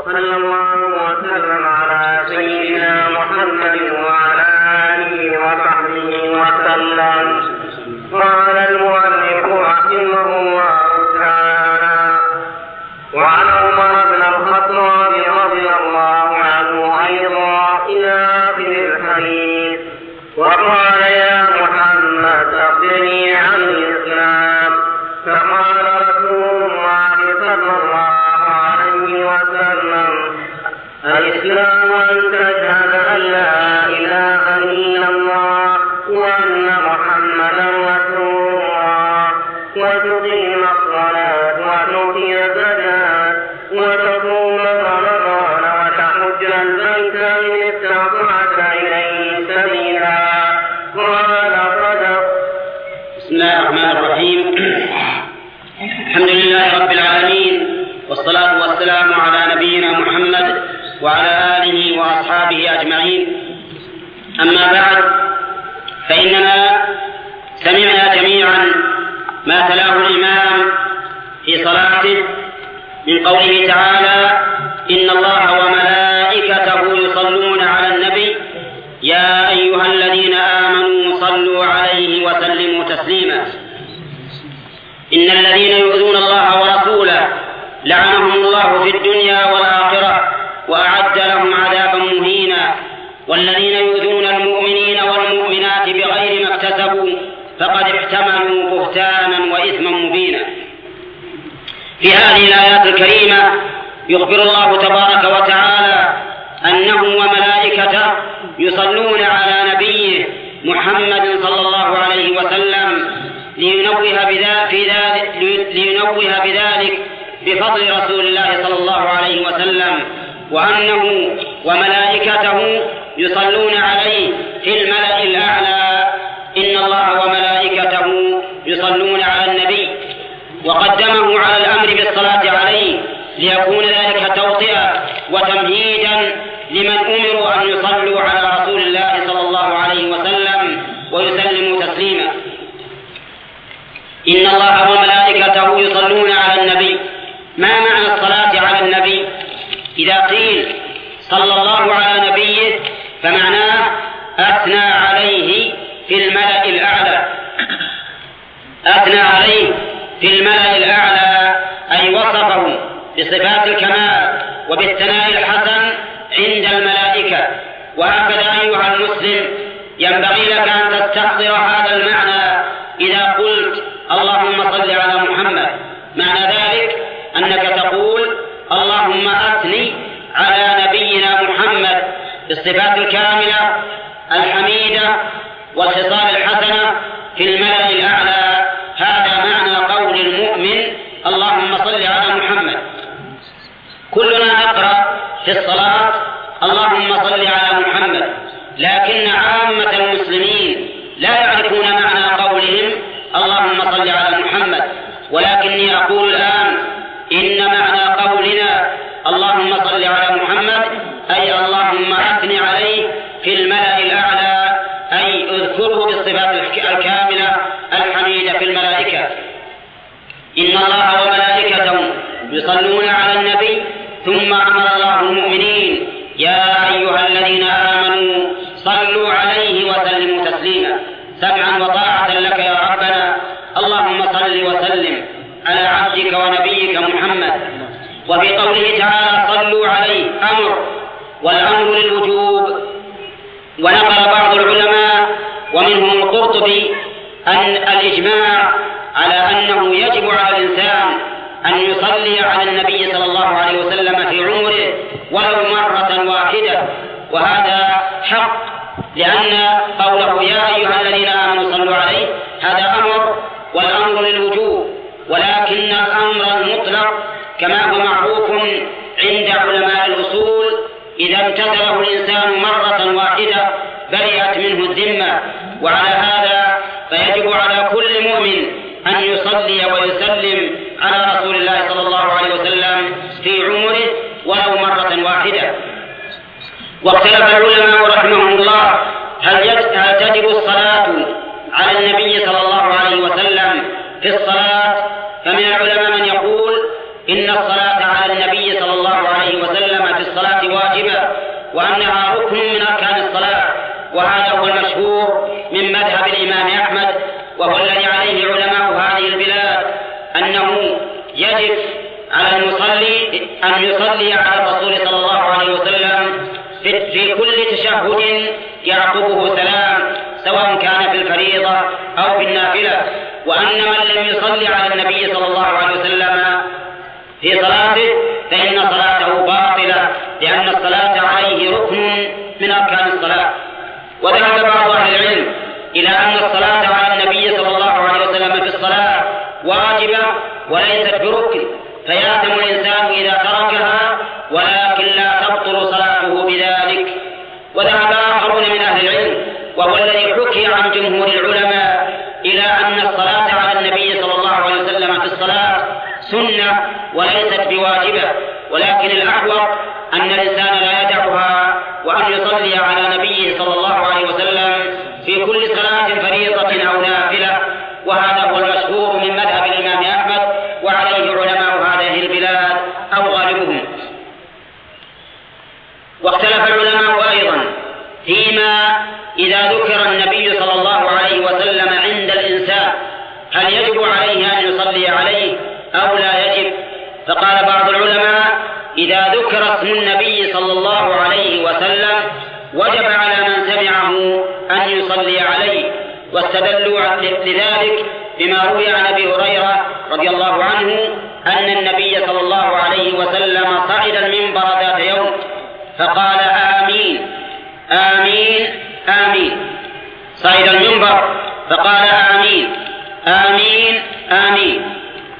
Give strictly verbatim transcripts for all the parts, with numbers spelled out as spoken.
وصلى الله وسلم على سيدنا محمد وعلى آله وصحبه وسلم. قال المؤلف رحمه الله تعالى: وعن عمر بن الخطاب رضي الله عنه أيضا إلى آخر الحديث. وقال: يا محمد أخبرني عن الإسلام. فقال رسول الله صلى الله عليه وسلم: الإسلام أن تشهد أن لا إله إلا الله وأن محمدا رسول الله، وتقيم الصلاة وتؤتي الزكاة وتصوم رمضان وتحج البيت إن استطعت إليه سبيلا. قال: صدق. بسم الله الرحمن الرحيم. الحمد لله رب العالمين، والصلاة والسلام على نبينا محمد وعلى آله وأصحابه أجمعين. أما بعد، فإننا سمعنا جميعا ما تلاه الإمام في صلاته من قوله تعالى: إن الله وملائكته يصلون على النبي يا أيها الذين آمنوا صلوا عليه وسلموا تسليما. إن الذين يؤذون الله ورسوله لعنهم الله في الدنيا والآخرة وأعد لهم عذابا مهينا. والذين يؤذون المؤمنين والمؤمنات بغير ما اكتسبوا فقد احتملوا بهتانا وإثما مبينا. في هذه الآيات الكريمة يخبر الله تبارك وتعالى أنه وملائكته يصلون على نبيه محمد صلى الله عليه وسلم لينوه بذلك, لينوه بذلك بفضل رسول الله صلى الله عليه وسلم، وأنه وملائكته يصلون عليه في الملأ الأعلى. إن الله وملائكته يصلون على النبي، وقدمه على الأمر بالصلاة عليه ليكون ذلك توطئة وتمهيدا لمن أمروا أن يصلوا على رسول الله صلى الله عليه وسلم ويسلموا تسليما. إن الله وملائكته يصلون على النبي. ما معنى الصلاة على النبي؟ إذا قيل صلى الله على نبيه فمعناه أثنى عليه في الملأ الأعلى، أثنى عليه في الملأ الأعلى، أي وصفه بصفات الكمال وبالثناء الحسن عند الملائكة. وهكذا أيها المسلم ينبغي لك أن تستحضر هذا المعنى إذا قلت اللهم صل على محمد. معنى ذلك أنك تقول اللهم أثني على نبينا محمد بالصفات الكاملة الحميدة والخصال الحسنة في الملأ الأعلى. هذا معنى قول المؤمن اللهم صل على محمد. كلنا نقرأ في الصلاة اللهم صل على محمد، لكن عامة المسلمين لا يعرفون معنى قولهم اللهم صل على محمد. ولكني أقول الآن إن معنى قولنا اللهم صل على محمد أي اللهم أثني عليه في الملأ الأعلى، أي اذكره بالصفات الكاملة الحميدة في الملائكة. إن الله وملائكته يصلون على النبي، ثم أمر الله المؤمنين يا أيها الذين آمنوا صلوا عليه وسلموا تسليما. سمعا وطاعة لك يا ربنا. اللهم صل وسلم على عبدك ونبيك محمد. وفي قوله تعالى صلوا عليه أمر، والأمر للوجوب. ونقل بعض العلماء ومنهم القرطبي أن الإجماع على أنه يجب على الإنسان أن يصلي على النبي صلى الله عليه وسلم في عمره ولو مرة واحدة، وهذا حق، لأن قوله يا أيها الذين آمنوا صلوا عليه هذا أمر، والأمر للوجوب. ولكن الأمر المطلق كما هو معروف عند علماء الأصول إذا امتثله الإنسان مرة واحدة برئت منه الذمة. وعلى هذا فيجب على كل مؤمن أن يصلي ويسلم على رسول الله صلى الله عليه وسلم في عمره ولو مرة واحدة. واختلف العلماء رحمهم الله هل تجب الصلاة على النبي صلى الله عليه وسلم في الصلاة. فمن العلماء من يقول إن الصلاة على النبي صلى الله عليه وسلم الصلاة واجبة وأنها ركن من أركان الصلاة، وهذا هو المشهور من مذهب الإمام أحمد، وهو الذي عليه علماء هذه البلاد، أنه يجب على المصلي أن يصلي على الرسول صلى الله عليه وسلم في كل تشهد يعقبه سلام، سواء كان في الفريضة أو في النافلة، وأن من لم يصلي على النبي صلى الله عليه وسلم في صلاته فإن صلاته باطلة، لأن الصلاة عليه ركن من أركان الصلاة. وذهب بعض أهل العلم إلى أن الصلاة على النبي صلى الله عليه وسلم في الصلاة واجبة وليست بركن، فيأثم الإنسان إذا تركها، ولكن لا تبطل صلاته بذلك. وذهب آخرون من أهل العلم، وهو الذي حكي عن جمهور العلماء، إلى أن الصلاة على النبي صلى الله عليه وسلم في الصلاة سنة وليست بواجبة، ولكن الأحوط أن الإنسان لا يدعها، وأن يصلي على نبيه صلى الله عليه وسلم في كل صلاة فريضة أو نافلة، وهذا هو المشهور من مذهب الإمام أحمد، وعليه علماء هذه البلاد أو غالبهم. واختلف العلماء أيضا فيما إذا ذكر النبي صلى الله عليه وسلم عند الإنسان هل يجب عليه أن يصلي عليه أو لا يجب. فقال بعض العلماء إذا ذكر اسم النبي صلى الله عليه وسلم وجب على من سمعه أن يصلي عليه، واستدلوا لذلك بما روي عن أبي هريرة رضي الله عنه أن النبي صلى الله عليه وسلم صعد المنبر ذات يوم فقال آمين آمين آمين، صعد المنبر فقال آمين آمين آمين.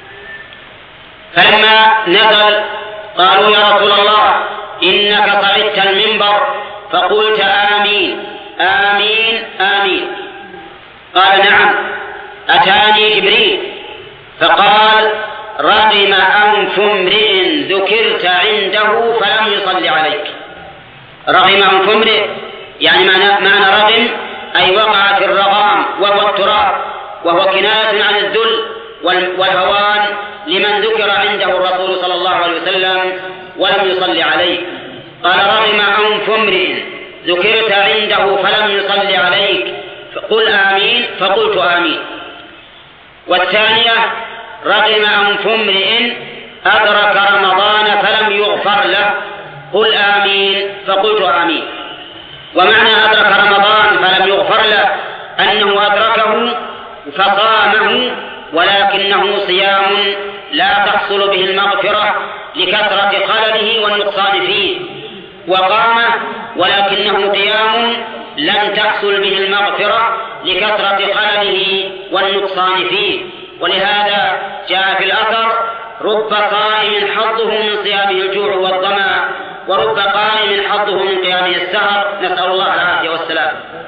فلما نزل قالوا يا رسول الله إنك صعدت المنبر فقلت آمين آمين آمين. قال نعم، أتاني جبريل فقال رغم أنف امرئ ذكرت عنده فلم يصلي عليك. رغم أنف امرئ يعني معنى رغم أي وقع في الرغام وهو التراب، وهو كناية عن الذل والهوان لمن ذكر عنده الرسول صلى الله عليه وسلم ولم يصلي عليه. قال رغم أنف امرئ ذكرت عنده فلم يصلي عليك فقل آمين فقلت آمين. والثانية رغم أنف امرئ أدرك رمضان فلم يغفر له قل آمين فقلت آمين. ومعنى أدرك رمضان فلم يغفر له أنه أدركه فصامه، ولكنه صيام لا تحصل به المغفرة لكثرة خلله والنقصان فيه، وقامه ولكنه قيام لم تحصل به المغفرة لكثرة خلله والنقصان فيه. ولهذا جاء في الأثر رب صائم حظه من صيامه الجوع والظمأ، ورب قائم حظه من قيامه السهر، نسأل الله العافية والسلام.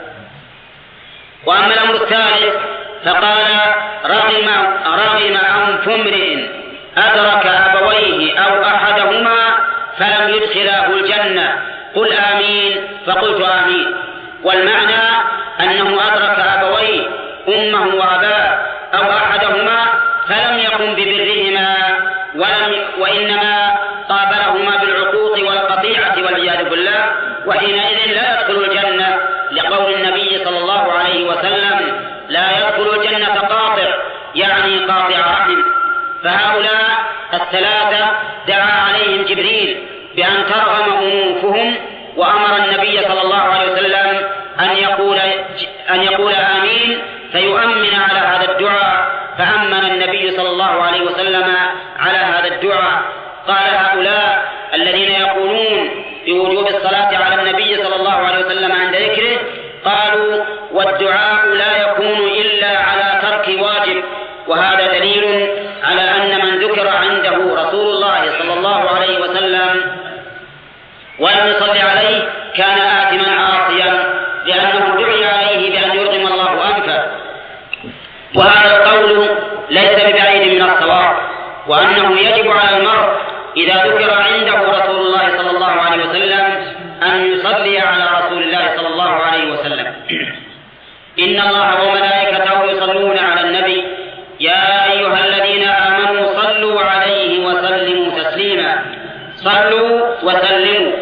وأما الأمر الثالث فقال رغم رغم أنف امرئ أدرك أبويه أو أحدهما فلم يدخلاه الجنة قل آمين فقلت آمين. والمعنى أنه أدرك أبويه أمه وأباه أو أحدهما فلم يقم ببرهما ولم وإنما قابلهما بالعقوق والقطيعة والعياذ بالله، وحينئذ لا يدخل الجنة، لقول النبي صلى الله عليه وسلم لا يدخل الجنة قاطع يعني قاطع رحم. فهؤلاء الثلاثة دعا عليهم جبريل بأن ترغم أنوفهم، وأمر النبي صلى الله عليه وسلم أن يقول أن يقول آمين فيؤمن على هذا الدعاء، فأمن النبي صلى الله عليه وسلم على هذا الدعاء. قال هؤلاء الذين يقولون بوجوب الصلاة على النبي صلى الله عليه وسلم عند ذكره قالوا والدعاء لا يكون إلا على ترك واجب، وهذا دليل على أن من ذكر عنده رسول الله صلى الله عليه وسلم ولم يصلي عليه كان آثما عاصيا، لأنه دعي عليه بأن يرغم الله أنفه. وهذا القول ليس ببعيد من الصواب، وأنه يجب على المرء إذا ذكر عنده رسول الله صلى الله عليه وسلم أن يصلي على رسول الله صلى الله عليه وسلم. إن الله وملائكته يصلون على النبي يا أيها الذين آمنوا صلوا عليه وسلموا تسليما. صلوا وسلموا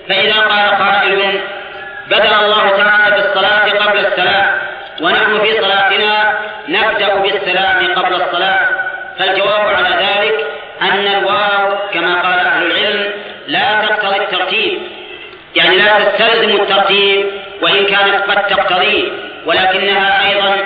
فإذا قال قائل بدأ الله تعالى بالصلاة قبل السلام ونحن في صلاتنا نبدأ بالسلام قبل الصلاة، فالجواب على ذلك أن الواو كما قال أهل العلم لا تقتضي الترتيب، يعني لا تستلزم الترتيب وإن كانت قد تقتضيه، ولكنها أيضا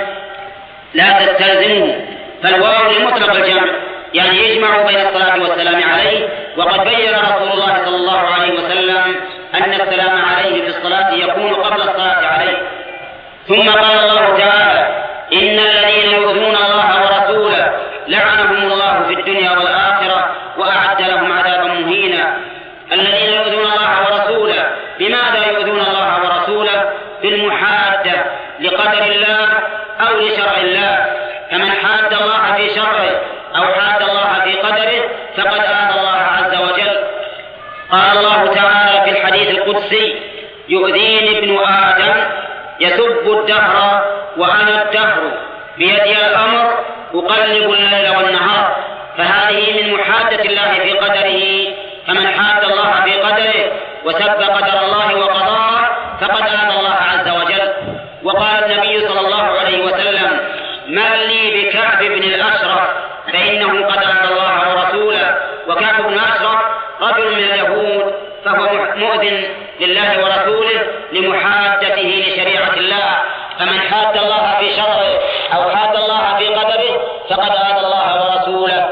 لا تستلزمه، فالواو لمطلق الجمع يعني يجمع بين الصلاة والسلام عليه. وقد بين رسول الله صلى الله عليه وسلم أن السلام عليه في الصلاة يكون قبل الصلاة عليه. ثم قال الله تعالى إن الذين يؤذون الله ورسوله لعنهم الله في الدنيا والآخرة وأعد لهم عذابا مهينا. الذين يؤذون الله ورسوله، بماذا يؤذون الله ورسوله؟ بالمحادة لقدر الله أو لشرع الله، فمن حاد الله في شرعه أو حاد الله في قدره فقد آذى الله عز وجل. قال الله تعالى في الحديث القدسي يؤذيني ابن آدم يسب الدهر وأنا الدهر بيدي الأمر أقلب الليل والنهار، فهذه من محادة الله في قدره، فمن حاد الله في قدره وسب قدر الله وقضاه فقد آذى الله عز وجل. وقال النبي صلى الله عليه وسلم ما لي بكعب بن الأشرف فإنه قد آذى الله ورسوله. وكعب بن الأشرف رجل من اليهود فهو مؤذن لله ورسوله لمحادته لشريعة الله، فمن حاد الله في شرعه أو حاد الله في قدره فقد آذى الله ورسوله.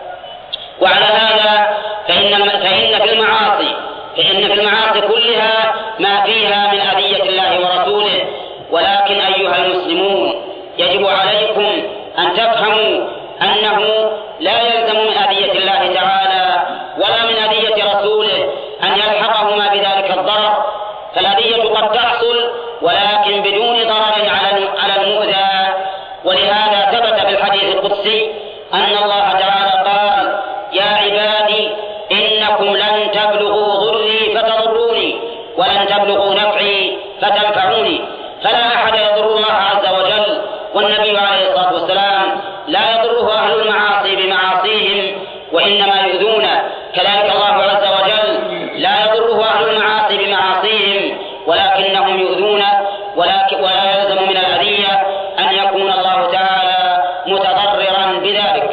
وعلى هذا فإن فإن في المعاصي فإن في المعاصي كلها ما فيها من أذية الله ورسوله، ولكن أيها المسلمون يجب عليكم أن تفهموا أنه لا يلزم من أذية الله تعالى ولا من أذية رسوله أن يلحقهما بذلك الضرر، فالأذية قد تحصل ولكن بدون ضرر على المؤذى. ولهذا ثبت في الحديث القدسي أن الله تعالى قال يا عبادي إنكم لن تبلغوا ضري فتضروني ولن تبلغوا نفعي فتنفعوني، فلا أحد يضر الله عز وجل، والنبي عليه الصلاة والسلام لا يضره أهل المعاصي بمعاصيهم وإنما يؤذون، كذلك الله عز وجل لا يضره أهل المعاصي بمعاصيهم ولكنهم يؤذون، ولكن ولا يلزم من الأذية أن يكون الله تعالى متضررا بذلك.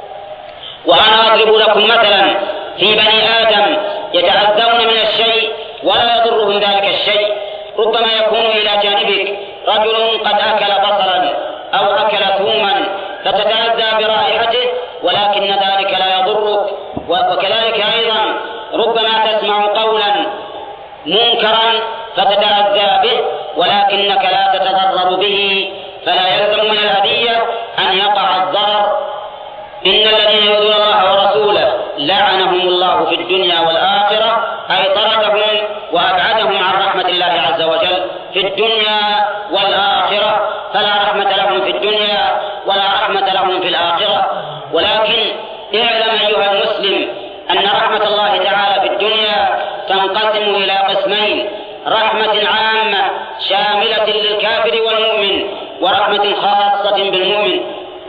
وأنا أضرب لكم مثلا في بني آدم يتأذون من الشيء ولا يضرهم ذلك الشيء، ربما يكون إلى جانبك رجل قد أكل بصلا أو أكل ثوما فتتأذى برائحته ولكن ذلك لا يضرك، وكذلك أيضا ربما تسمع قولا منكرا فتتأذى به ولكنك لا تتضرر به، فلا يلزم من الأذية أن يقع الضرر. إن الذين يؤذون الله ورسوله لعنهم الله في الدنيا والآخرة، أي طردهم وأبعدهم عن رحمة الله عز وجل في الدنيا والآخرة، فلا رحمة لهم في الدنيا ولا رحمة لهم في الآخرة. ولكن اعلم أيها المسلم أن رحمة الله تعالى في الدنيا تنقسم إلى قسمين: رحمة عامة شاملة للكافر والمؤمن، ورحمة خاصة بالمؤمن.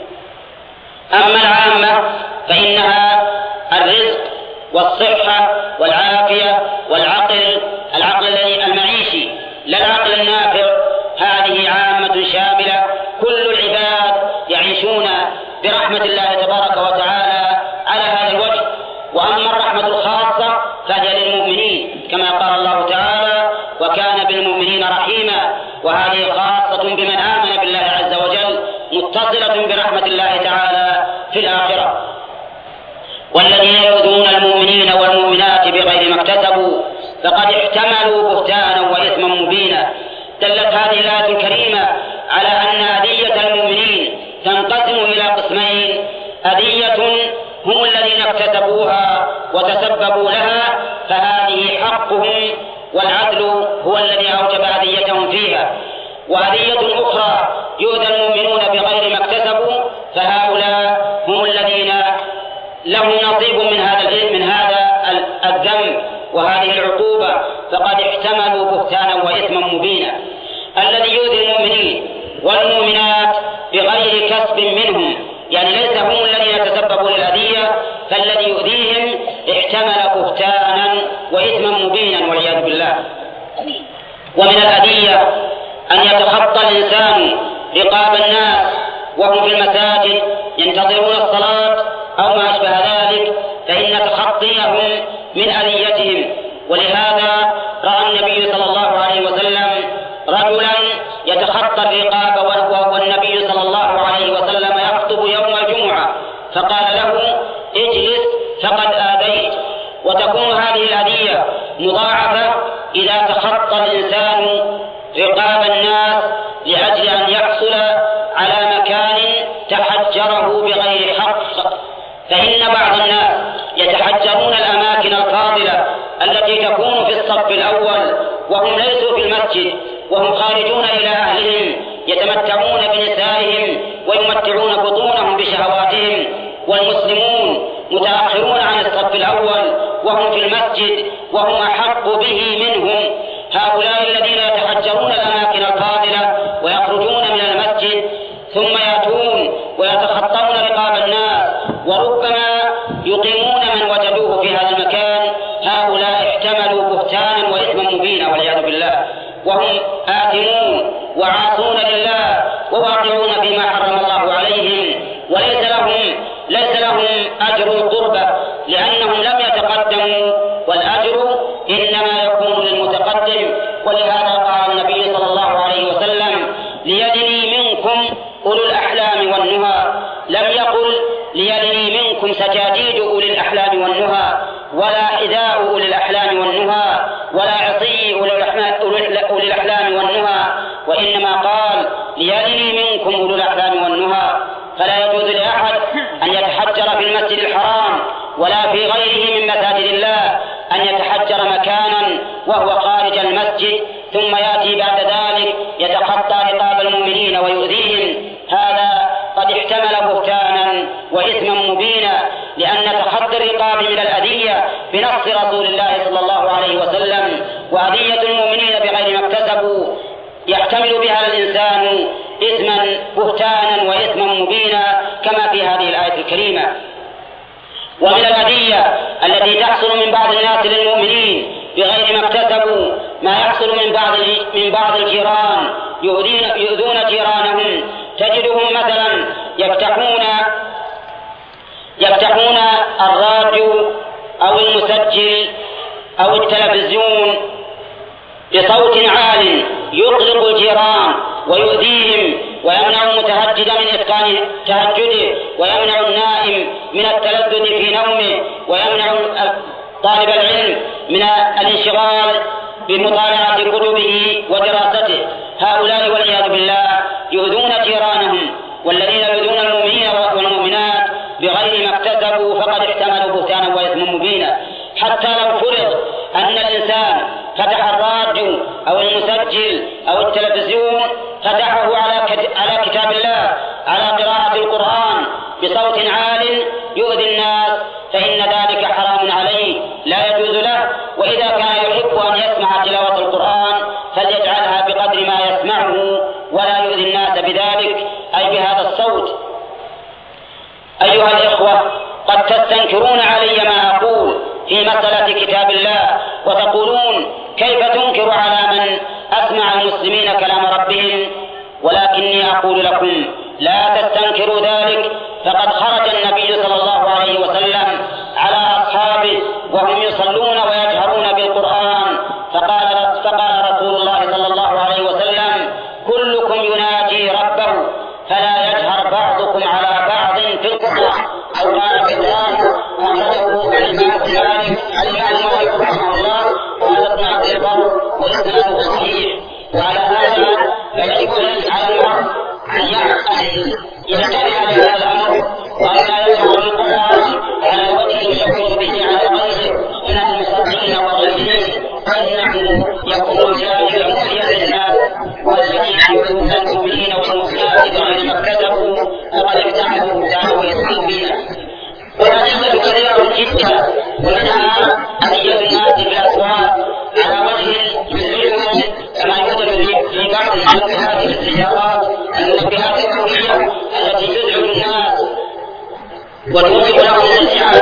أما العامة فإنها الرزق والصحة والعافية والعقل العقل المعيشي لا العقل النافع، هذه عامة شاملة، كل العباد يعيشون برحمة الله تبارك وتعالى على هذا الوجه. وأما الرحمة الخاصة فهي للمؤمنين كما قال الله تعالى وكان بالمؤمنين رحيما، وهذه خاصة بمن آمن بالله عز وجل متصلة برحمة الله تعالى في الآخرة. والذين يؤذون المؤمنين والمؤمنات بغير ما اكتسبوا فقد احتملوا بهتانا وإثما مبينا. دلت هذه الآية الكريمة على أن أذية المؤمنين تنقسم إلى قسمين: أذية هم الذين اكتسبوها وتسببوا لها فهذه حقهم والعدل هو الذي أوجب أذيتهم فيها، وأذية أخرى يؤذى المؤمنون بغير ما اكتسبوا فهؤلاء هم الذين لهم نصيب من هذا من هذا الذنب وهذه العقوبة، فقد احتملوا بهتانا وإثما مبينا. الذي يؤذي المؤمنين والمؤمنات بغير كسب منهم، يعني ليس هم الذين تسببوا للأذية، فالذي يؤذيهم احتمل بهتانا وإثما مبينا والعياذ بالله. ومن الأذية أن يتخطى الإنسان رقاب الناس وهم في المساجد ينتظرون الصلاة أو ما أشبه ذلك، فإن تخطيهم من أذيتهم. ولهذا رأى النبي صلى الله عليه وسلم رجلا يتخطى الرقاب والنبي صلى الله عليه وسلم يخطب يوم الجمعة، فقال له اجلس فقد آذيت. وتكون هذه الأذية مضاعفة إذا تخطى الإنسان رقاب الناس لأجل أن يحصل على مكان تحجره بغير حق. فإن بعض الناس يتحجرون الأماكن الفاضلة التي تكون في الصف الأول وهم ليسوا في المسجد، وهم خارجون إلى أهلهم يتمتعون بنسائهم ويمتعون بطونهم بشهواتهم، والمسلمون متأخرون عن الصف الأول وهم في المسجد وهم أحق به منهم. هؤلاء الذين يتحجرون الأماكن الفاضلة ويخرجون من المسجد ثم يأتون ويتخطون رقاب الناس وربما يقيمون من وجدوه في هذا المكان، هؤلاء احتملوا بهتانا وإثما مبينا والعياذ بالله، وهم آثمون وعاصون لله وواقعون فيما حرم الله عليهم، وليس لهم ليس لهم أجر القربة لأنهم لم يتقدموا، والأجر إنما يكون للمتقدم. ولهذا قال النبي صلى الله عليه وسلم ليدني منكم أولو الأحلام والنهى، لم يقل ليدني منكم سجاجيد أولي الأحلام والنهى، ولا حذاء أولي الأحلام والنهى، ولا عصي أولي الأحلام والنهى، وإنما قال ليدني منكم أولو الأحلام والنهى. فلا يجوز لأحد أن يتحجر في المسجد الحرام ولا في غيره من مساجد الله أن يتحجر مكانا وهو خارج المسجد ثم يأتي بعد ذلك يتخطى رقاب المؤمنين ويؤذيهم. هذا قد احتمل بهتانا وإثما مبينا، لأن تخطي الرقاب من الأذية بنص رسول الله صلى الله عليه وسلم، وأذية المؤمنين بغير ما اكتسبوا يحتمل بها الإنسان إثما بهتانا وإثما مبينا كما في هذه الآية الكريمة. ومن الأذية التي تحصل من بعض الناس للمؤمنين بغير ما اكتسبوا ما يحصل من بعض من بعض الجيران يؤذون جيرانهم. تجدهم مثلا يفتحون يفتحون الراديو أو المسجل أو التلفزيون بصوت عال يقلق الجيران ويؤذيهم ويمنع المتهجد من إتقان تهجده، ويمنع النائم من التلذذ في نومه، ويمنع طالب العلم من الانشغال بمطالعة كتبه ودراسته. هؤلاء والعياذ بالله يؤذون جيرانهم، والذين يؤذون المؤمنين والمؤمنات بغير ما اكتسبوا فقد احتملوا بهتانا وإثما مبينا. حتى لو فرض أن الإنسان فتح الراديو أو المسجل أو التلفزيون فتحه على كتاب الله على قراءة القرآن بصوت عال يؤذي الناس، فإن ذلك حرام عليه لا يجوز له. وإذا كان يحب أن يسمع تلاوة القرآن فليجعلها بقدر ما يسمعه ولا يؤذي الناس بذلك أي بهذا الصوت. أيها الإخوة، قد تستنكرون علي ما أقول في مسألة كتاب الله وتقولون كيف تنكر على من أسمع المسلمين كلام ربهم، ولكني أقول لكم لا تستنكروا ذلك، فقد خرج النبي صلى الله عليه وسلم على أصحابه وهم يصلون ويجهرون بالقرآن، فقال, فقال رسول الله صلى الله عليه وسلم كلكم يناجي ربه فلا يجهر بعضكم على بعض في القرآن، أو قال في الله أخرجه الإمام مالك الإمام مالك رحمه الله وهذا ابن عبد البر وإسناده صحيح. وعلى هذا فيجب على المرء أن يجتمع بهذا الأمر وأن لا يجهر القرآن على وجه يشوش به على غيره من المصلين وغيرهم، فإنه يكون جاهلا مؤذيا للناس. والذين يؤذون المؤمنين والمؤمنات بغير ما اكتسبوا فقد احتملوا بهتانا وإثما مبينا. والأدلة كثيرة جدا، ومنها أذية الناس بالأصوات على وجه يزعجهم كما يوجد في بعض المنبهات في السيارات، المنبهات القوية التي تزعج الناس وتوجب لهم الازعاج،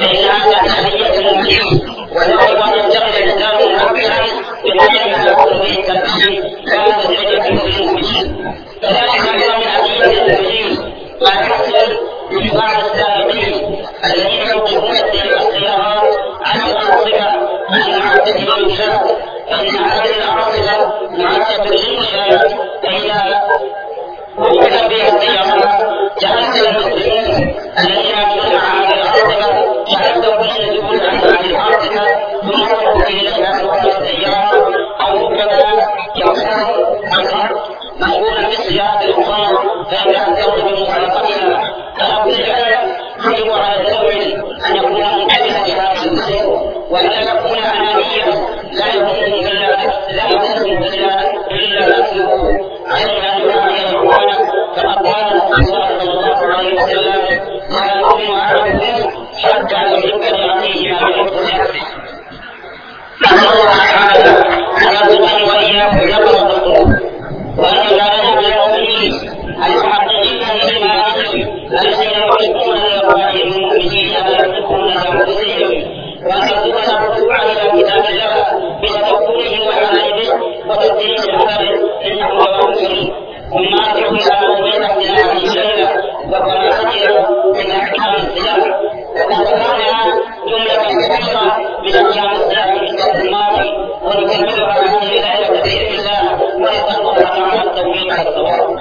فإنها تحية المسلم ويجب أن يتخذ الإنسان مربعا بقدر ما يكون به التنفيذ كما تزعج المؤمنين. كذلك أيضا من أدلة المسلمين ما يحصل من بعض السابقين الذين يوقفون السيارات عن الأرصفة المعدة للمشاة، فإن هذه الأرصفة معدة للمشاة، فإذا وقفت بها السيارات تأثر المسلمين الذين يمشون على الأرصفة تأثروا بالنزول عن هذه الأرصفة ثم يصبحوا إليها سوق السيارة، أو ربما يكون الأرض مشغولا بالسيارة الأخرى فيتأثرون بمخالفتها. على كل حال يجب على الدولة أن يكون منتبها لهذا المسلم وأن يكون أنانيا لا يهمه إلا لا يهمه إلا نفسه، عليه أن يراعي الإخوان كما قال الرسول صلى الله عليه وسلم: لا يؤمن أحدكم حتى يحب لأخيه ما يحب لنفسه. نسأل الله تعالى أن يرزقني وإياكم يقظة القلوب، وأن يجعلنا من المؤمنين المحققين للإيمان الذين يحبون لإخوانهم المؤمنين ما يحبون لأنفسهم، وأن يرزقنا الرجوع إلى كتاب الله بتدبره والعمل به وتدبير العمل إنه جواب كريم. ثم أرجع إلى موضوع اختلاف الليلة وقراءتها من أحكام الصيام، وقد ذكرنا جملة كثيرة من أحكام الصيام في الدرس الماضي ونكملها هذه الليلة بإذن الله، ونسأل الله تعالى التوفيق والصواب.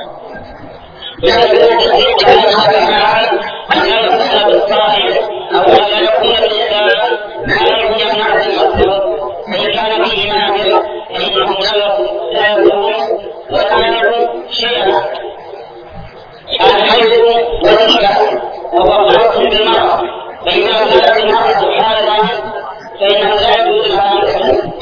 أن لا يكون بالصائم أو أن لا يكون بالإنسان ما يمنع المصدر، فإن كان فيه مانع فإنه لا يكون ولا يكون شيئا. الحيض والنفاس وهو خاص بالمرأة، فإذا كانت المرأة حائضا فإنه لا يجوز لها أن تصوم،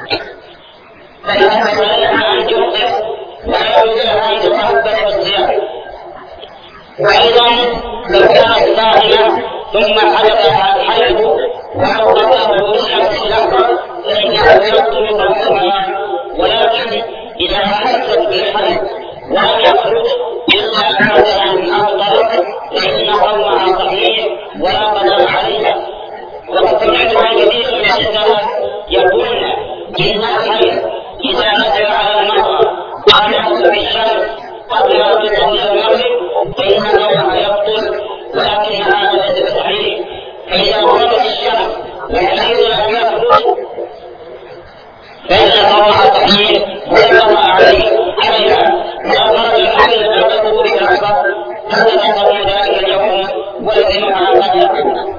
فإنها لها أن تفطر ولا يجوز لها أن تتعبد بالصيام. وأيضا لو كانت صائمة ثم حدثها الحيض وعرضتها بالشمس الأخضر فإنها يبطل صومها، ولكن إذا حست بالحيض ولم يخرج إلا بعد أن أفطرت فإن صومها صحيح ولا قضاء عليها. وقد سمعت عن كثير من النساء يقولن إن الحيض إذا نزل على المرأة وحدث بالشمس قبل أن تصلي المغرب فإن صومها يبطل، ولكن هذا ليس صحيح. فإذا غربت الشمس والحيض لم يخرج فإن صومها صحيح ولا قضاء عليها. إذا خرج الحيض بعد طلوع العصر فلا تصوم ذلك اليوم ولزمها أن يكون.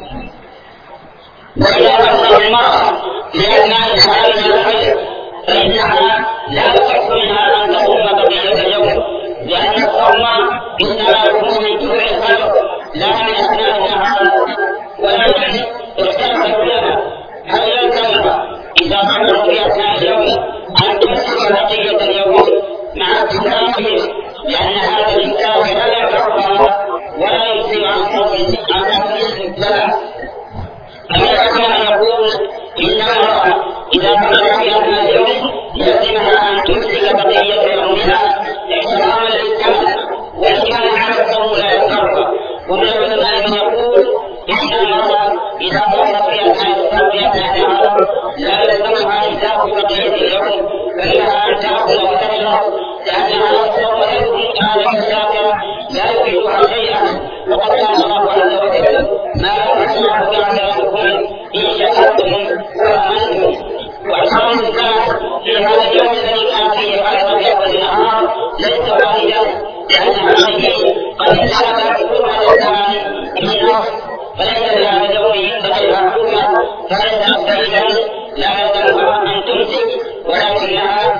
وإذا أخذ المرأة لأثناء حالها الحيض فإنها لا يصح منها أن تقوم بقية اليوم، لأن الصوم إنما يكون من طلوع الفجر لا من أثناء النهار. ولكن اختلف العلماء هل يلزمها إذا صلوا في أثناء اليوم أن تمسك بقية اليوم مع اتفاقهم، لأن هذا الإنكار لا ينفعها ولا يجزي عن صوم عن تمييز الثلاث. أما كان يقول إن المرأة إذا صلت في أثناء اليوم يلزمها أن تمسك بقية يومها احتراما للكمال، وإن كان على الصوم لا ينفعها. ومن العلماء من يقول إن المرأة إذا صلت في أثناء الصوم في أثناء النهار لا يلزمها أن تأخذ بقية اليوم، فإنها أن تأكل وتشرب، لأن هذا الصوم يكون آلة شاكرة لا يفيدها شيئا. وقد قال الله عز وجل: ما أسمعه بأعلامكم إن شكرتم وآمنتم. وإحرام الإنسان في هذا اليوم الذي كان فيه خيرا في أول النهار ليس واحدا، لأن عليه قد انتهت حكومة الإنسان بالنص، فليس لهذا اليوم ينبغي حكومة، فليس سيدا لا يلزمها أن تمسك، ولكنها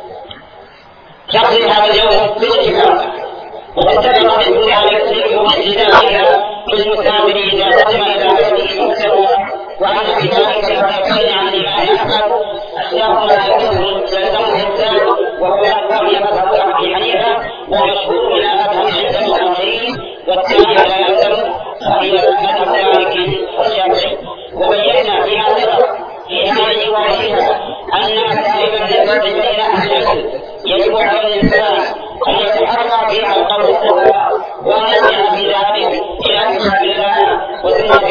تقضي هذا اليوم بالاتفاق. وقد سبق بالدعاء على يسلم ومسجداتها بالمسافر إذا قدم إلى بيته المكتوى، وأن في ذلك يتكلم عن الإمام أحمد أشياء لا يلزمه الإنسان، وهو يذكر مذهب أبي حنيفة ومشهور من مذهب عند المتأخرين، والثاني لا يلزم وهي مذهب مالك والشافعي. وبينا فيما سبق في هذه وغيرها أن مسائل النسب بين أهل العلم يجب على الإنسان أن يتحرى فيها القول السواء وأن يرجع في ذلك إلى كتاب الله وسنة رسول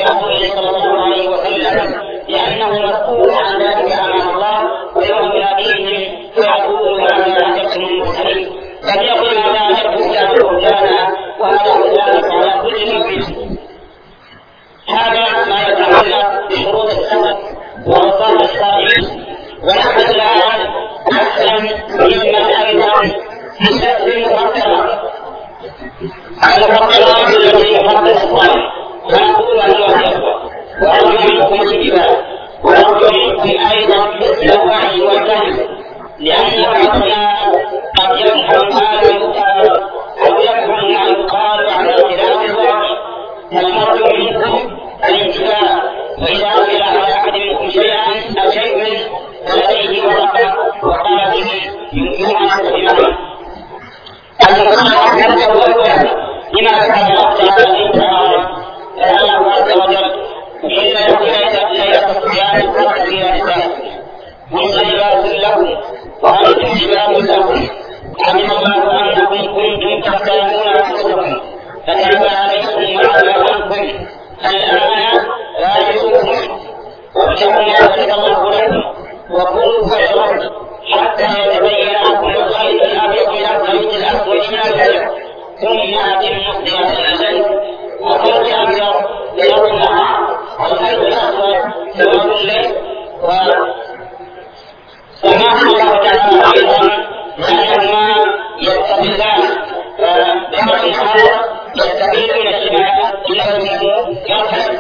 عليه صلى الله عليه وسلم لأنه مسؤول عن ذلك أمام الله ويوم يناديهم فيقول ماذا أجبتم المرسلين فليقل ماذا أجبتم يا مولانا وهذا ذلك على كل مؤمن. هذا ما يتعلق بشروط السبب وأوصاف الصائمين. ونحن الآن أحسن مما أيضا نسبة المفكرات المفكرات التي يفكر الصائم فنقول أيها وأرجو منكم الاتباع وأرجو منكم أيضا حسن الوعي والفهم لأن بعضنا قد يفهم ما لا يقال أو يفهم ما يقال على خلاف الواقع. فنرجو منكم الانتباه وإذا أرسل على أحد منكم شيئا أو شيء فلديه ورقة وقلم يمكن أن تستخدمه. المفروض نبدأ أولا بما ذكر الله تعالى فالله عز وجل إن لكم ليلة الصيام الفرق إلى نسائكم هن لباس لكم وأنتم لباس لكم علم الله أنكم كنتم تختارون أنفسكم فتاب عليكم وعفى عنكم الآن لا يجوزكم وابتغوا ما كتب الله لكم وكلوا واشربوا حتى يتبين لكم الخيط الأبيض من الخيط الأسود من الفجر ثم أتموا الصيام إلى الليل. الخيط الأبيض سواد النهار والخيط الأسود سواد الليل. وسماه الله تعالى أيضا لأنهما يستقلان فبعض النهار يستقيلون الشمال لأنه يرحل.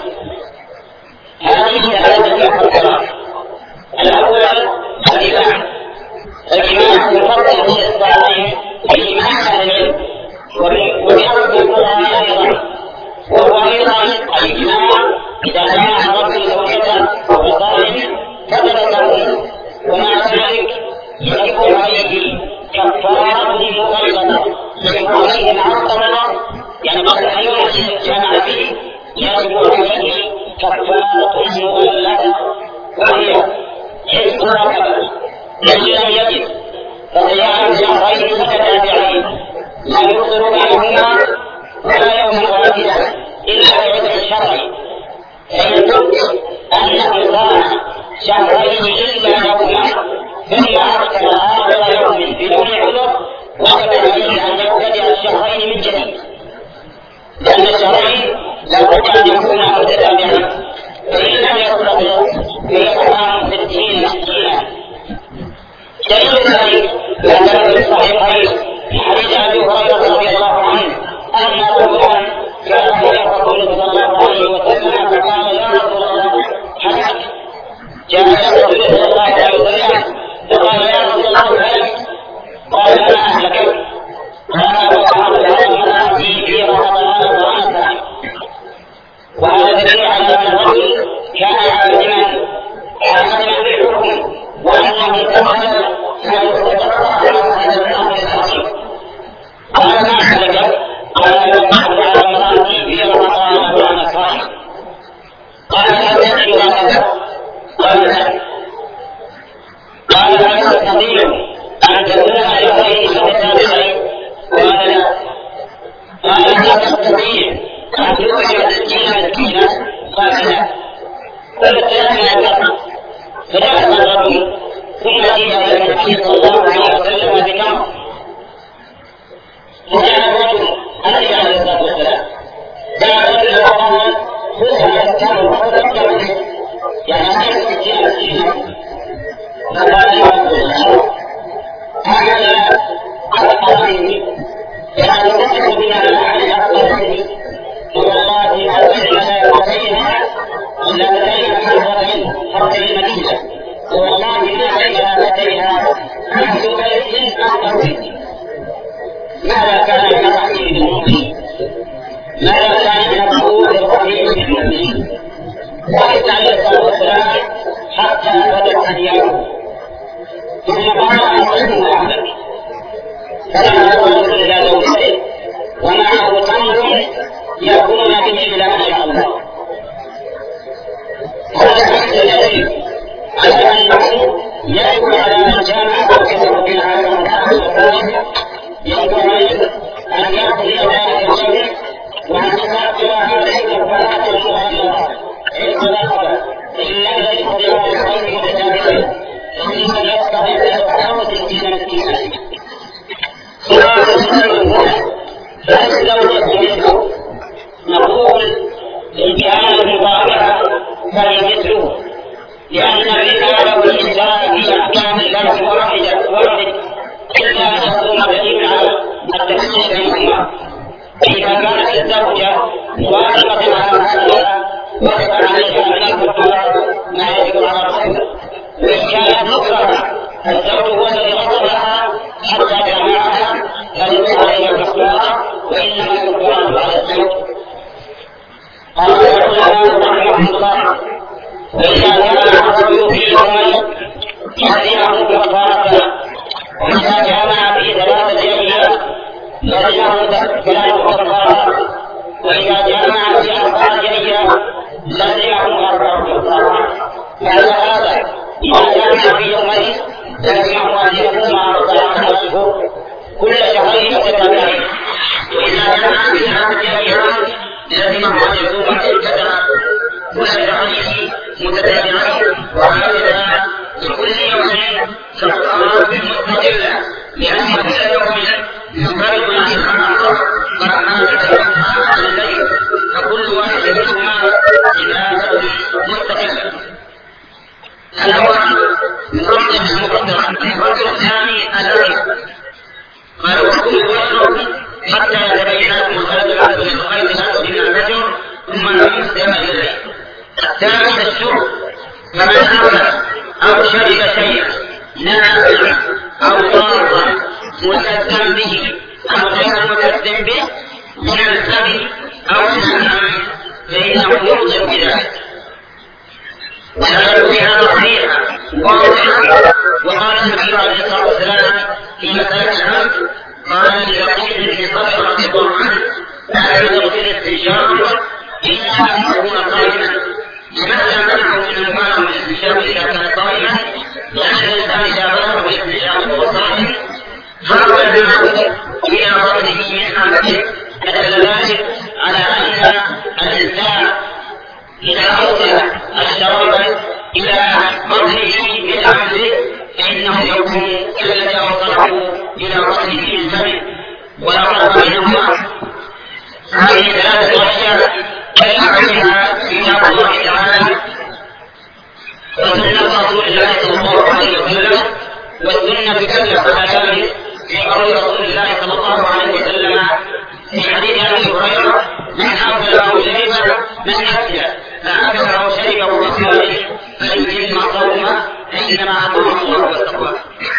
هذه ثلاثة مفكرات. الأول الإمام الإمام يفضل في الصالحين الإمام أهل العلم وبأرض القرآن أيضا وهو أيضا الإمام إذا كان رجل زوجته وصالح فضل له ومع ذلك يكون عليه كفارة مغلظة يجب عليه العقبة يعني بعد الحيوان الجامع فيه يجب عليه كفارة مغلظة وهي حفظ الرقبة الذي لم يجد فصيام شهرين متتابعين لا يفطر بينهما ولا يوم واحدا إلا بعذر شرعي. فإن قلت أنه صام شهرين إلا يوما ثم أفطر آخر يوم بدون عذر وجب عليه أن يبتدئ الشهرين من جديد لأن الشهرين لابد أن يكونا متتابعين فإن لم يستطع فيطعم ستين مسكينا. دليل ذلك ما ثبت في الصحيحين في حديث أبي هريرة رضي الله عنه أن رجلا كان يقول صلى الله عليه وسلم فقال يا رسول الله حدث جاء رسول الله صلى الله عليه وسلم فقال يا رسول الله حدث قال ما أهلكت قال وقعت هذا المنازل في رمضان وأنا صائم. وهذا دليل على أن الرجل كان عالما عالما بالحكم وأنه تمثل أن يتطرق على هذا الأمر العظيم. قال ما أهلكت قال وقعت على المنازل في رمضان وأنا صائم. قال هل تدري هذا؟ قال لا. قال هل تستطيع أن تكون شهرين متتابعين؟ قال لا. قال هل تستطيع أن تخرج ستين مسكينا؟ قال لا. قال الثلاث ما فدخل الرجل ثم جاء إلى النبي صلى الله عليه وسلم بتمر فجاء الرجل النبي عليه الصلاة والسلام جاء الرجل وقال خذ هذا التمر وخذ يعني هذا ستين مسكينا. فقال يا رسول الله هذا أقرأني يعني تجد بنا على أقرأني والله ما بيننا وبينها إلا بين حرتين حرتين المدينة والله ما بينها وبينها أهل بيت أكثر مني. ماذا كان من الرحيم بالمؤمنين؟ ماذا كان من الرؤوف الرحيم بالمؤمنين؟ وإذ عليه الصلاة والسلام حتى بدت أيامه ثم قال أنصروا أهلك فلما رجل إلى زوجته ومعه تمر يأكلون به إلى ما شاء الله. هذا حتى الذي على أنه يجب على من جامع وكتب بين على رمضان يجب عليه أن يقضي ذلك الشيء وأن يقضي هذه الكفارات المغلظة إن كانت مطابقة فهي مثله، لأن الرجال والنساء في أحكام الله واحدة واحد إلا أن يكون دليل على التفصيل بينهما. إذا كانت الزوجة موافقة على هذا وجب عليها من الكفار ما يجب على الرجل، وإن كانت مكرهة الزوج هو الذي غضبها حتى جمعها فليس عليها الكفارة وإنما الكفارة على الزوج. قال العلماء رحمه الله: وإذا كان الرجل في يومين يلزمه كفارة، وإذا جمع في ثلاثة أيام لزمه ثلاث كفارات، وإذا جمع في أربعة أيام لزمه أربع كفارات. فعلى هذا إذا جمع في يومين لزمه أن يكون أربعة أشهر كل شهرين متتابعين، وإذا جمع في ثلاثة أيام لزمه أن يكون ستة كل شهرين متتابعين، وهكذا لكل يومين كفارات مستقلة، لأن كل يوم ينفرد عن الآخر كفارة على الليل، فكل واحد منهما عبادة مستقلة. الأول يرجح المقدرة. الرجل الثاني الأول قال: وكل واشرب حتى يتبين لكم الخيط الأسود من الخيط الأسود من الفجر ثم يسلم الليل. الثالث الشرب، فمن أكل أو شرب شيئا نافعا أو ضارا ملتزما به أو غير ملتزم به من الفم أو النعام فإنه يفطر بذلك. ولا يروي هذا صحيحا واضحا. وقال النبي عليه الصلاة والسلام في مسألة العبد، قال للقيس بن صبر رضي الله عنه: لا يدخل الاستنشاق إلا أن يكون صائما. لماذا منعه من المبالغة من الاستنشاق إذا كان صائما؟ لأن الإنسان إذا بلغه الاستنشاق وهو صائم خرج الماء إلى بطنه من أنفه، فدل ذلك على أن الإنسان إذا أوصل الشراب إلى بطنه من أنفه فإنه يكون كالذي أوصله إلى بطنه من فمه، ولا فرق بينهما. هذه ثلاثة أشياء كلمة بها كتاب الله تعالى وسنة رسول الله صلى الله عليه وسلم، والسنة تدل على ذلك في قول رسول الله صلى الله عليه وسلم في حديث أبي هريرة: من أكل أو شرب من أكل فأكل أو شرب وهو صائم فليتم صومه فإنما أطعمه الله وسقاه.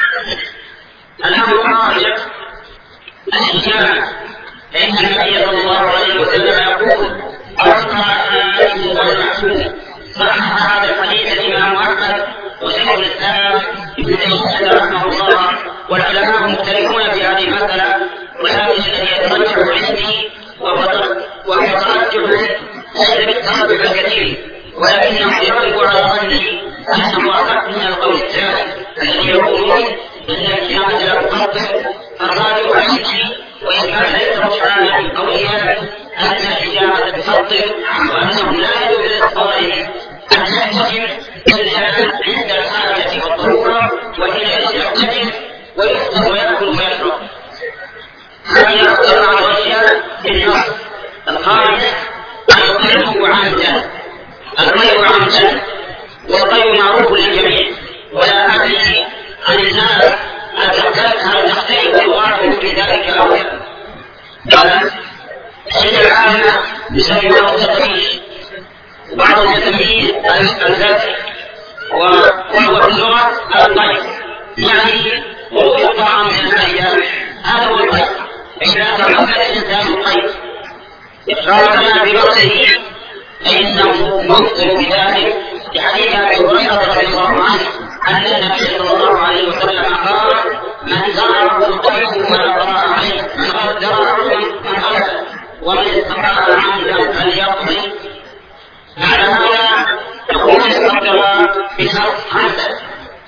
الأمر الرابع الإجابة، فإن النبي صلى الله عليه وسلم يقول: أصبح الناس والمعصوم. صحح هذا الحديث الإمام أحمد وشيخ الإسلام ابن تيمية رحمه الله، والعلماء مختلفون في هذه المسألة، ولكن الذي يترجح عندي وهو ترجح ليس بالترجح الكثير، ولكنه يغلب على ظني أنه أصح من القول الثاني الذي يقولون أن الإجابة لا تقدر. الراجح عندي وإن كان ليس رجحانا من قولها أن الإجابة تفضل، وأنه لا يجوز للصائم أن يحتجم إلا عند الحاجة والضرورة، وحين يحتجم ويفطر ويأكل ويشرب. هذه أربعة أشياء في النص. الخامس القيء عمدا. القيء عمدا والقيء معروف للجميع، ولا أدري عن الناس هل تختلف الواقع في ذلك أو لا. قال الشيء العامة يسمونه التطبيش، وبعض التطبيش الزج، وهو في اللغة القيء، يعني خروج الطعام من الأيام، هذا هو القيء. إذا تمكن الإنسان القيء إفراطا ببطنه فإنه مفطر بذلك، لحديث أبي هريرة رضي الله عنه أن النبي صلى الله عليه وسلم قال: من زرعه القيء فلا قضاء عليه، من غدر من غدر، ومن استطاع عمدا فليقضي. بعد هذا تكون القدر بشرط عمدا.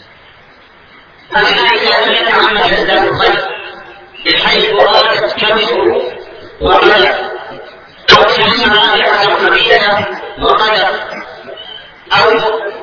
فمن إذا لم يتعمد إنسان القيء بحيث رادت كبده وقدر، أو شم رائحة خبيثة وقدر، أو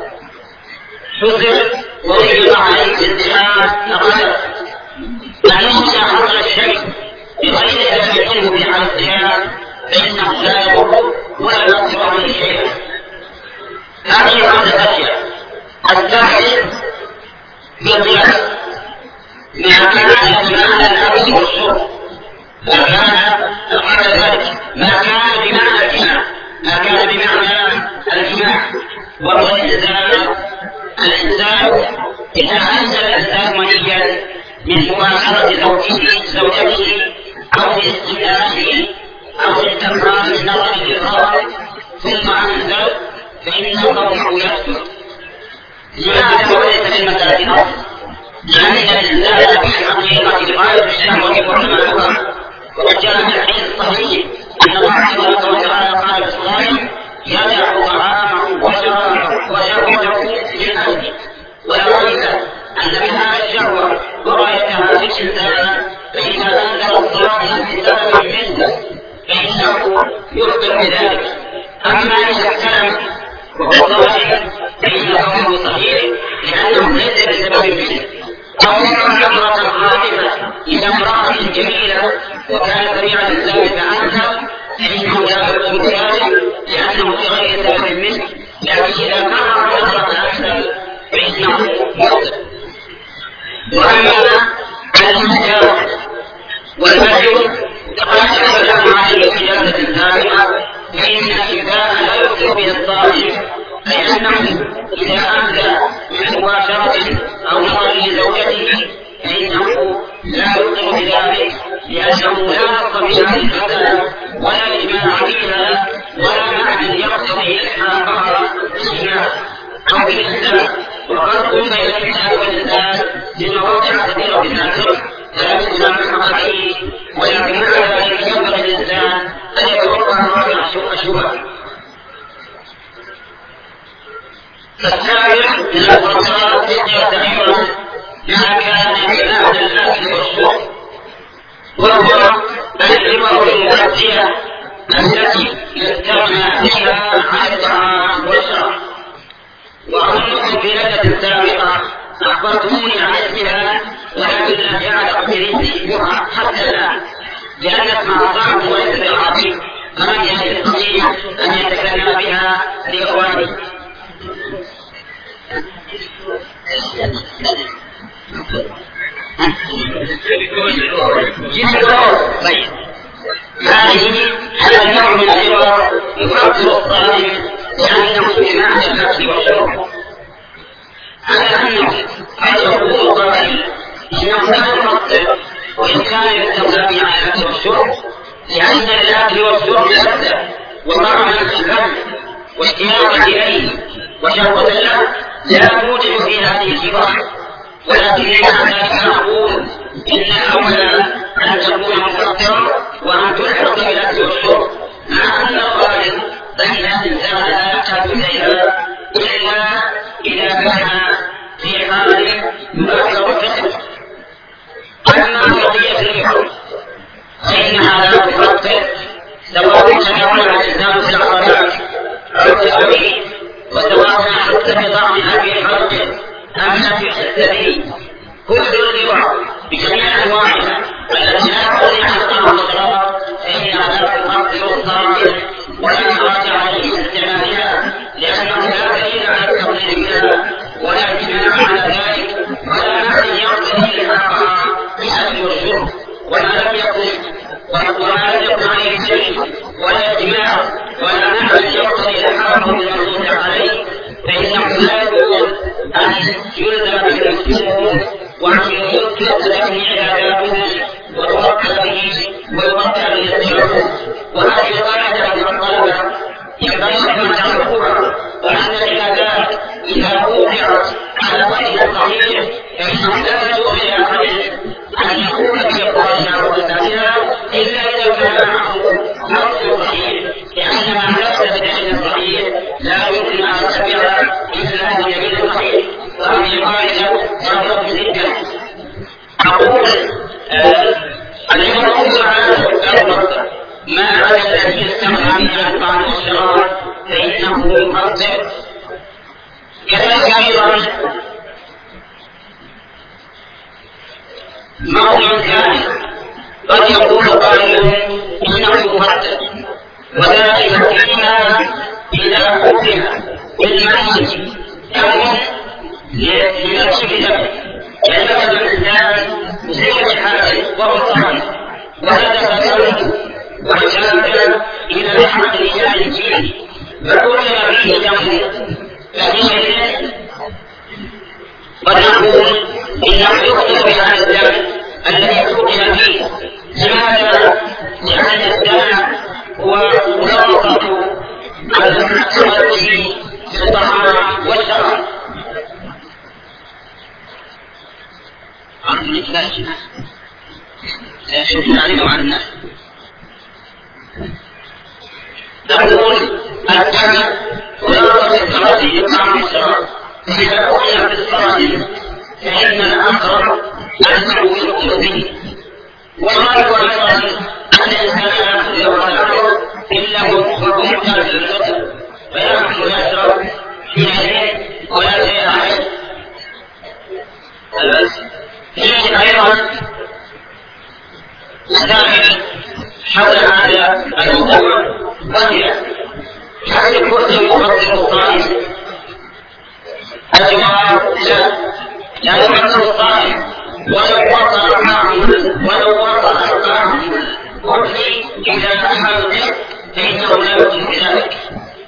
حذر وغيب عليه الانتهاء فقدر. لأنه إذا حصل الشيء بغير ذلك منه في حال الصيام فإنه لا يضر ولا يضر عليه شيئا. هذه خمسة أشياء: الساحر بالقياس ما كان بمعنى الأكل والشرب، ما كان قبل ذلك ما كان بمعنى الجماع، ما كان بمعنى الجماع. وهو الإنسان الإنسان إذا أنزل الإنسان منيا من مباشرة زوجته زوجته أو لاستمنائه أو للتكرار النظر للغرض ثم أنزل فإن قومه يسكت. لماذا وليس بالمسألة نص؟ لأن الإنسان في حقيقة غاية الشهوة والمعلومة. وقد جاء في الحديث الصحيح أن الله سبحانه وتعالى قال في الصلاة: يدع طعامه وشرابه من أجله. ولا ريب أن بهذا الشهوة وغايتها في الإنسان فإذا أنزل الصلاة بسبب منه فإنه يخبر بذلك. أما إذا احترم وهو ضاجع فإن قوله صحيح لأنه ليس بسبب منه. أو نظرة خاطفة إلى امرأة جميلة وكان سريع الإنسان فأنزل فإنه لا يخبر بذلك لأنه بغير سبب منه. لكن إذا كان نظرة أحسن فإنه يخبر. وأما المجاز والمجهول تقدم لهم عن القيادة السابقة فإن الإنسان لا يخبر به الصالح، لأنه إذا أنزل من مباشرة أو نظر لزوجته فإنه لا يخبر بذلك لأنه لا يخبر بهذه المسألة ولا إجماع فيها ولا معنى يقتضي إلحاقها بالإجماع أو بالإنسان. وفرق بين الإنسان والإنسان لمواضع كثيرة في الفقه لا يمكن أن يحق عليه، ولكن مع ذلك ينبغي الإنسان أن يتوقع مواضع الشبهة. فالسابع من الفرقات يستعير ما كان من أهل الأكل والشرب، وهو العبر المؤدية التي يستغنى بها عن الطعام والشراب. وأظنكم في ليلة سابقة أخبرتموني عن اسمها ولكن لم يعلق برزقها حتى الآن، لأن اسمها صعب وليس بالعربي، فمن يستطيع أن يتكلم بها لإخواني؟ طيب، هذه هذا النوع من العبر يفكر الصائم لأنه بمعنى الأكل والشرب، على أنه قد يقول قائل إنه لا يفكر وإن كان يستخدم على الأكل والشرب، لأن الأكل والشرب لذة وطعما في الفم واشتياقا إليه وشهوة له لا توجد في هذه الكبار. ولكن مع ذلك نقول إن الأولى أن تكون مفكرا وأن تلحق بالأكل والشرب، مع أن الغالب بين الإنسان لا يحتاج إليها إلا إذا كان في حال يؤثر فقه. أما قضية الحكم فإنها لا تفكر سواء كان الإنسان في العضلات أو في الأوعية، وسواء حتى بطعمها في حلقه أم في السبيل، كل الرواء بجميع أنواعها التي لا تقضي عن الطعام والشراب فإنها لا تفكر الصائم ولا يراجع عليه استعمالها، لأنه لا دليل على التقدير بها ولا اجماع على ذلك ولا معنى يقتضي لحقها بالأكل والشرب. وما لم يكن وما لم يكن عليه شيء ولا اجماع ولا معنى يقتضي لحقه بالمنصوص عليه فإنه لا يجوز أن يلزم بالمسلمون وأن يطلق لجميع عباداتهم وتوكل به ويوكل بالسلوك. وهذه قاعدة المطلبة ينبغي أن تعرفوها، وأن العبادات إذا وضعت على وجه صحيح فإنه لا يجوز لأحد أن يكون في أقوالها وأفعالها إلا إذا كان معه نص صحيح، لأن ما ليس بدليل صحيح لا يمكن أن يتبعها إلا بدليل صحيح. وهذه قاعدة ظاهرة جدا. أقول العلم على المصدر ما على الذي يستمع من الطعام والشراب فإنه يقدر. كذلك أيضا موضع ثاني قد يقول قائل إنه يقدر، وذلك فيما حكمها بالمعاصي أو لنفسه ذنبه، يعني مثلا الإنسان يصيب بحاجة وهو صائم وهذا فساد واحتاج إلى الحق لجانب فيه فكل ما فيه ذنب، فحينئذ قد نقول إنه يخطئ بهذا الدم الذي حكم فيه. لماذا؟ لأن الدم هو ملخص على التردد في الطعام والشراب. عرض الإثبات سيشوف علينا وعلى الناس. نقول الدم ملخص التردد في الطعام والشراب، إذا قلنا في الصلاة فإن الأقرب أنه يخطئ به، والغالب أيضا أن الإنسان لا يأخذ يوم الأمر إلا وهو محتاج للفطر فيأكل ويشرب حينئذ ولا شيء عليه. فيه أيضا مسائل حول هذا الموضوع، وهي هل الكفر يفطر الصائم؟ الجواب لا، لا يفطر الصائم ولو وصل طعامه ولو وصل طعامه كفري إلى حلقه فإنه لا يفطر بذلك،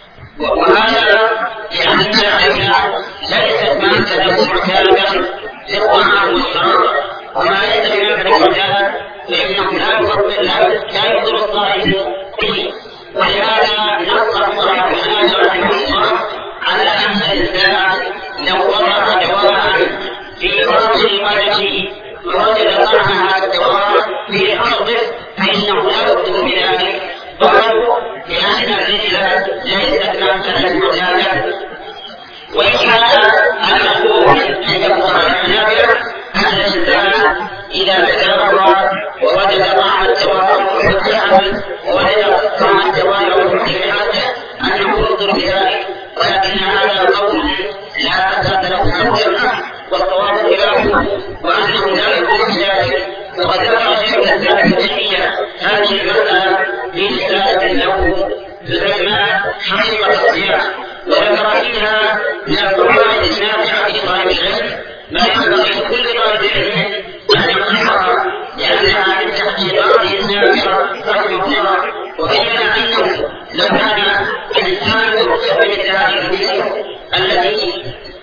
وهذا لأن العلم ليست مادة معتادة للطعام والشراب، وما ليس بمادة معتادة فإنه لا يفطر لا يفطر الصائم به. ولهذا نص الصحابة رحمه الله على أن الإنسان لو وضع دواء في أرض قلبه ووجد طعم هذا الدواء في أرضه فإنه لا يفطر بذلك، قالوا لأن الرجل ليست مادة معتادة. وإن كان المشهور أن يكون الحنابلة أن الإنسان إذا تجرب ووجد طعم الدواء ووجد طعم الدواء ووجد أنه يفطر بذلك، ولكن هذا القول لا أساس له مرجع، والصواب خلافه وأنه لا يفطر بذلك. وقد ذكر شيخ الإسلام ابن تيمية هذه المسألة في رسالة له تسمى حقيقة الصيام، وذكر فيها من الفوائد النافعة لطالب العلم ما ينبغي لكل طالب علم أن يقرأها، لأنها من تحقيقات النافعة رحمه الله. وبين أنه لو كان الإنسان يخطئ بمثل هذه الأمور التي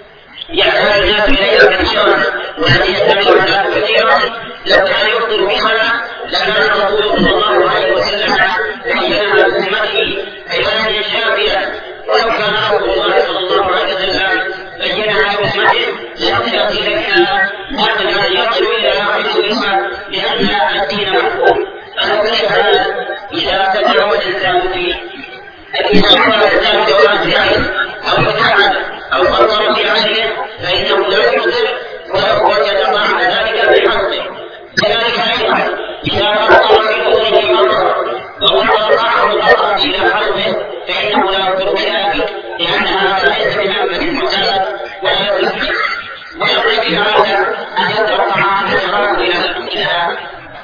يحتاج الناس إليها كثيرا والتي يستعملها الناس كثيرا، لو كان يخطئ بها لكان الرسول صلى الله عليه وسلم بينها لأمته بيانا شافيا، ولو كان رسول الله صلى الله عليه وسلم بينها لأمته لم يأتي لنا أبدا يصل إلى آخر لأن الدين محكوم. على كل حال إذا تجرب الإنسان فيه إذا قال الإنسان جواب في عين أو اتحد أو قصر في عينه فإنه لا يفطر ولو وجد طعم ذلك في حقه. كذلك أيضا إذا قصر في أذنه مرة ووصل طعم الأرض إلى حلقه فإنه لا يفطر بذلك، لأن هذا ليس بمعنى معتاد ولا يفطر. ويقضي هذا أن يدعو طعام الشراب إلى الإله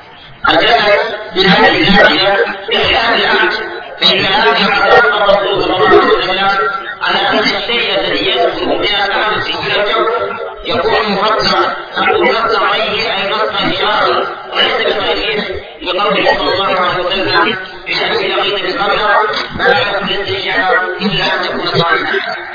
الجسد من هذه الناحية بخلاف الأمر، فإن هذا أخبر الرسول صلى الله عليه وسلم على أن الشيء الذي يدخل من الأمر في الجو يكون مفطرا أو مفطر عليه أي مفطر شرعي وليس بطريقه، لقوله صلى الله عليه وسلم بشأن لقيت بالقمر ما يكون الاستشعار إلا أن يكون صائما.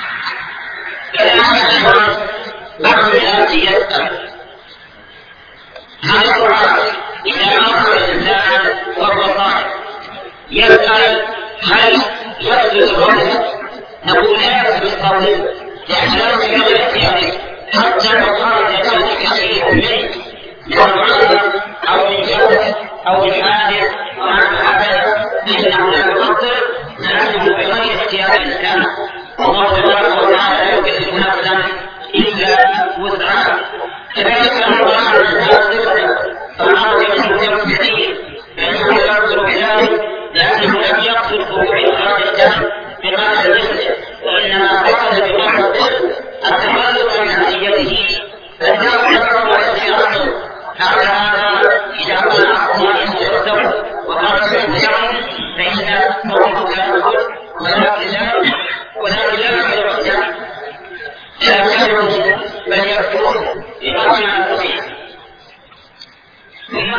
كذلك بعض الناس يسأل هذا القرآن إذا أمر الإنسان وهو صائم يسأل هل يفسد الصوم؟ نقول لا يفسد الصوم، لأن لا يمكن الاختيار حتى لو خرج ذلك شيء منه من العذر أو من جهل أو من حادث أو عن هذا فإنه لا يفطر لأنه بغير اختيار الإنسان. الله تبارك وتعالى لا يكلف نفسا إلا وسعها. كذلك القرآن الإنسان فالحاضر المسلم كثير فإنه لا يفطر بذلك لأنه لم يقصد خروج إخراج الدم بقدر جسده، وإنما قصد بقدر التخلص من نفسيته فالدم يقرب والاستعراض. هذا إذا كان أخطاء يستوى وقال سيدنا فإن صوته لا يقول ولكن لا ولا يكفرون بقول على التصحيح. ثم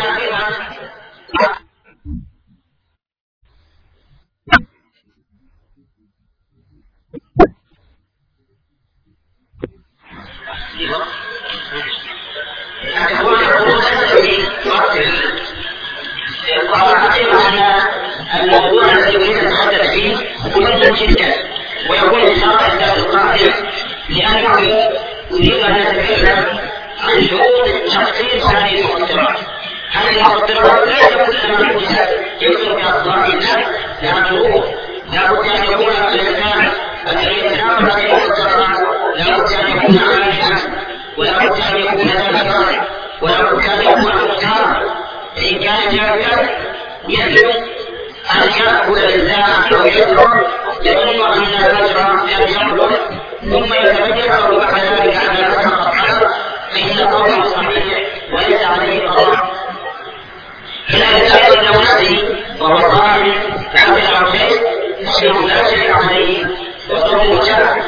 الموضوع الذي يريد أن نتحدث فيه مهم جدا ويكون إشارة إلى القاعدة، لأنه يريد أن نتكلم عن شروط تخصيص هذه المخدرات. هذه المخدرات ليس كل ما يكثر بأصدار الناس لها شروط، لا بد أن يكون الإنسان الذي يتناول هذه المخدرات لا بد أن يكون عالما، ولا بد أن يكون ذاكرا، ولا بد أن يكون مختارا. إن كان جاهلا يجب أن يأكل الإنسان أو يشرب يظن أن الفجر لم يخلق ثم يتفجر بعد ذلك على الفجر الحر، فإن قوله صحيح وليس عليه قضاء. فلا يزال نفسه وهو قائم فعمل أو شيء فإنه لا شيء عليه وصوم شاء.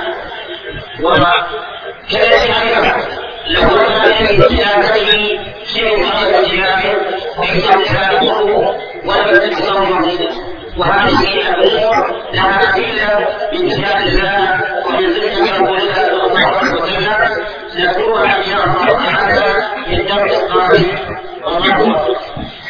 وكذلك أيضا لو كان في سياسته شيء غير سياسه فإنه لا يضره ولا يتكسر مريضا. وهذه الأمور لها أدلة من كتاب الله ومن سنة رسول الله صلى الله عليه وسلم نذكرها إن شاء الله تعالى في الدرس القادم. والله أكبر.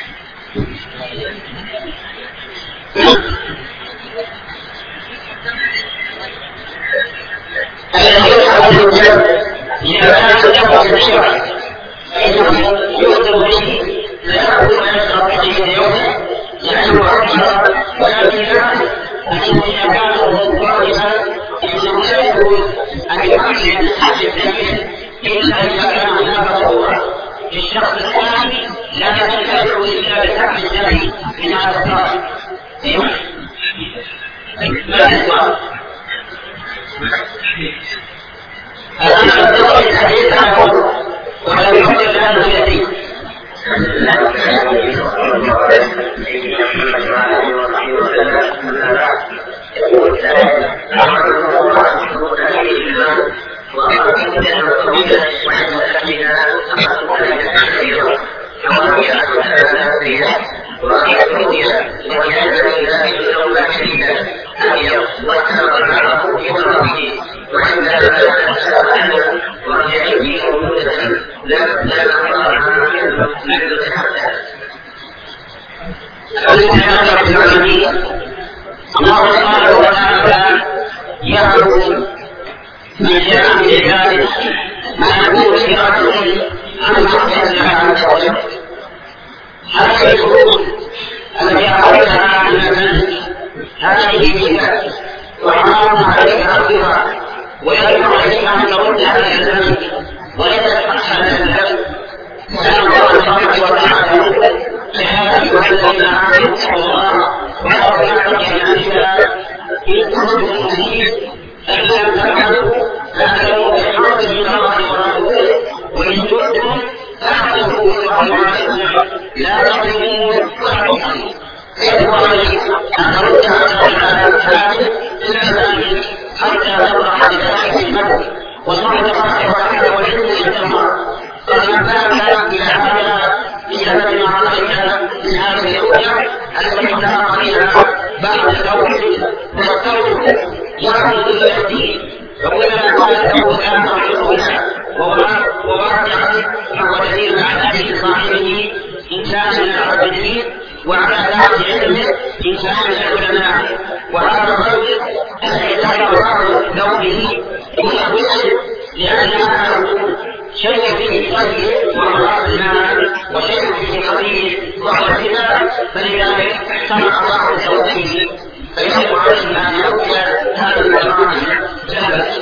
الذي يفعل الرجال إذا كان له الشرع فإنه يؤثر به لا يأكل ويشرب به يوما لأنه أكثر، ولكن يعرف أنه إذا كان ظاهرا فإنه لا يجوز أن يؤكل الحج الدليل إلا إذا كان هناك ضرورة. الشخص الثاني لا ينتفع إلا بحق الدليل من هذا الطرف. ما السؤال؟ الأمر الحديث عنه ولم يحدث عنه يزيد. الله سبحانه وتعالى يأمر من جاء من عباده ما يكون صراطهم عن معصية الله عز وجل. هذه الشروط التي أخرجها عن الذنب هذه هي وحرام عليك أرضها ويجب عليك أن ترد هذا الذنب وليس تحصل الذنب. لأن الله سبحانه وتعالى يقول يا أيها الذين آمنوا اتقوا الله ولا تجعلوا إن كنتم مؤمنين فإن لم تفعلوا فاعلموا بحق من الله ورسوله وإن تؤتوا فاعلموا بأموالكم لا تظلمون ولا تظلمون. يجب عليك أن ترد على الحاكم إلى ذلك حتى تبرح بذلك الموت. والله تبارك وتعالى وجهه يتمر فمن ذهب إلى هذا بسبب ما عليك من هذه الرؤيا التي تلقى فيها بعد التوحيد والتوبة يعود إلى الدين. وكلما قال له الآن رحمه وواقعا فهو دليل على أن صاحبه إنسان من العابدين وعلى ذات علمه إنسان من العلماء. وهذا الرجل الذي ذكر الله ثوبه هو مسلم لأنها شيء فيه طيب وهو المال وشيء فيه خبيث وهو الكتاب، فلذلك سمع الله ثوبه فيجب علينا أن نرد هذا المكان جلبا.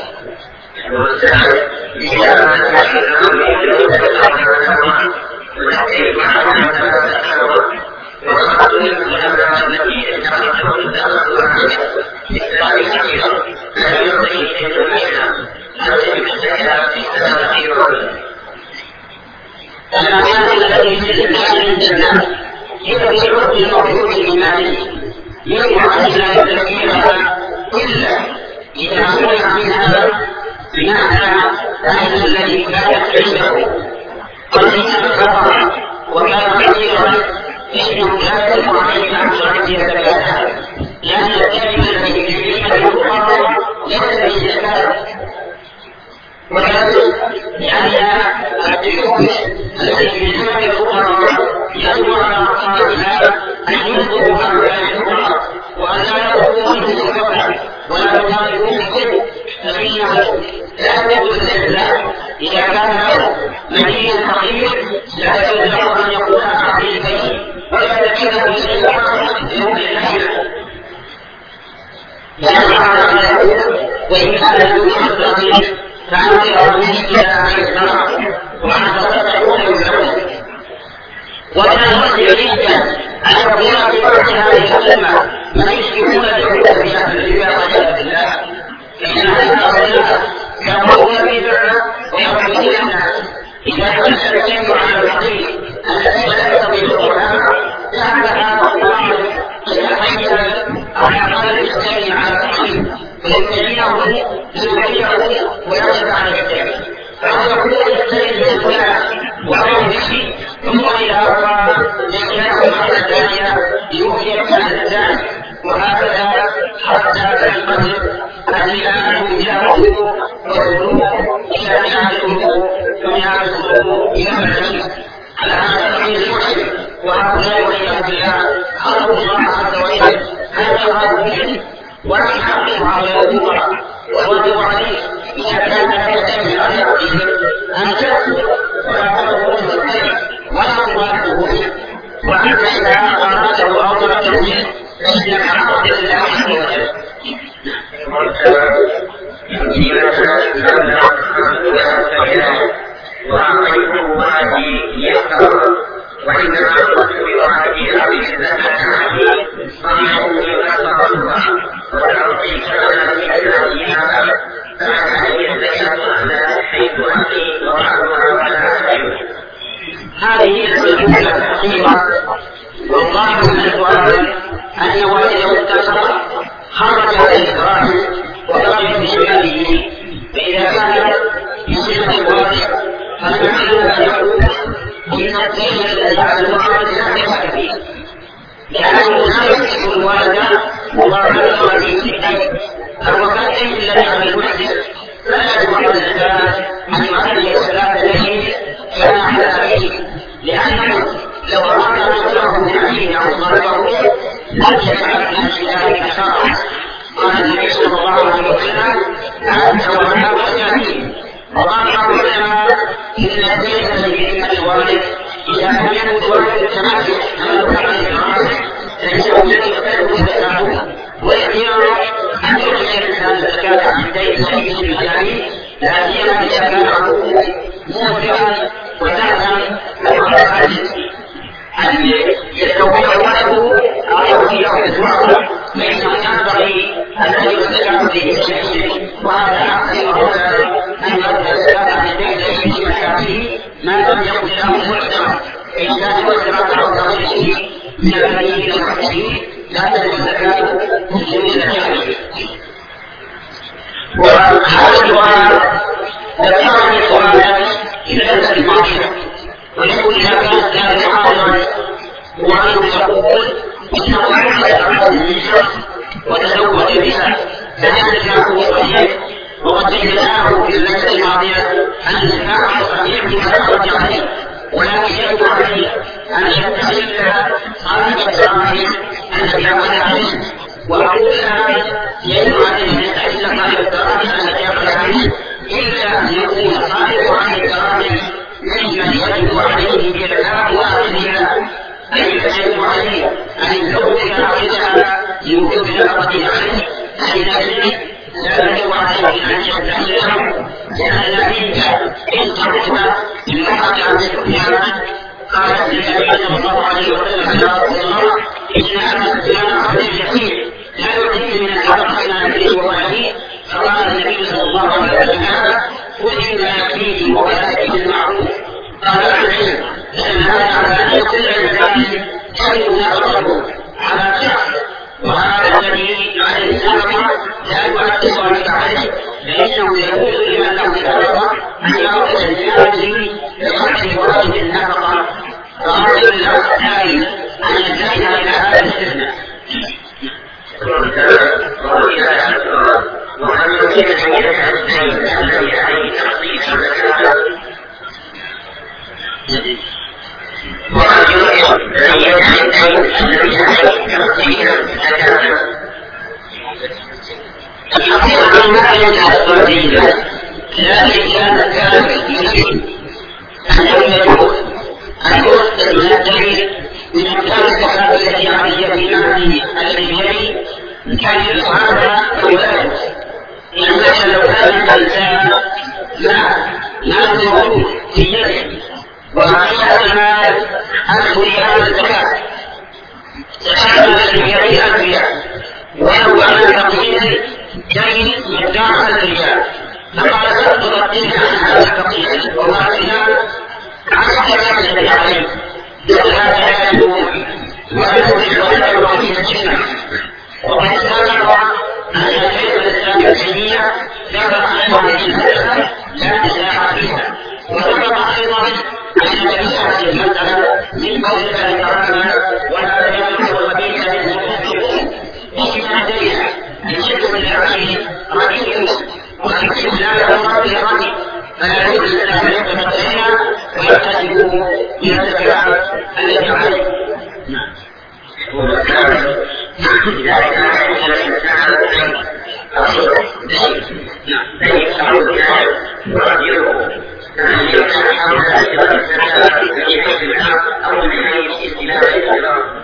الأعمال التي يجب على الجنة هي بشروط الموجود الإيماني يجب علينا تزكيتها إلا إذا منع منها بمعنى أن الذي كانت عنده قليلا فقط وكان كثيرا إنه لا يجب عليه أن يؤدي زكاتها، لأن الكلمة التي في ذمة الفقراء ليست بالزكاة، وذلك لأن الديون التي في ذمة الفقراء يجب على أصحابها أن ينظروا هؤلاء الفقراء وأن لا يقوموا منهم بفضل ولا يطالبون به، فإنه لا يجوز لله إذا كان له مدين صغير لا يجوز له أن يقول عن البيت ولا يتكلم إليه يوم الليل، لأن هذا يقول وإن كان ذو صغير فأنت أرميه إلى عن الزرع وعن تصدقون بالزرع. وكان مسلم جدا أن يكون في وقت هذه الأمة من يشركون الجهود في أهل الربا والعياذ بالله، فإن هؤلاء يقولون في ذرة ويقولون الناس إذا كان الشيء على الحقيق الذي لا يستطيع القرآن ذهب هذا الطالب يتحيز على قلب الشيء على الحقيق ويبتليه ليبتليه ويرد على الشيء، فيقول الشيء للفلان وهو به ثم إذا رأى يجعله على الثانية يوفي على الثاني، وهكذا حتى تنقلب الرئاسة إلى ربه والقلوب إلى رئاسته فيعرفه إلى الجنة على هذا الحين المحسن. وهؤلاء والعياذ بالله خلقوا الله عز وجل هل يراد به ولم يحققوا على الأمور والواجب عليه إذا كان يعتمد على نفسه أن تأخذ ولا تأخذ الخير ولا تواجهه به، وحتى إذا أراده أو تركه منه فإنك عبد لله عز وجل. وأعطيته وأتي يسر وإنما قلت بوعدي أبي الزكاة عليه صنعه يسر وتعطي كلام الإسلام فهذه الزكاة على حيث أتي وعدها ولا أتي. هذه الجملة الحقيقة والله من السؤال أن والده اتصل خرج على الإكراه وضرب بشماله، فإذا كان يصيب الوالد فنحن يقول إن الدين الذي على الوالد لا يحق فيه، لأنه لا يحب الوالد والله لا يحب فيه، فهو كالدين الذي على الوالد فلا يجب على الإنسان أن يؤدي الصلاة التي كان على أبيه، لأنه لو أراد أن يطلعه من أبيه أو ضربه لم يفعل من ذلك شرعا. قال النبي صلى الله عليه وسلم أنت وأبوك أبيه. وقال بعض العلماء إن الدين الذي في الوالد إذا لم يكن الوالد التمسك أمام الوالد فإنه لا يقبله زكاته، ويحتاج أن يخرج الإنسان الزكاة عن دين سيد الجاري لا سيما إذا كان عبده موسعا وسهلا وعلى أن يستوفيه ولده أو يوفيه بالزرع، فإنه ينبغي أن يزكى فيه شيء، وهذا أحسن أولى أن يرد الزكاة عن دين سيد مشابه ما لم يكن له معتمد، فإن كان معتمد على ضريبه من البنين والمحسنين لا تجب الزكاة في زكاته. وهذا السؤال ذكرني سؤالا في الأسئلة الماضية، ويقول إذا كانت هذه حاضرا وأنه يقول إنه عمل أمره من شخص وتزوج بها فهل نكاحه صحيح؟ وقد بيناه في الليلة الماضية أن نكاحه صحيح بما خرج عليه، ولكن يجب عليه أن يستحل صاحب الدراهم التي عمل عليه، وأقول هذا يجب عليه أن يستحل صاحب الدراهم التي عمل عليه إلا أن يكون صاحب عن الدراهم ممن يجب عليه بالعام وأخذها، أي يجب عليه أن يزوج أخذها لوجود نفقة عليه، لذلك لا يجب عليه أن يستحله، لأن ذلك إن ترتب المرأة عن سفيان قال النبي صلى الله عليه وسلم يا رسول الله إن أبا سفيان رجل يسير لا يعطيه من الحرق إلى نفسه وولده، فقال النبي صلى الله عليه وسلم خذ ما يكفيه وولدك بالمعروف. قال العلم لأن هذا على أن كل إنسان شيء يقربه على شخص، وهذا الذي عليه السلام لا يؤثر على عليه فإنه يجوز لمن له سابقة أن يأخذ الزيادة بقدر واجب النفقة فأرجو الأخ الثاني أن ينتهي إلى هذا الاستثناء. وأن يمكن أن يتأذن الذي عليه تخصيص الزكاة وأرجو أن يتأذن الذي عليه تخصيص الزكاة. الحقيقة ما يتأثر جيدا لكن كان كان يمكن أنه يجوز أن يصدر من الدليل من أمثال الزكاة التي علي في معنى الذي بيده كان يفعلها أو لا يجوز. لأنك لو كان الإنسان ما ما موجود في يده وهذا المال ألف ريال الزكاة زكاة الذي بيده ألف ريال ولو على تقدير دين مقدار ألف ريال فقال تأخذ الدين عن هذا التقدير وهذا عن الزكاة الذي عليه زكاة لا يجوز ولا يجوز ولا يجوز الجنة. وقد سبق أن شيخ الإسلام ابن تيمية ذكر أن الزكاة لا نزاع فيها وسبق أيضا أن جميع هذه المسألة من قول الله تعالى ولا يجوز الخبيث للمسلمين إنما دين الشرك بالعقيد رقيق والحكيم لا يمر بالرقيق فلا يجوز أن يتمكن ويحتسب من الزكاة التي عليه. إذا كان الإنسان يرجعه أن يكون حول الزكاة في حيث الحق أو من حيث استيلاء الإسلام.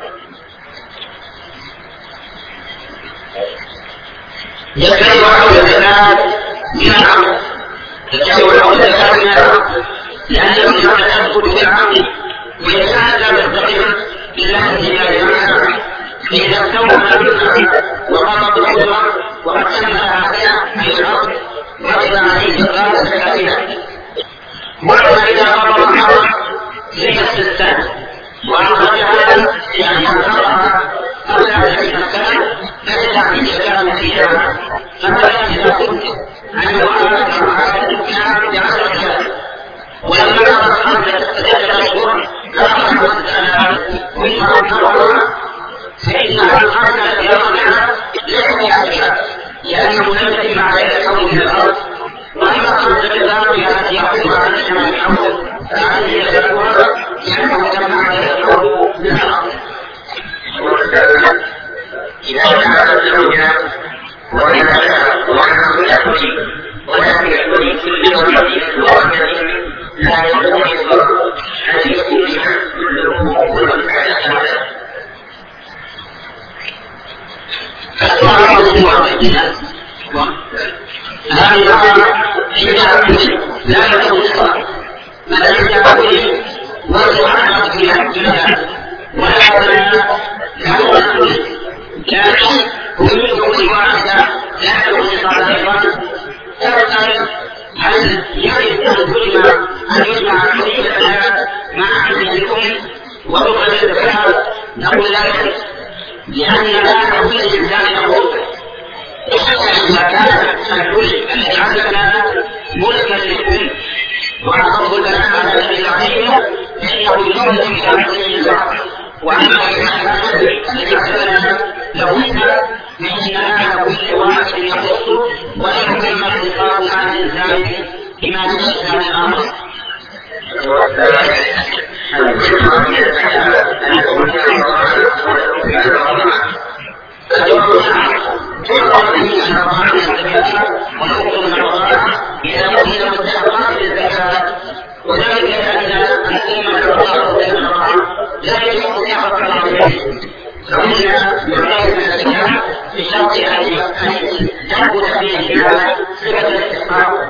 يكون حول الزكاة من العقل يكون حول الزكاة من العقل لأنه يتأكد بالعقل ويكاد لا يستقيم إلا استيلاء الإسلام. إذا استوى وقضى القدرة وقد تم هذا أي العقل وإذا عليه الزكاة الزكاة وإذا إذا قضى الحرم زي الستان وأخرجها يعني أخرجها قبل ذلك السنة فإذا عليه الزكاة فيها فماذا إذا قلت أن يؤخذ هذا الزكاة بعشر سنوات ولما قضى خمسة أشهر أخرج مسألة مما أخرجها فإنها الحركة يرونها ليس عليها لأنه لم يتم عليها الحول من الأرض وأما خمسة الباقية التي يحكمها عن الشمال الحول فهذه يدفعها لأنه تم عليها الحول من الأرض. إذا كان الزوجة وأنه يأتي ولم يكن كل وجه ووجه لا يكون الضرر أن يكون كله كل فعل هذه الأمر عندها لا يكون صار من عندها كل وضعها في الدنيا ولا بلاء لكن كل كل واحدة لا يكون صار أيضا تسأل هل يجب أن تجمع أن يجمع كل البنات مع أهلكم وضع الزكاة نقول لا يجب لأن لا كل إنسان يقول إذا كان الكل الذي عندنا ملكا للكل وعرض البنات على الذي عليهم فإنه يصل إلى كل إنسان وأما إذا كان الذي عندنا لهن فإنها كل واحد يخص ولا يتم الخطاب عن الإنسان بما يشبه الأمر. وذلك لأن الأمة الرضاعة لا يجب أن فإن يعطيه الزكاة بشرط أن تثبت فيه صفة الاستحقاق.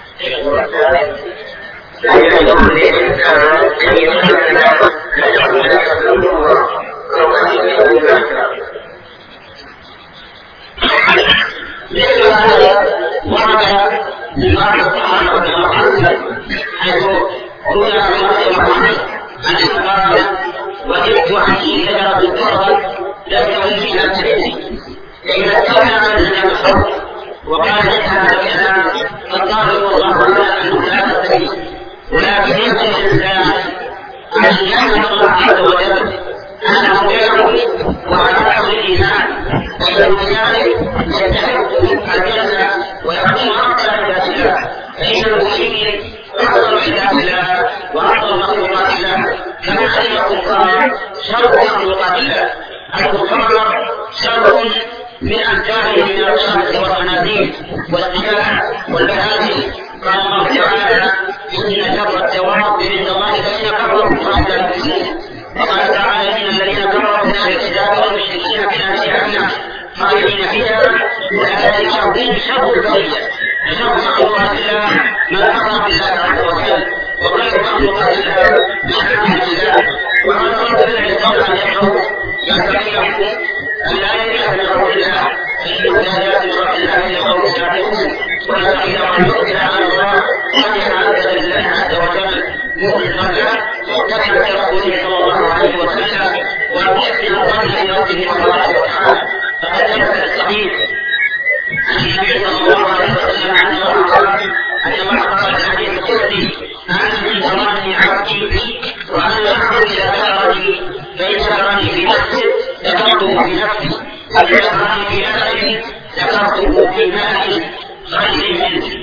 مثل هذا ورد من بعض الصحابة رضي الله عنهم حيث روي عن محمد أنه قال وجدت عني شجرة الدرة لا تولي لا تحسي فإذا كان من الحر وقال هذا الكلام فالظاهر والله أنه لا تستطيع، ولكن يمكن الإنسان أن يحمد الله عز وجل أنه يعبد وعلى أمر الإيمان، ومن ذلك يستحق الجنة ويكون أفضل عباد الله، فإن المؤمنين أفضل عباد الله وأفضل مخلوقات الله، كما أن الكفار شر مخلوقات الله. الكفار شر من أمثالهم من الشمس والخنازير والسباع والبهائم. قال الله تعالى: إن شر الدواب عند الله الذين كفروا وهم لا يؤمنون. وقال تعالى: إن الذين كفروا من أهل الكتاب والمشركين في نار جهنم خالدين فيها أولئك هم شر البرية. شر مخلوقات الله من كفر بالله عز وجل، وخير مخلوقات الله من آمن بالله. وقال رب العزة أن يدعوا ينبغي لكم أن لا يجعل من قول الله، فإنه لا يأتي شرع الله لقوم كافرون. وينبغي له أن يقبل على الله وأن يتعبد لله عز وجل مخلصا له متبعا لرسوله صلى الله عليه وسلم، وأن يحسن الظن بربه تبارك وتعالى. فقد ثبت في الصحيح عن النبي صلى الله عليه وسلم عنه قال: أن الله قال في الحديث القدسي: أنا من ظلامي عبدي وأنا أحب إلى ذكرني، فإن ذكرني في نفسي ذكرته في نفسي، وإن ذكرني في نفسي ذكرته في مالي خير منه.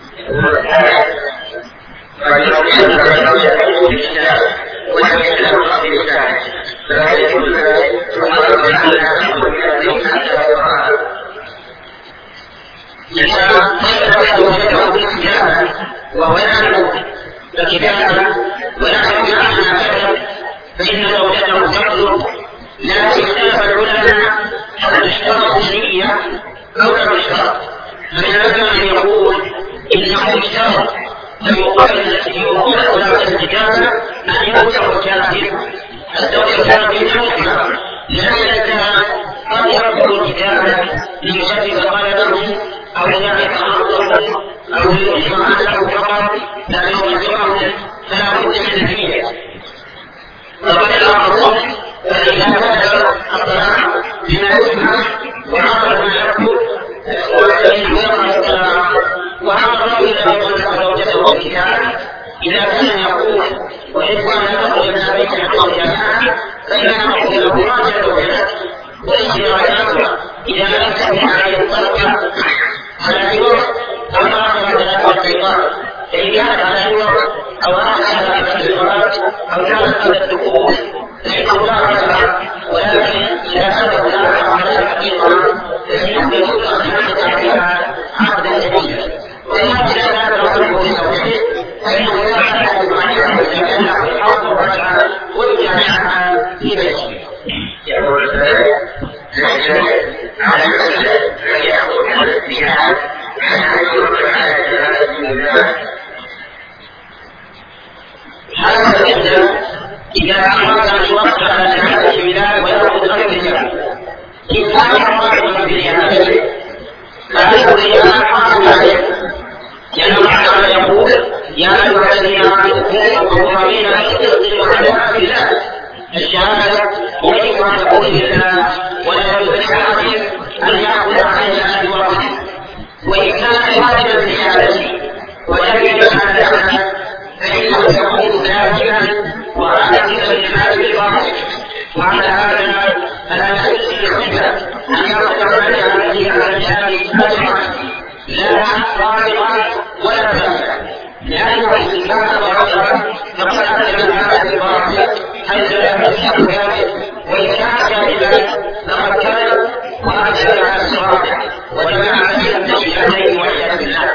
وهو يعلم الكتابة ويعلم أنها كذب، فإن زوجته تطلب. لا اختلف العلماء هل تشترط النية أو لا تشترط، فمن أن يقول إنه اشترط فيقال التي يقول على الكتابة أن يكون الكافر الزوج الكافر يحكم، لأن الإنسان قد يرفض الكتابة ليشرف قلبه أو يعرف عقله أو يؤثر عنه فقط لا يؤثره، فلا بد من النية. وقد الأمر فإذا كان الطلاق بما يسمع وعرف ما يكتب فإنه يقع الطلاق. وهذا الرجل الذي يطلق زوجته بالكتابة إذا كان يقول أحب أن تخرج من بيت القول جماعة فإننا نقول له راجع زوجته، وإن راجعته إذا لم تكن عليه الطلقة على الوقت أو آخر ثلاثة الشيطان، فإن كانت على الوقت أو آخر ثلاثة الشيطان أو كانت قبل الدخول فإنه لا رجع. ولكن إذا كانت لا على الحقيقة فإنه يجوز أن يحدث عليها عقدا جديدا. وإذا كان الرجل بزوجته فإنه لا يحدث عليها إذا كان الحق والرجعة ويجامعها في بيته. يقول ليس على المسألة أن يأخذ بها حتى يرجع على جلالة الله. هذا الإنسان إذا أراد أن يوقع على جلالة الله ويأخذ غير الرجال إن كان الرجل بالإهانة فهذا الرجال حرام عليه، لأن الله يقول: يا أيها الذين آمنوا كونوا قوامين بالقسط شهداء لله. الشهادة يجب أن تكون لله، ولا يجوز لأحد أن يأخذ عليها سواه، وإن كان واجبا في هذا ولم يجب أن فإنه يكون لاجئا وعاجزا للمال بالباطل. وعلى هذا فلا يجوز للخبة أن يقدر عليها الذي على الجهل أجرا لا صادقا ولا فاسدا، لأنه إن كان ضرورا فقد أجرى المال بالباطل حيث لا يجوز ذلك، وإن كان جاهلا فقد كان وأجرى على الصراط وجمع بين الشهادتين والعياذ بالله.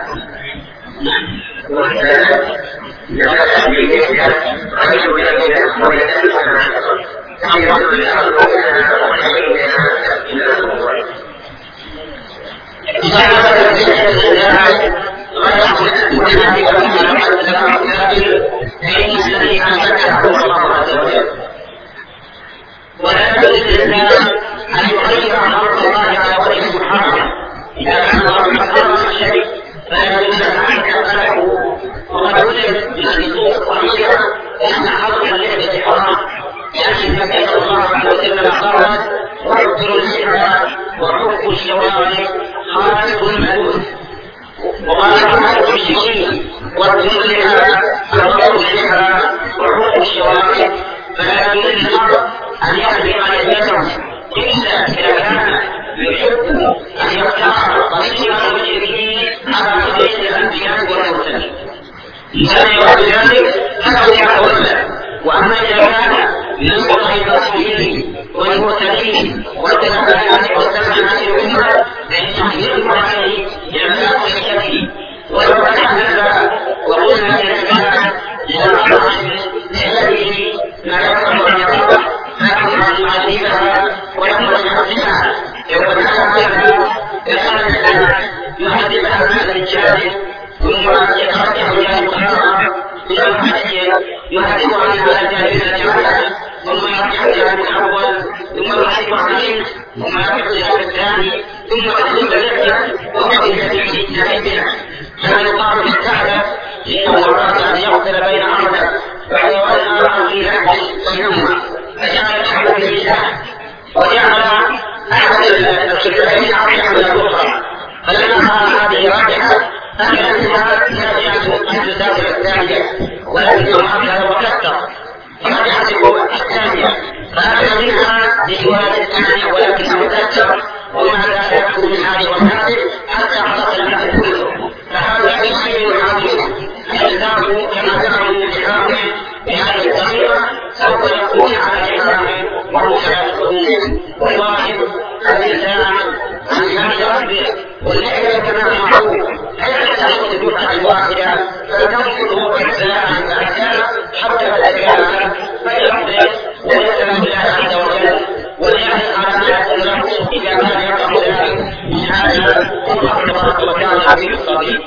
يقصد بذلك رجل الذين ويتبعون يقول الأرض ولا يجوز للإنسان أن يغير أمر الله على وجه محرم. إذا كان الله محرم الشيء فلا يجوز أن يقبله. وقد وجد من النصوص الصحيحة أن حرم اللحية حرام، لأن النبي صلى الله عليه وسلم قال: وحفر اللحى وحف الشوارع خالق المألوف وقال المشركين وكلها وقولها وحقوق الشوارع فلا يجوز للمرء ان يحرق يده الا اذا كان يحب ان يختار طريق المشركين على طريق الانبياء والمرسلين. كان يراد ذلك فقد يقول. واما اذا كان من طريق المسلمين والمرسلين والتنبيات والسماعات الامه فانه يجب عليه جماعه الشكل. ولو كان هذا وقلنا للاسلام لنعرف لهذه ما يقع ان يقع لكن ان نعذبها ونحن نعذبها لو كان هذا يقال الان يعذبها هذا الجانب ثم يترجع الجانب الاخر ثم يهدم عنها الجانب الاخر ثم يرجع الجانب الاول ثم يهدم عنه ثم يرجع الجانب الثاني ثم يهدم الجانب وقد يهدم الجانب. كما يقال في الكعبه انه اراد ان يقتل بين عرضه فحيوان اراد في نفسه بينهما فجعل احد النساء وجعل احد الكتابين ارجح من الاخرى فلما راى هذه راجحه أكل منها ناجعة أن تسافر الثانية ولكنه أكل وكثر فرجعت الثانية فأكل منها لجوال الثانية ولكنه كثر ومع ذلك يأكل من هذه وهذه حتى حصل الناس كله. فهذا يشير العظيم الإسلام كما ذكر الإسلام بهذه الطريقة سوف يكون على الإسلام وهو ثلاثة والواحد الإنسان عن هذا ربه واللحية كما معروف حيث تأخذ الدفعة الواحدة فتنقضه أجزاء أجزاء حتى تتكامل فيقضي ويسلم الله عز وجل وليعلم على ما يقول له إذا كان يقع ذلك من هذا الله تبارك وتعالى في الصديق.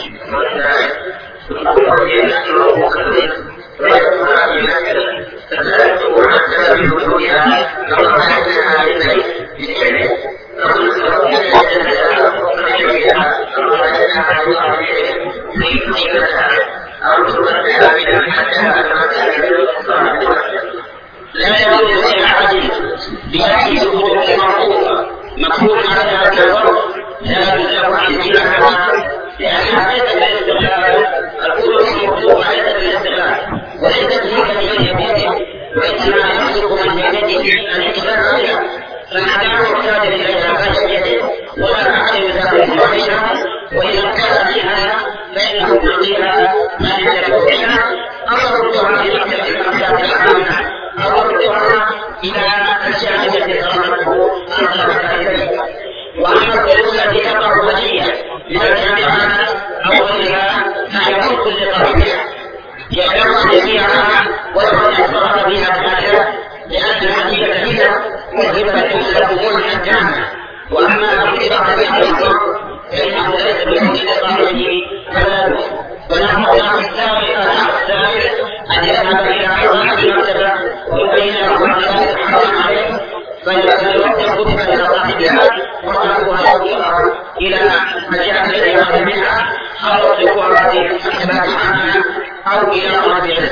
لا يجوز لأحد بأي حقوق معروفة مكتوب عليها كالورق لا يجوز عن دينها لأنها ليست للاستغلال. الحقوق الموضوعة ليست للاستغلال وليست ملكا من يمينه وإنما يملك من يمينه الإجبار عليها فما دام محتاجا إليها فهي بيده ولا أحد يزال عليها وإذا كان منها فإنه يعطيها ما يملك بها أو يردها إلى الأحكام العامة أو يردها إلى الأشياء التي صرفته أنزلها إليه. وأما الحقوق التي تقع هدية من الجامعات أو غيرها فهي ملك لصاحبها يجمع جميعها ولو يصرف بها بحاجة لأن الهدية هي وهبة له ملكا تاما. وأما الهبة بها فإنه ليس بملك صاحبه فلا ونحن نحن السابق السابق أن يذهب إلى عرض المكتبة ويبين له أن ذلك حرام عليه فيرد الخطبة إلى صاحبها وتركها إلى مجال الذي أخذ منها أو يتركها في الحسابات عنها أو إلى رابعه.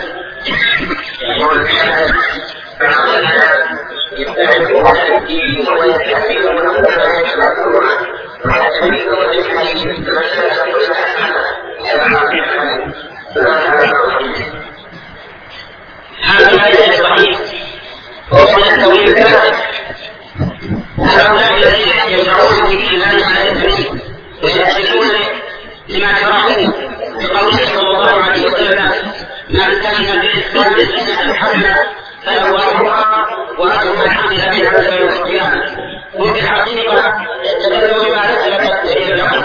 هذا ليس صحيح وهو التوحيد كذلك. هؤلاء الذين يشرعون في الإيمان على التوحيد ويسلكون لما شرعوه بقوله صلى الله عليه وسلم من كان بالإسلام سنة حسنة فله أجرها وأجر من عمل بها يوم القيامة. وفي الحقيقة يستدلوا بما نزلت إلى الأرض.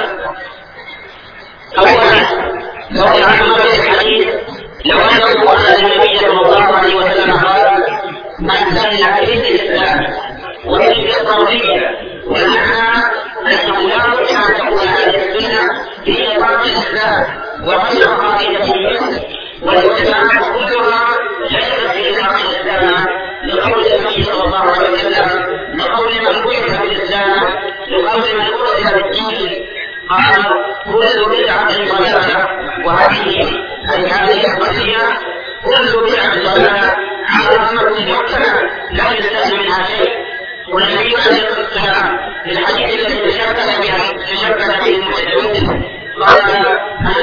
أولا وقع عنه في الحديث لو أنه أن النبي صلى الله عليه وسلم قال من سن في الإسلام وفي التربية ومعنى أنه لا يصح أن تكون هذه السنة في إطار الإسلام وغير قاعدة منه والجماعة كلها ليست في إطار الإسلام لقول النبي صلى الله عليه وسلم لقول من بعث بالإسلام لقول من أرسل بالدين قال كل بدعة ضلالة وهذه أي هذه القضية كل بدعة ضلالة عامة محكمة لا يستثنى منها شيء. والنبي عليه الصلاة والسلام في الحديث الذي تشبه به تشبه به المسلمون قال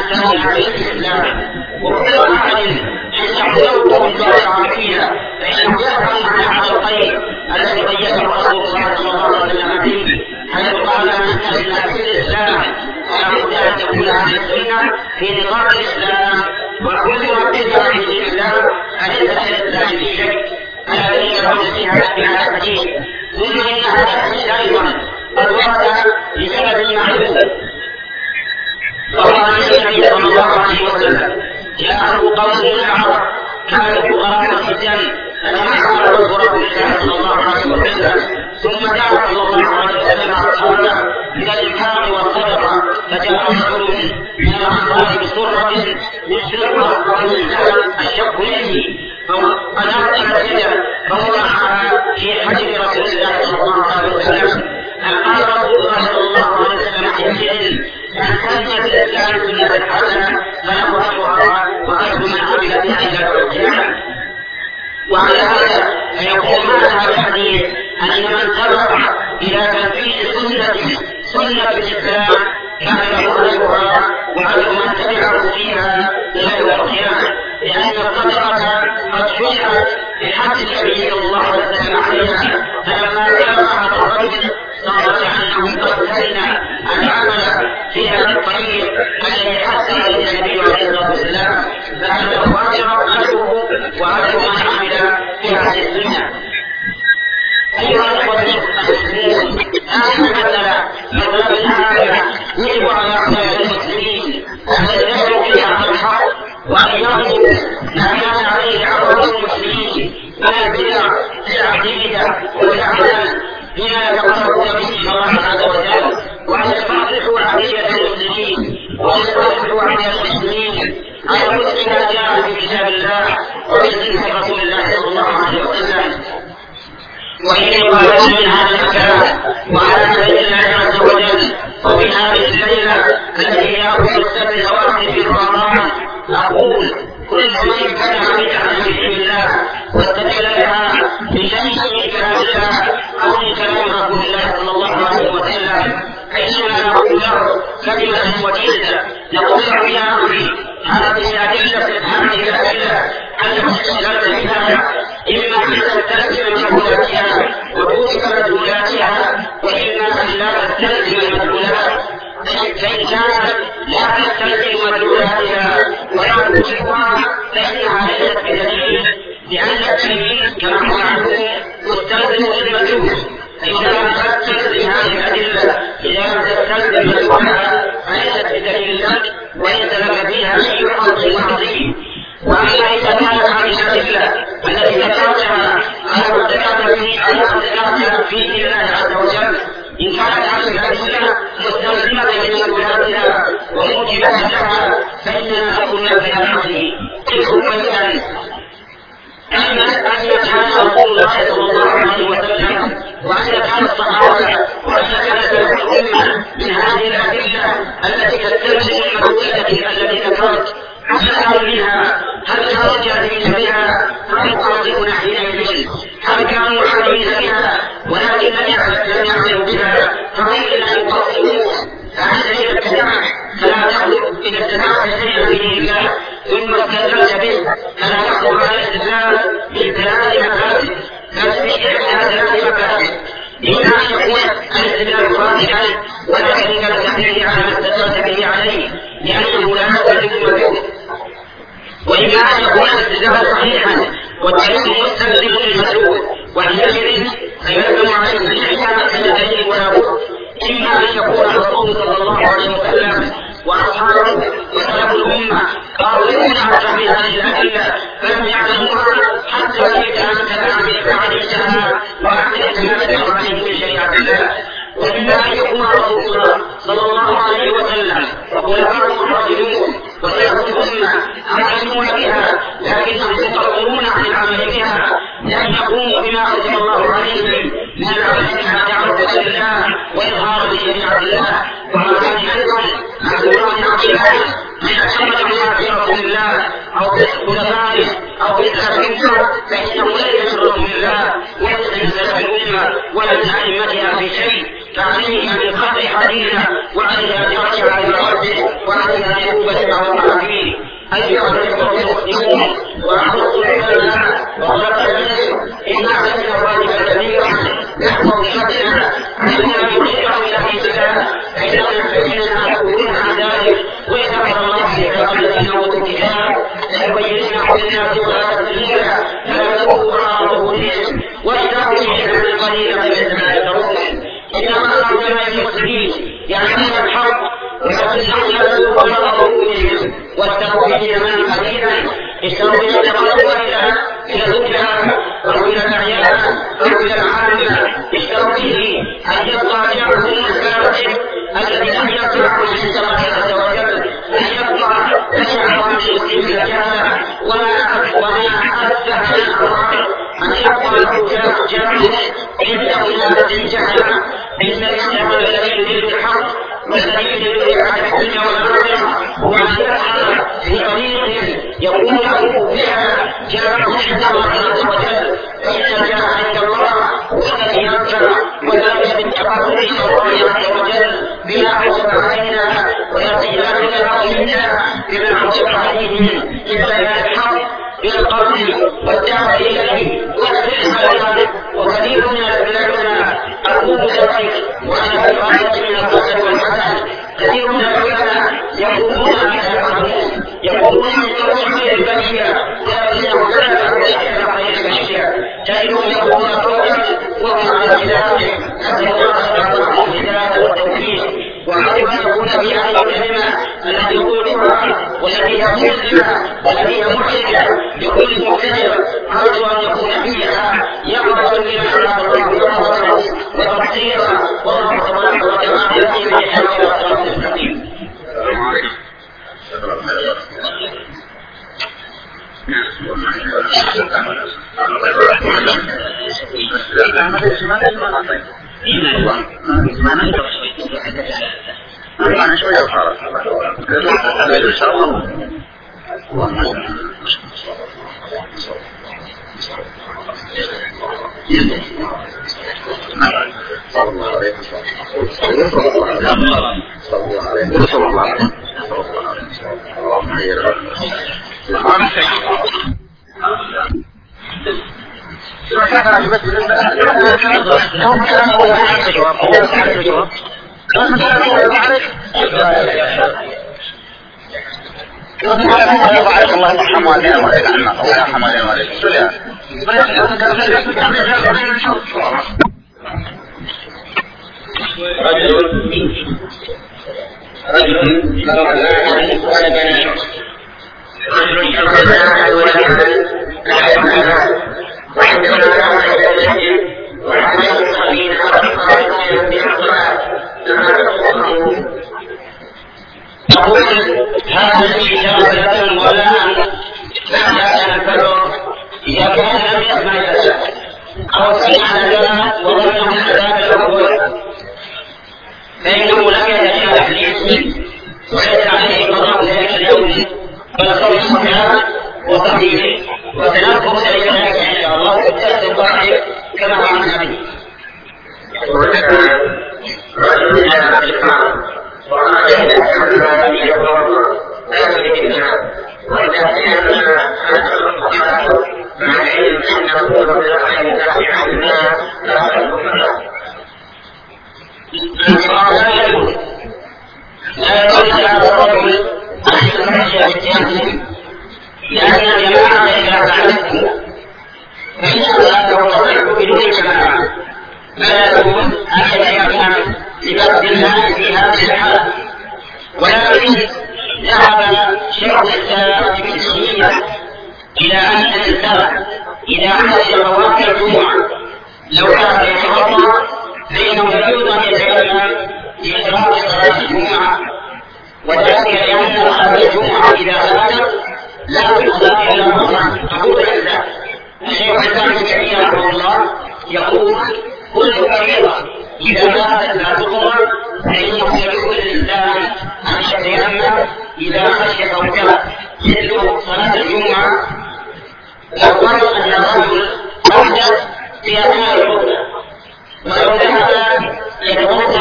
الثاني عليه الإسلام. وكل أحد حين يحضره بالدعوة العربية فإنه يفهم معنى الخير الذي بينه رسول الله صلى الله عليه وسلم فيه، حيث قال من كان في الإسلام فلا بد أن تكون هذه السنة في نظام الإسلام، وكل مبتدع في الإسلام فليس الإسلام في شيء، ألا يجب فيها في هذا الحديث. ثم إن هذا الحديث أيضا قد ورد لسبب معلوم، وهو أن النبي صلى الله عليه وسلم جاءه قوم من العرب كانوا فقراء جدا فلما رسول الله صلى الله عليه وسلم ثم دعا صلى الله عليه وسلم اصحابه الى الانفاق والصدقه، فجاء رجل من الانصار بسره من سره ومن الشق منه فأناط المسجد فوضعها في حجر رسول الله صلى الله عليه وسلم. فقال رسول الله صلى الله عليه وسلم حينئذ من كان في الاسلام سنه حسنه فله اجرها واجر من عمل بها الى يوم القيامه. وعلى هذا فيقول معنى هذا الحديث ان من سبق الى تنفيذ سنه سنه الاسلام كان له اجرها واجر من تبعه فيها الى يوم القيامه، لان الصدقه قد شرعت بحق النبي صلى الله عليه وسلم عليها، فلما كان هذا الرجل صار كانه قد سن العمل في هذا الطريق الذي حث عليه النبي عليه الصلاه والسلام، فهذا واجر اجره واجر من عمل في هذه السنه. ايها الاخوه المسلمون، هذه المساله مساله هامه يجب على اعداء المسلمين ان يدافعوا فيها عن الحق وان يرضوا ما كان عليه عوام المسلمين من البدع العقيده والعمل بما يتقربون به الى الله عز وجل، وان يصلحوا عقيده المسلمين وان يصلحوا عقيده المسلمين على وفق ما جاء في كتاب الله وفي سنه رسول الله صلى الله عليه وسلم. وإن قال من هذا المكان وعلى بيت الله عز وجل وفي هذه الليلة التي هي أول السبت الأواخر في رمضان أقول كل من كان بدعا في دين الله واستدل لها بشيء من كلام الله أو من كلام رسول الله صلى الله عليه وسلم فإننا نقول له كلمة وجيزة نقول له يا أخي هذه الأدلة هذه الأدلة التي استدلت بها إما أن تستلزم مدلولاتها وتوجب مدلولاتها وإما أن لا تستلزم المدلولات، فإن كانت لا تستلزم مدلولاتها ولا توجبها فإنها ليست بدليل، لأن الدليل كما هو معلوم مستلزم للمدلول، فإنما تستلزم هذه الأدلة إذا لم تستلزم مدلولها فليست بدليل لك وليس لك فيها أي حظ عظيم. وأما إذا كانت هذه الأدلة التي ذكرتها أو ذكرتها في دين الله عز وجل إن كانت هذه الأدلة مستلزمة لمدلولاتها وموجبة لها فإننا نقول لك يا أخي تلك بينا أن كان رسول الله صلى الله عليه وسلم وأن كان الصحابة وأن كانت الأمة من هذه الأدلة التي تستلزم المدلولة التي ذكرت هل منها هل كانوا جاهلين بها هل قاضون حينئذ هل كانوا حالين بها ولكن لم يعملوا بها فهم لا يقصرون. فأنت إذا اتبعت فلا تخلق إذا اتبعت شيئا من الله ثم استدلت به فلا تخلق على الاستدلال بثلاث مفاسد تسبيح على ثلاث مفاسد، إما أن يكون الاستدلال صادقا ولكن لا تحتاج على ما استدلت به عليه لأنه لا يستلزم المدلول، وإما أن يكون الاستدلال صحيحا والدليل مستلزم للمدلول، وحينئذ فيلزم عليه الحكمة الدليل ولا بد إما أن يكون الرسول صلى الله عليه وسلم وأصحابه وسلف الأمة قاضون على فهم هذه الأدلة فلم يعلموها حتى إذا أنت بعدها وأعتقد ما تدعو عليه من شريعة الله، وإما أن يكون رسول الله صلى الله عليه وسلم وخلفاء الراشدون وسلف الأمة يعلمون بها لكنهم يقصرون عن العمل بها لأن يقوموا بما أوجب الله عليهم من العمل بها دعوة لله وإظهار لشريعة الله، وهذا أيضا معذوران عقلان من أشرك الله في رسول الله أو في خلفائه أو في الأمة فإنه ليس من رسول الله وليس من سلف الأمة ولا من أئمتها في شيء، فعليه أن يقطع حديثه وعليه أن يرجع إلى ربه وعليه أن يتوب لما فيه. أيها الإخوة المسلمون وأخص العلماء وصدق العلم إن علينا واجبا كبيرا نحفظ شرعنا علينا يرجع إلى الإسلام فإننا نكون عن ذلك ويذكر الله قبل أن أوتوا الكتاب ليبيننا للناس ولا تدليلا لا تكون ظهورهم وإذا أوتينا من القليل فمثل ما يدرون إنما أرجع المسلمين يعلمون الحق ويصلحون ونظرهم والتوحيد من قليلا اشتروا الى الى الى زوجها او الى الاعيان او الى العالم اشتروا به ان يبقى جعل الفاسد الذي لم يصلح من الله عز وجل ان يبقى تشعر من المسلم الجهل وما وما افسح القرآن ان يبقى الحجاج جاهل عند اولاد الجهل ان الاسلام الذي يريد الحق والذي يريد على الدنيا والاخره وعلى في طريق يكون له بها جاء عند الله عز وجل فإن جاء عند الله والذي ينفع وذلك بالتقرب إلى الله عز وجل بما حسب علينا ويصيرنا منا بما حسب عليهم إلا الحق بالقول والدعوة إليه والفعل وكثير من العلماء أقول ذلك وأنا في غاية من القصد والحسن كثير من العلماء يقولون على الحديث يقولون من توحيد البشر لكنه لا يعرف خير البشر تجدون يقولون قولا وهم على خلافه حتى يقولون الهدايه والتوحيد وعرف ان يكون في هذه الكلمه التي يقول القران والتي هي مسلمه والتي هي محرجه لكل مبتدع ارجو ان يكون فيها يعرف بما الله وتفسيرا والله تبارك وتعالى في حياته والصراط المستقيم. أنا شوية وخلاص. إن شاء الله. صلى الله عليه وسلم. صلى الله عليه وسلم. صلى الله عليه وسلم. صلى الله عليه وسلم. اللهم خير. أنا شيء. بارك الله يرحم والدينا ويرضى عنا الله يرحم والدينا ويرضى تقول هذا الكتاب لكم ولا لا تنفعه إذا كان لم يسمع الأساس أو سمع لنا وظنه الأساس الأول فإنه لم يتشابه لاسمه وليس عليه قضاء ذلك اليوم بل صوتها وصحيح وسنذكر ذلك إن شاء الله في الدرس القادم كما عملنا به. رجل جاء بالإقامة وقال إن الحمد لله يقول لا يريد الإسلام وإذا كان مع العلم أنه بالرحمة لله عنا لا تكون لا يقول لا يقول هذا الرجل أن يمشي بالجهل لأن الجماعة إذا فعلته فإنها تتصرف بدون جماعة فلا يكون أحد يفهم لفقد الناس في هذه الحالة ولكن ذهب شيخ الإسلام في السنية إلى أن الإنسان إذا عمل فوات الجمعة لو كان يتوضأ فإنه يجوز أن يتكلم في إدراك صلاة الجمعة وذلك لأن صلاة الجمعة إذا فاتت لا تصلى إلا مرة تقول الإنسان. الشيخ الإسلام ابن تيمية رحمه الله يقول كل فريضة إذا فاتت لا تقضى فإنه يجوز للإنسان أن يتيمم إذا خشي فوتها مثل صلاة الجمعة لو فرض أن الرجل أحدث في أثناء الخطبة ولو ذهب يتوضأ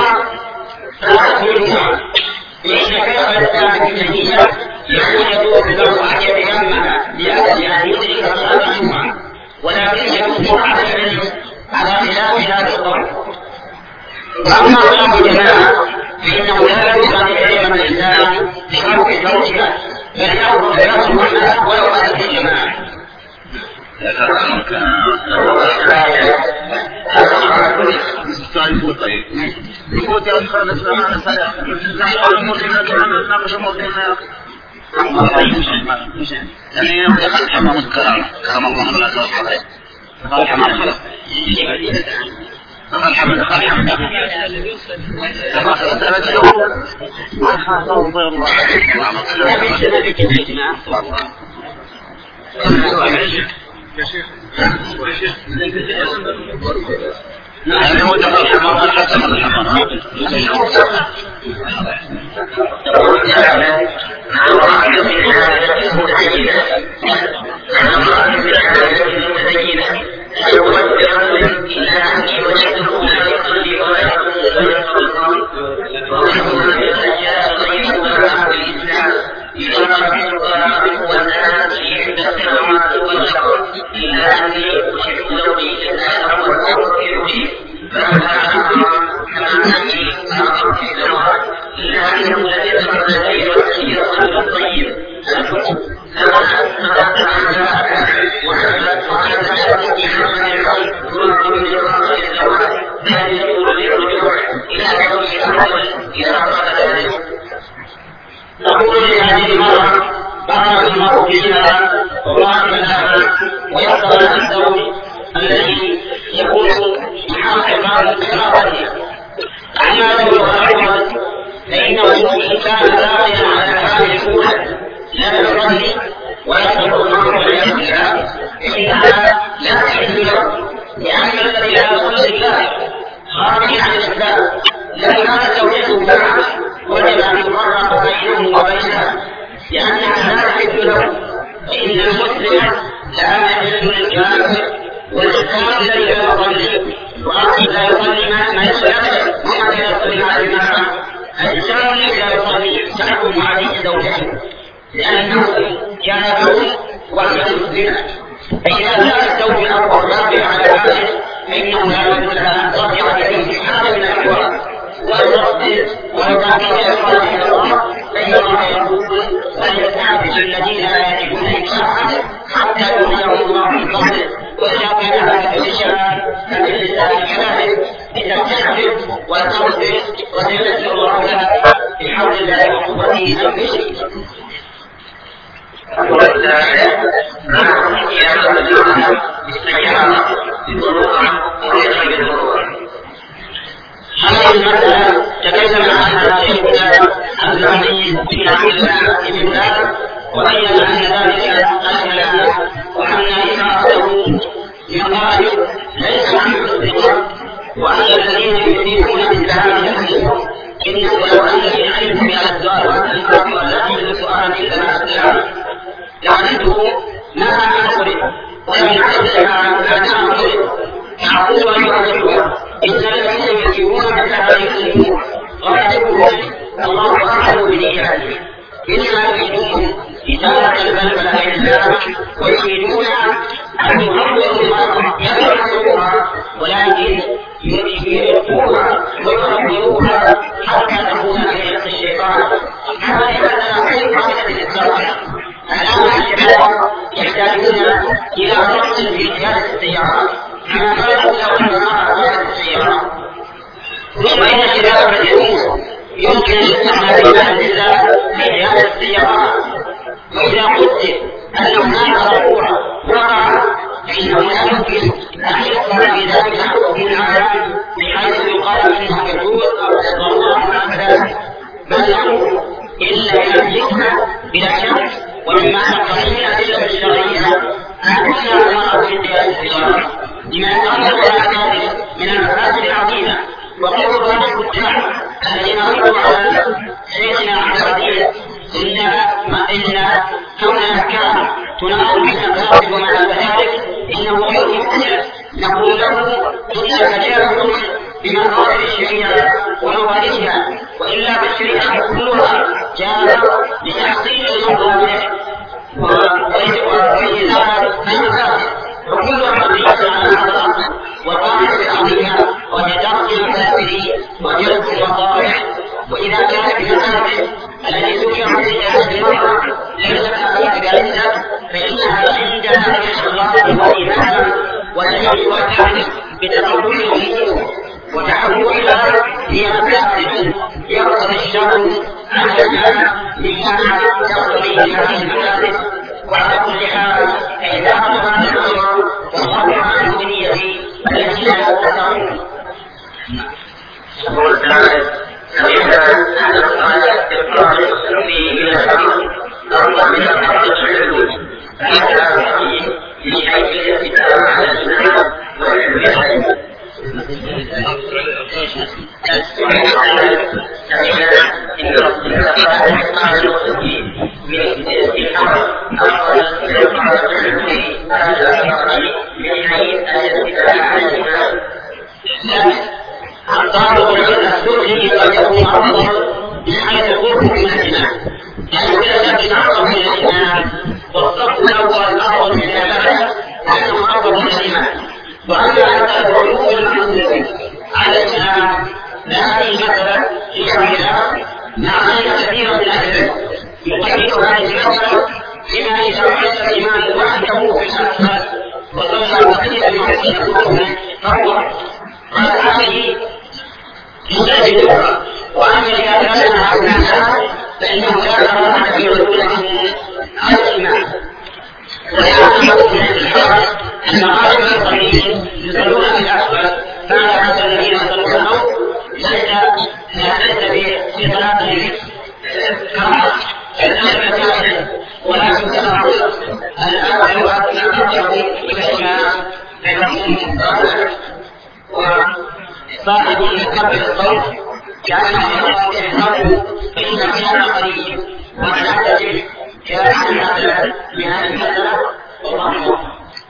الجمعة، فإن شيخ الإسلام ابن تيمية يقول يجوز له أن يتيمم لأجل أن يدرك صلاة الجمعة، ولكن يجوز على العلم على خلاف هذا القول. وأما صلاة الجماعة فإنه لا يجوز أن يتيمم الإنسان لخوف زوجها، بل يأخذ بياض الناس ولو أتت الجماعة. طيب يقول يا أخوان السلام يعني يدخل الحمام الكرام كما الله لا تصح عليه الحمام خلاص الحمد الحمد نحن ندخل الحمام حتى من الحمام نقول له إنك جاهل بمقاصد الشريعة وموارثها، وإلا فالشريعة كلها جاءت لتحصيل المطلوب وإزالة المفاسد، وكلها مبنية على الأخلاق والقاعدة العظيمة وهي درء المفاسد وجلب المصالح. وإذا كان في المنافع الذي ذكر في هذه المرة ليست أخلاق جائزة فإنها عندها إخلاص وإيمان ودليل وتعليم بتقبله وتحولها هي مفاسد يقتضي الشر عنها لما يقتضي هذه المفاسد. وعلى كل حال فإذا أردنا الأمر فالله عن الدنيا التي لا تستطيعون. يقول تعالى: فإذا أن الصلاة إفطار المسلمين إلى الأرض أرض من الأرض الحلول فإذا في حيث الكتاب على الإسلام والحلول الضابط السلوكي قد يكون أفضل من حيث الخوف من الإمام، يعني كان الإمام من الإمام والصف الأول أفضل من الإمام لأنه أفضل من الإمام. وأما حتى العلوم المنزل على الإمام فهذه المسألة هي خلاف مع أن كثيرا من أهل يقيد هذه المسألة بما إذا وجد الإمام وحده في الأسفل وصلى بقية المعصية فهو قال هذه يساعدها. وأما إذا كان هؤلاء فإنه لا كراهة في رجوعهم على الإمام. ويعلم من الحرج أن غالب المصلين يصلون في الأسفل فعلى هذا الذين يصلون ليس ليس في صلاتهم كراهة ولكن كراهة الأول أكثر إليها وصاحب يكبر الصوت كأنه يحضر فإن كان قريب ومعتدل كان مثلا بهذه المسألة والله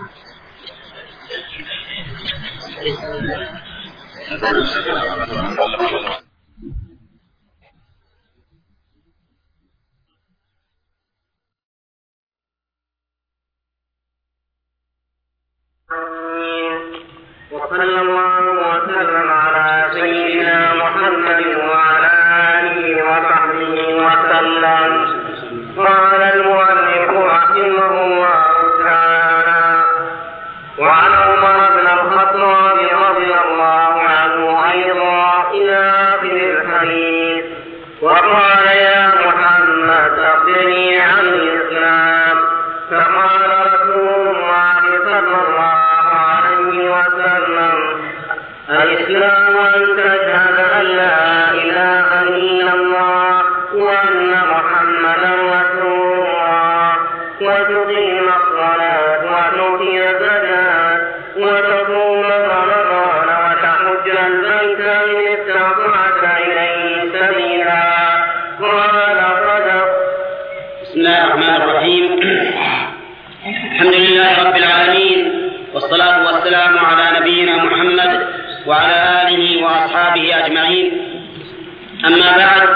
وصلى الله وسلم على سيدنا محمد وعلى آله وصحبه وسلم. قال المؤلف رحمه الله تعالى: وعن عمر بن الخطاب رضي الله عنه أيضا إلى آخر الحديث. وقال: يا محمد أخبرني عن الإسلام. فقال رسول الله صلى الله عليه وسلم: الإسلام أن تشهد أن لا إله إلا الله وأن محمدا رسول الله وتقيم الصلاة وتؤتي الزكاة وتصوم رمضان وتحج البيت إن استطعت إليه سبيلا. قال: صدق. بسم الله الرحمن الرحيم. الحمد لله رب العالمين، والصلاة والسلام على نبينا محمد وعلى آله وأصحابه أجمعين. أما بعد،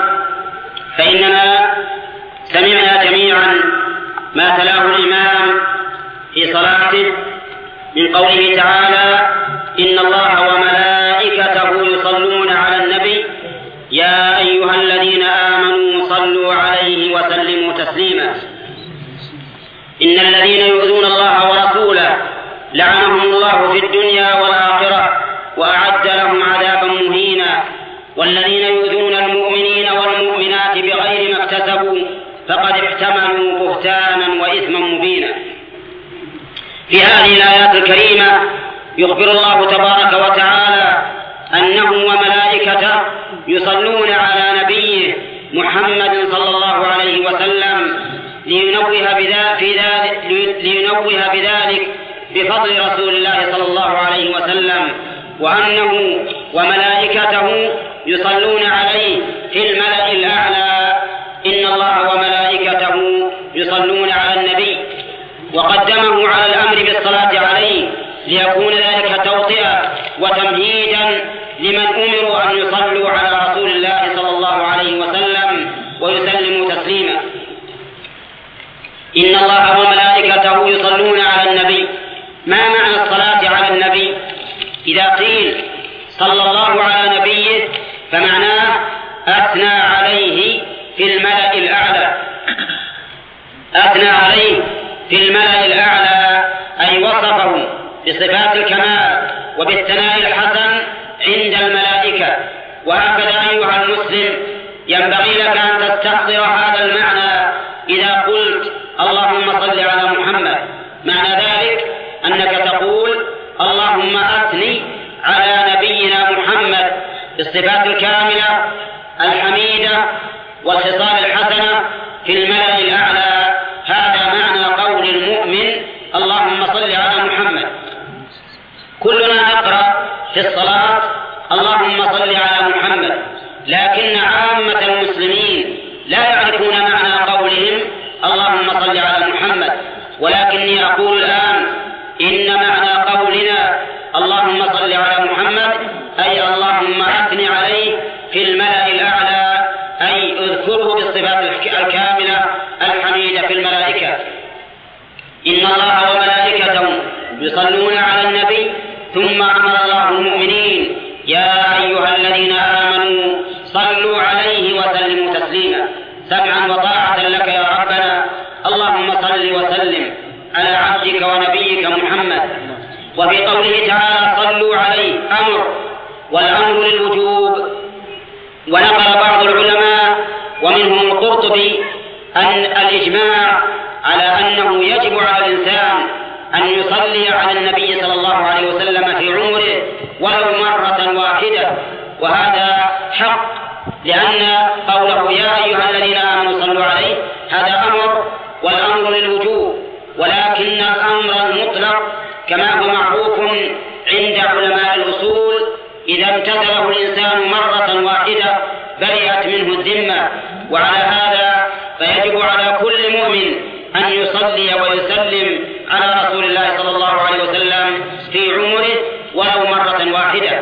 فإننا سمعنا جميعا ما تلاه الإمام في صلاته من قوله تعالى: إن الله وملائكته يصلون على النبي يا أيها الذين آمنوا صلوا عليه وسلموا تسليما. إن الذين يؤذون الله ورسوله لعنهم الله في الدنيا والآخرة وأعد لهم عذابا مهينا. والذين يؤذون المؤمنين والمؤمنات بغير ما اكتسبوا فقد احتملوا بهتانا وإثما مبينا. في هذه الآيات الكريمة يخبر الله تبارك وتعالى أنه وملائكته يصلون على نبيه محمد صلى الله عليه وسلم لينوه بذلك, لينوه بذلك بفضل رسول الله صلى الله عليه وسلم، وأنه وملائكته يصلون عليه في الملأ الأعلى. إن الله وملائكته يصلون على النبي، وقدمه على الأمر بالصلاة عليه ليكون ذلك توطئة وتمهيدا لمن أمروا أن يصلوا على رسول الله صلى الله عليه وسلم ويسلموا تسليما. إن الله وملائكته يصلون على النبي. ما معنى الصلاة على النبي؟ إذا قيل صلى الله على نبيه فمعناه أثنى عليه في الملأ الأعلى، أثنى عليه في الملأ الأعلى، أي وصفه بصفات الكمال وبالثناء الحسن عند الملائكة. وهكذا أيها المسلم ينبغي لك أن تستحضر هذا المعنى إذا قلت اللهم صل على محمد. معنى ذلك أنك تقول اللهم أثني على نبينا محمد بالصفات الكاملة الحميدة والخصال الحسنة في الملأ الأعلى. هذا معنى قول المؤمن اللهم صل على محمد. كلنا نقرأ في الصلاة اللهم صل على محمد، لكن عامة المسلمين لا يعرفون معنى قولهم اللهم صل على محمد. ولكني أقول الآن إن معنى قولنا اللهم صل على محمد أي اللهم أثني عليه في الملأ الأعلى، أي اذكره بالصفات الكاملة الحميدة في الملائكة. إن الله وملائكته يصلون على النبي، ثم أمر الله المؤمنين يا أيها الذين آمنوا صلوا عليه وسلموا تسليما. سمعا وطاعة لك يا ربنا. اللهم صل وسلم على عبدك ونبيك محمد. وفي قوله تعالى صلوا عليه أمر، والأمر للوجوب. ونقل بعض العلماء ومنهم القرطبي أن الإجماع على أنه يجب على الإنسان أن يصلي على النبي صلى الله عليه وسلم في عمره ولو مرة واحدة، وهذا حق، لأن قوله يا أيها الذين آمنوا صلوا عليه هذا أمر، والأمر للوجوب. ولكن الأمر المطلق كما هو معروف عند علماء الأصول إذا امتثله الإنسان مرة واحدة برئت منه الذمة. وعلى هذا فيجب على كل مؤمن أن يصلي ويسلم على رسول الله صلى الله عليه وسلم في عمره ولو مرة واحدة.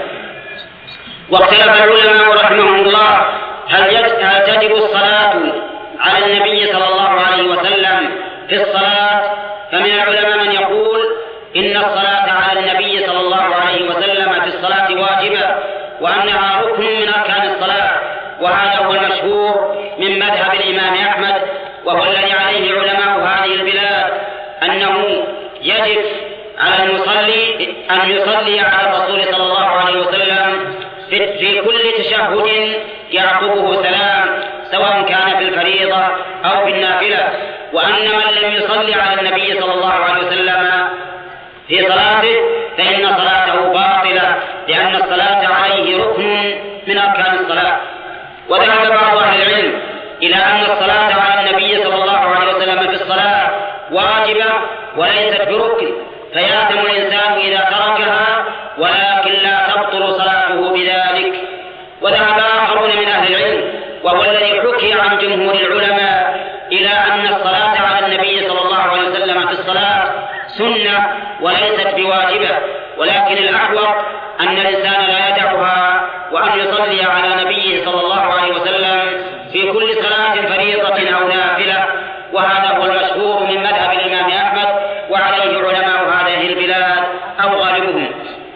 واختلف العلماء رحمهم الله هل تجب الصلاة على النبي صلى الله عليه وسلم في الصلاة. فمن العلماء من يقول إن الصلاة على النبي صلى الله عليه وسلم في الصلاة واجبة، وأنها ركن من أركان الصلاة، وهذا هو المشهور من مذهب الإمام أحمد، وهو الذي عليه علماء هذه البلاد، أنه يجب على المصلي أن يصلي على الرسول صلى الله عليه وسلم في كل تشهد يعقبه سلام، سواء كان في الفريضة أو في النافلة. وأن من لم يصلي على النبي صلى الله عليه وسلم في صلاته فإن صلاته باطلة، لأن الصلاة عليه ركن من أركان الصلاة. وذهب بعض أهل العلم إلى أن الصلاة على النبي صلى الله عليه وسلم في الصلاة واجبة وليست بركن، فيأثم الإنسان إذا تركها، ولكن لا تبطل صلاته بذلك. وذهب آخرون من أهل العلم وهو الذي حكي عن جمهور العلماء إلى أن الصلاة على النبي صلى الله عليه وسلم في الصلاة سنة وليست بواجبة، ولكن الأحوط أن الإنسان لا يدعها وأن يصلي على نبيه صلى الله عليه وسلم في كل صلاة فريضة أو نافلة. وهذا هو المشهور من مذهب الإمام أحمد وعليه علماء هذه البلاد أو غالبهم.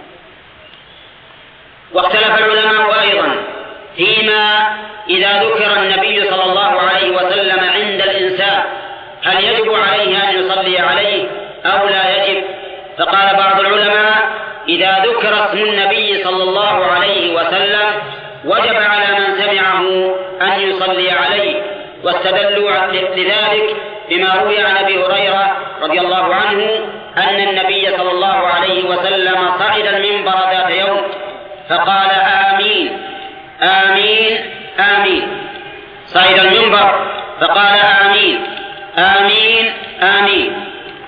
واختلف العلماء أيضا فيما إذا ذكر النبي صلى الله عليه وسلم عند الإنسان هل يجب عليه أن يصلي عليه أو لا يجب. فقال بعض العلماء إذا ذكر اسم النبي صلى الله عليه وسلم وجب على من سمعه أن يصلي عليه، واستدلوا لذلك بما روي عن أبي هريرة رضي الله عنه أن النبي صلى الله عليه وسلم صعد المنبر ذات يوم فقال آمين آمين آمين. صعد المنبر فقال آمين آمين آمين.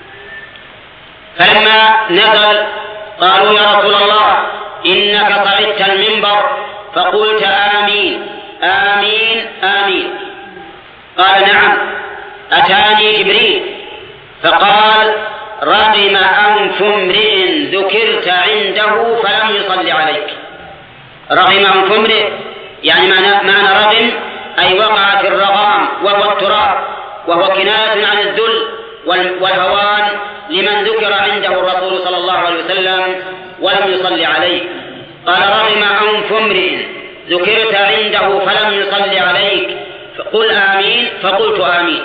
فلما نزل قالوا يا رسول الله إنك صعدت المنبر فقلت آمين آمين آمين. قال نعم، أتاني جبريل فقال رغم أنف امرئ ذكرت عنده فلم يصل عليك. رغم أنف امرئ، يعني معنى, معنى رغم أي وقع في الرغام وهو التراب، وهو كناية عن الذل والهوان لمن ذكر عنده الرسول صلى الله عليه وسلم ولم يصلي عليه. قال رغم أنف امرئ ذكرت عنده فلم يصلي عليك فقل آمين فقلت آمين.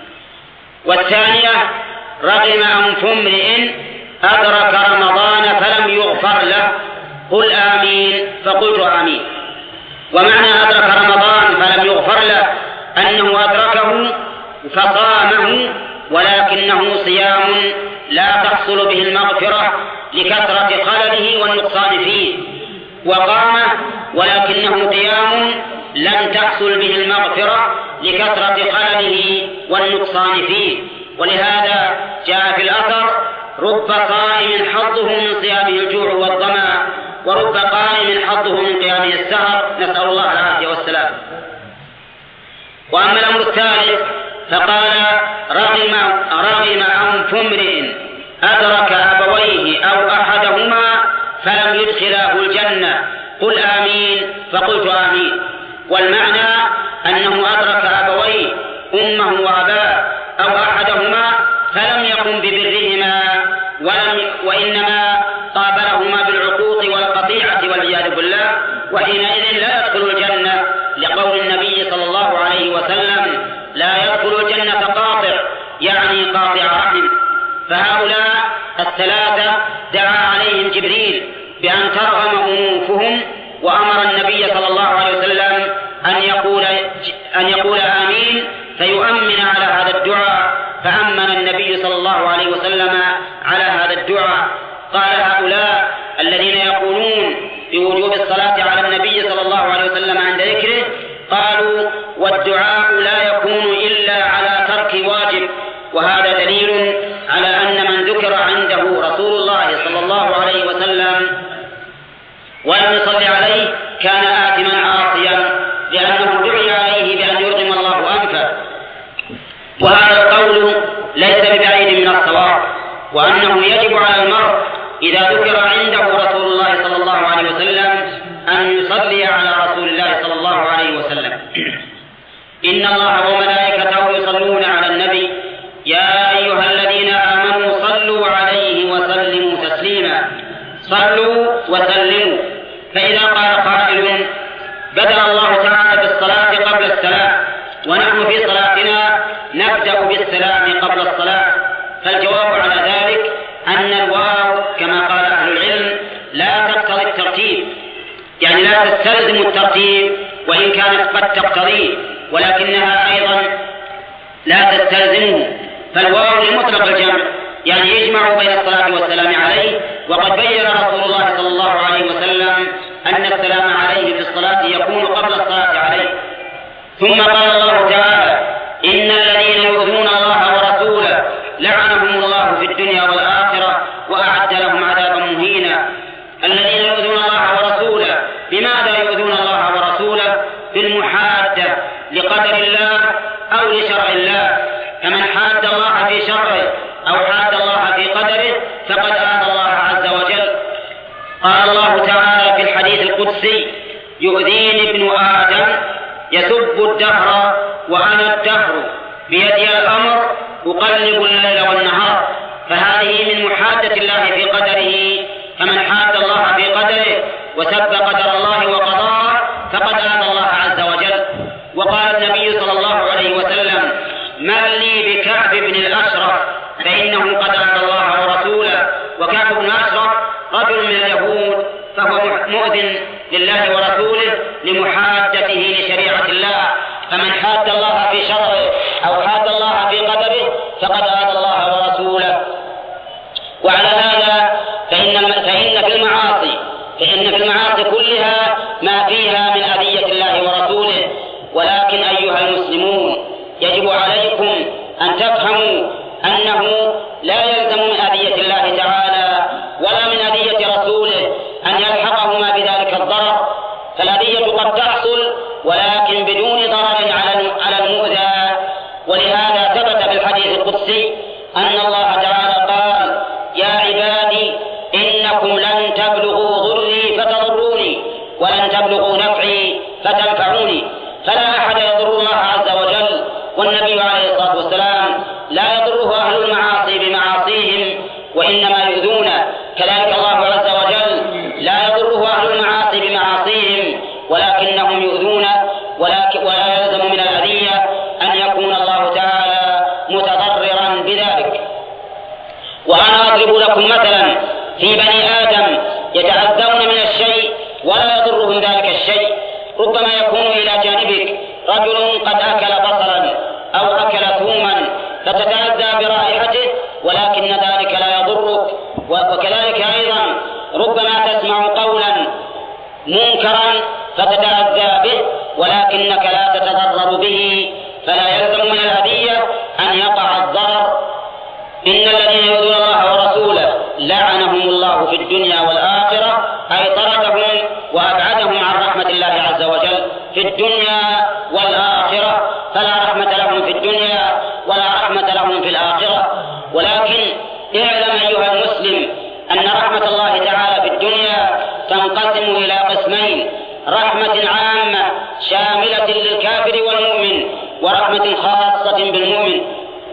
والثانية رغم أنف امرئ أدرك رمضان فلم يغفر له قل آمين فقلت آمين. ومعنى أدرك رمضان فلم يغفر له أنه أدركه فصامه ولكنه صيام لا تحصل به المغفرة لكثرة خلله والنقصان فيه، وقامه ولكنه قيام لم تحصل به المغفرة لكثرة خلله والنقصان فيه. ولهذا جاء في الأثر رب صائم حظه من صيامه الجوع والظمأ ورب قائم حظه من قيامه السهر، نسأل الله العافية والسلام. وأما الأمر الثالث فقال رغم رغم أنف امرئ أدرك أبويه أو أحدهما فلم يدخلاه الجنة قل آمين فقلت آمين. والمعنى أنه أدرك أبويه أمه وأباه أو أحدهما فلم يقم ببرهما ولم وإنما قابلهما بالعقوق والقطيعة والعياذ بالله، وحينئذ لا يدخل الجنة لقول النبي صلى الله عليه وسلم لا يدخل الجنة قاطع، يعني قاطع رحم. فهؤلاء الثلاثة دعا عليهم جبريل بأن ترغم أنوفهم، وأمر النبي صلى الله عليه وسلم أن يقول أن يقول آمين فيؤمن على هذا الدعاء، فأمن النبي صلى الله عليه وسلم على هذا الدعاء. قال هؤلاء الذين يقولون بوجوب الصلاة على النبي صلى الله عليه وسلم عند ذكره قالوا والدعاء لا يكون إلا على ترك واجب، وهذا دليل على أن من ذكر عنده رسول الله صلى الله عليه وسلم ولم يصلي عليه كان آثما عاصيا، لأنه دعي عليه بأن يرغم الله أنفه. وهذا القول ليس ببعيد من الصواب، وأنه يجب على المرء إذا ذكر عنده رسول الله صلى الله عليه وسلم أن يصلي على رسول الله صلى الله عليه وسلم. إن الله وملائكته يصلون على النبي يا أيها الذين آمنوا صلوا عليه وسلموا تسليما. صلوا وسلموا. فإذا قال قائل بدأ الله تعالى بالصلاة قبل السلام ونحن في صلاتنا نبدأ بالسلام قبل الصلاة، فالجواب على ذلك أن الواو كما قال أهل العلم لا تقتضي الترتيب، يعني لا تستلزم الترتيب وإن كانت قد تقتضيه، ولكنها أيضا لا تستلزمه. فالواو لمطلق الجمع، يعني يجمع بين الصلاة والسلام عليه. وقد بين رسول الله صلى الله عليه وسلم أن السلام عليه في الصلاة يكون قبل الصلاة عليه. ثم قال الله تعالى إن الذين يؤذون الله ورسوله لعنهم الله في الدنيا والآخرة وأعد لهم عذابا مهينا. الذين يؤذون الله ورسوله، بماذا يؤذون الله ورسوله؟ بالمحادة لقدر الله أو لشرع الله، فمن حاد الله في شرعه أو حاد الله في قدره فقد آذى الله عز وجل. قال الله تعالى في الحديث القدسي يؤذيني ابن آدم يسب الدهر وأنا الدهر بيدي الأمر أقلب الليل والنهار. فهذه من محادة الله في قدره، فمن حاد الله في قدره وسب قدر الله وقضاه فقد آذى الله عز وجل. وقال النبي صلى الله عليه وسلم ما لي بكعب بن الأشرف فإنه قد آذى الله ورسوله. وكعب بن الأشرف رجل من اليهود، فهو مؤذن لله ورسوله لمحادته لشريعة الله. فمن حاد الله في شرعه أو حاد الله في قدره فقد آذى الله ورسوله. وعلى هذا فإن فإن في المعاصي فإن في المعاصي كلها ما فيها من أذية الله ورسوله. ولكن أيها المسلمون يجب عليكم أن تفهموا أنه لا يلزم من أذية الله تعالى ولا من أذية رسوله أن يلحقهما بذلك الضرر. فالأذية قد تحصل ولكن بدون ضرر على المؤذى. ولهذا ثبت في الحديث القدسي أن الله تعالى قال يا عبادي إنكم لن تبلغوا ضري فتضروني ولن والنبي عليه الصلاة والسلام لا يضره أهل المعاصي بمعاصيهم وإنما يؤذون، كذلك الله عز وجل لا يضره أهل المعاصي بمعاصيهم ولكنهم يؤذون، ولكن ولا يلزم من الأذية أن يكون الله تعالى متضررا بذلك. وأنا أضرب لكم مثلا في بني آدم يتأذون من الشيء ولا يضرهم ذلك الشيء، ربما يكون إلى جانبك رجل قد أكل بصلا أو أكل ثوما فتتأذى برائحته ولكن ذلك لا يضرك، وكذلك أيضا ربما تسمع قولا منكرا فتتأذى به ولكنك لا تتضرر به، فلا يلزم من الأذية أن يقع الضرر. إن الذين يؤذون الله ورسوله لعنهم الله في الدنيا والآخرة، أي طردهم وأبعدهم عن رحمة الله عز وجل في الدنيا والآخرة، فلا رحمة لهم في الدنيا ولا رحمة لهم في الآخرة. ولكن اعلم أيها المسلم أن رحمة الله تعالى في الدنيا تنقسم إلى قسمين: رحمة عامة شاملة للكافر والمؤمن، ورحمة خاصة بالمؤمن.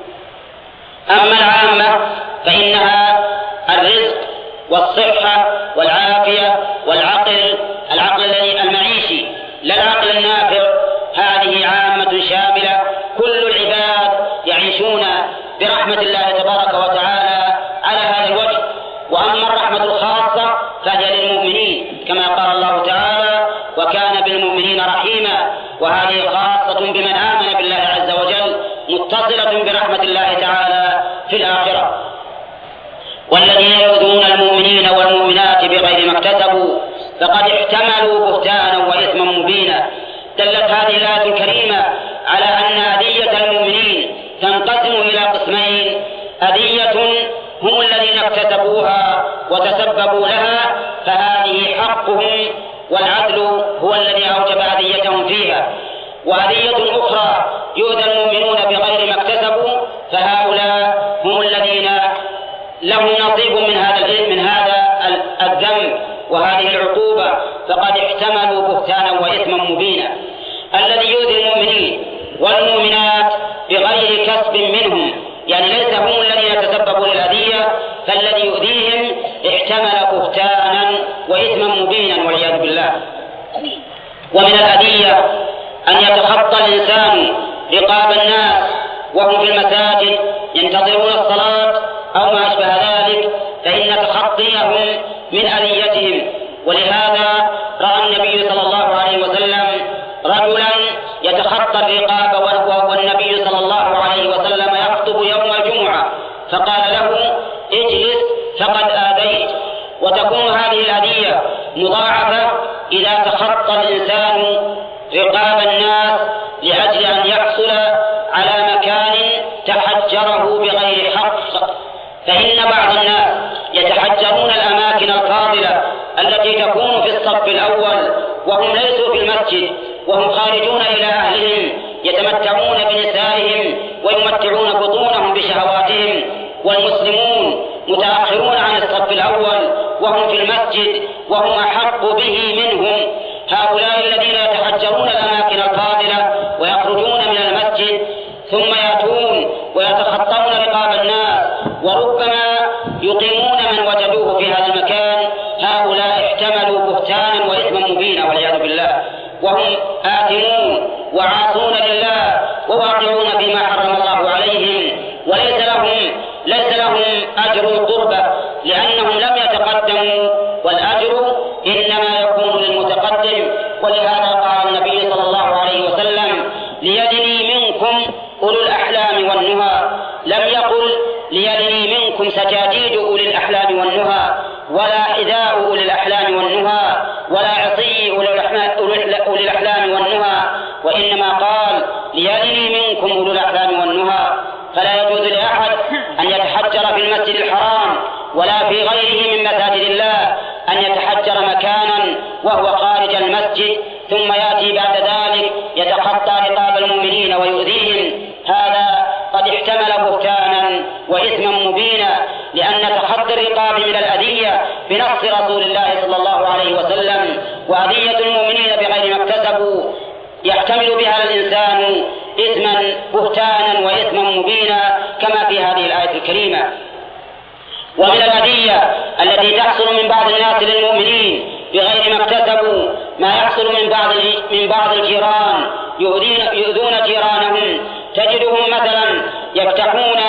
أما العامة فإنها الرزق والصحة والعافية والعقل العقل المعيشي لا العقل النافع، هذه عامة شاملة، كل العباد يعيشون برحمة الله تبارك وتعالى على هذا الوجه. وأما الرحمة الخاصة فهي للمؤمنين كما قال الله تعالى: وكان بالمؤمنين رحيما، وهذه خاصة بمن آمن بالله عز وجل متصلة برحمة الله تعالى في الآخرة. والذين يؤذون المؤمنين والمؤمنات بغير ما اكتسبوا فقد احتملوا بهتانا وإثما مبينا. دلت هذه الآية الكريمة على أن أذية المؤمنين تنقسم إلى قسمين: أذية هم الذين اكتسبوها وتسببوا لها فهذه حقهم والعدل هو الذي أوجب أذيتهم فيها، وأذية أخرى يؤذى المؤمنون بغير ما اكتسبوا فهؤلاء هم الذين لهم نصيب من هذا من هذا الذنب وهذه العقوبة، فقد احتملوا بهتانا وإثما مبينا. الذي يؤذي المؤمنين والمؤمنات بغير كسب منهم، يعني ليس هم الذين تسببوا للأذية، فالذي يؤذيهم احتمل بهتانا وإثما مبينا والعياذ بالله. ومن الأذية أن يتخطى الإنسان رقاب الناس وهم في المساجد ينتظرون الصلاة أو ما أشبه ذلك، فإن تخطيهم من أذيتهم. ولهذا رأى النبي صلى الله عليه وسلم رجلا يتخطى الرقاب والنبي صلى الله عليه وسلم يخطب يوم الجمعة، فقال له: اجلس فقد آذيت. وتكون هذه الأذية مضاعفة إذا تخطى الإنسان رقاب الناس لأجل أن يحصل على مكان تحجره بغير حق. فإن بعض الناس يتحجرون الأماكن الفاضلة التي تكون في الصف الأول وهم ليسوا في المسجد، وهم خارجون إلى أهلهم يتمتعون بنسائهم ويمتعون بطونهم بشهواتهم، والمسلمون متأخرون عن الصف الأول وهم في المسجد وهم أحق به منهم. هؤلاء الذين يتحجرون الأماكن الفاضلة ويخرجون من المسجد ثم يأتون ويتخطون رقاب الناس وربما يقيمون من وجدوه في هذا المكان، هؤلاء احتملوا بهتانا وإثما مبينا والعياذ بالله، وهم آثمون وعاصون لله وواقعون فيما حرم الله عليهم، وليس لهم ليس لهم أجر القربة لأنهم لم يتقدموا، والأجر إنما يكون للمتقدم. ولهذا قال النبي صلى الله عليه وسلم: ليدني منكم أولو الأحلام والنهى، لم يقل ليدني منكم سجاجيد أولي الأحلام والنهى، ولا حذاء أولي الأحلام والنهى، ولا عصي أولي الأحلام والنهى، وإنما قال ليدني منكم أولو الأحلام والنهى. فلا يجوز لأحد أن يتحجر في المسجد الحرام ولا في غيره من مساجد الله أن يتحجر مكانا وهو خارج المسجد ثم يأتي بعد ذلك يتخطى رقاب المؤمنين ويؤذيهم. هذا قد احتمل بهتانا وإثما مبينا، لأن تخطي الرقاب من الأذية بنص رسول الله صلى الله عليه وسلم، وأذية المؤمنين بغير ما اكتسبوا يحتمل بها الإنسان إثما بهتانا وإثما مبينا كما في هذه الآية الكريمة. ومن الأذية التي تحصل من بعض الناس للمؤمنين بغير ما اكتسبوا ما يحصل من بعض من بعض الجيران يؤذون جيرانهم. تجدهم مثلا يفتحون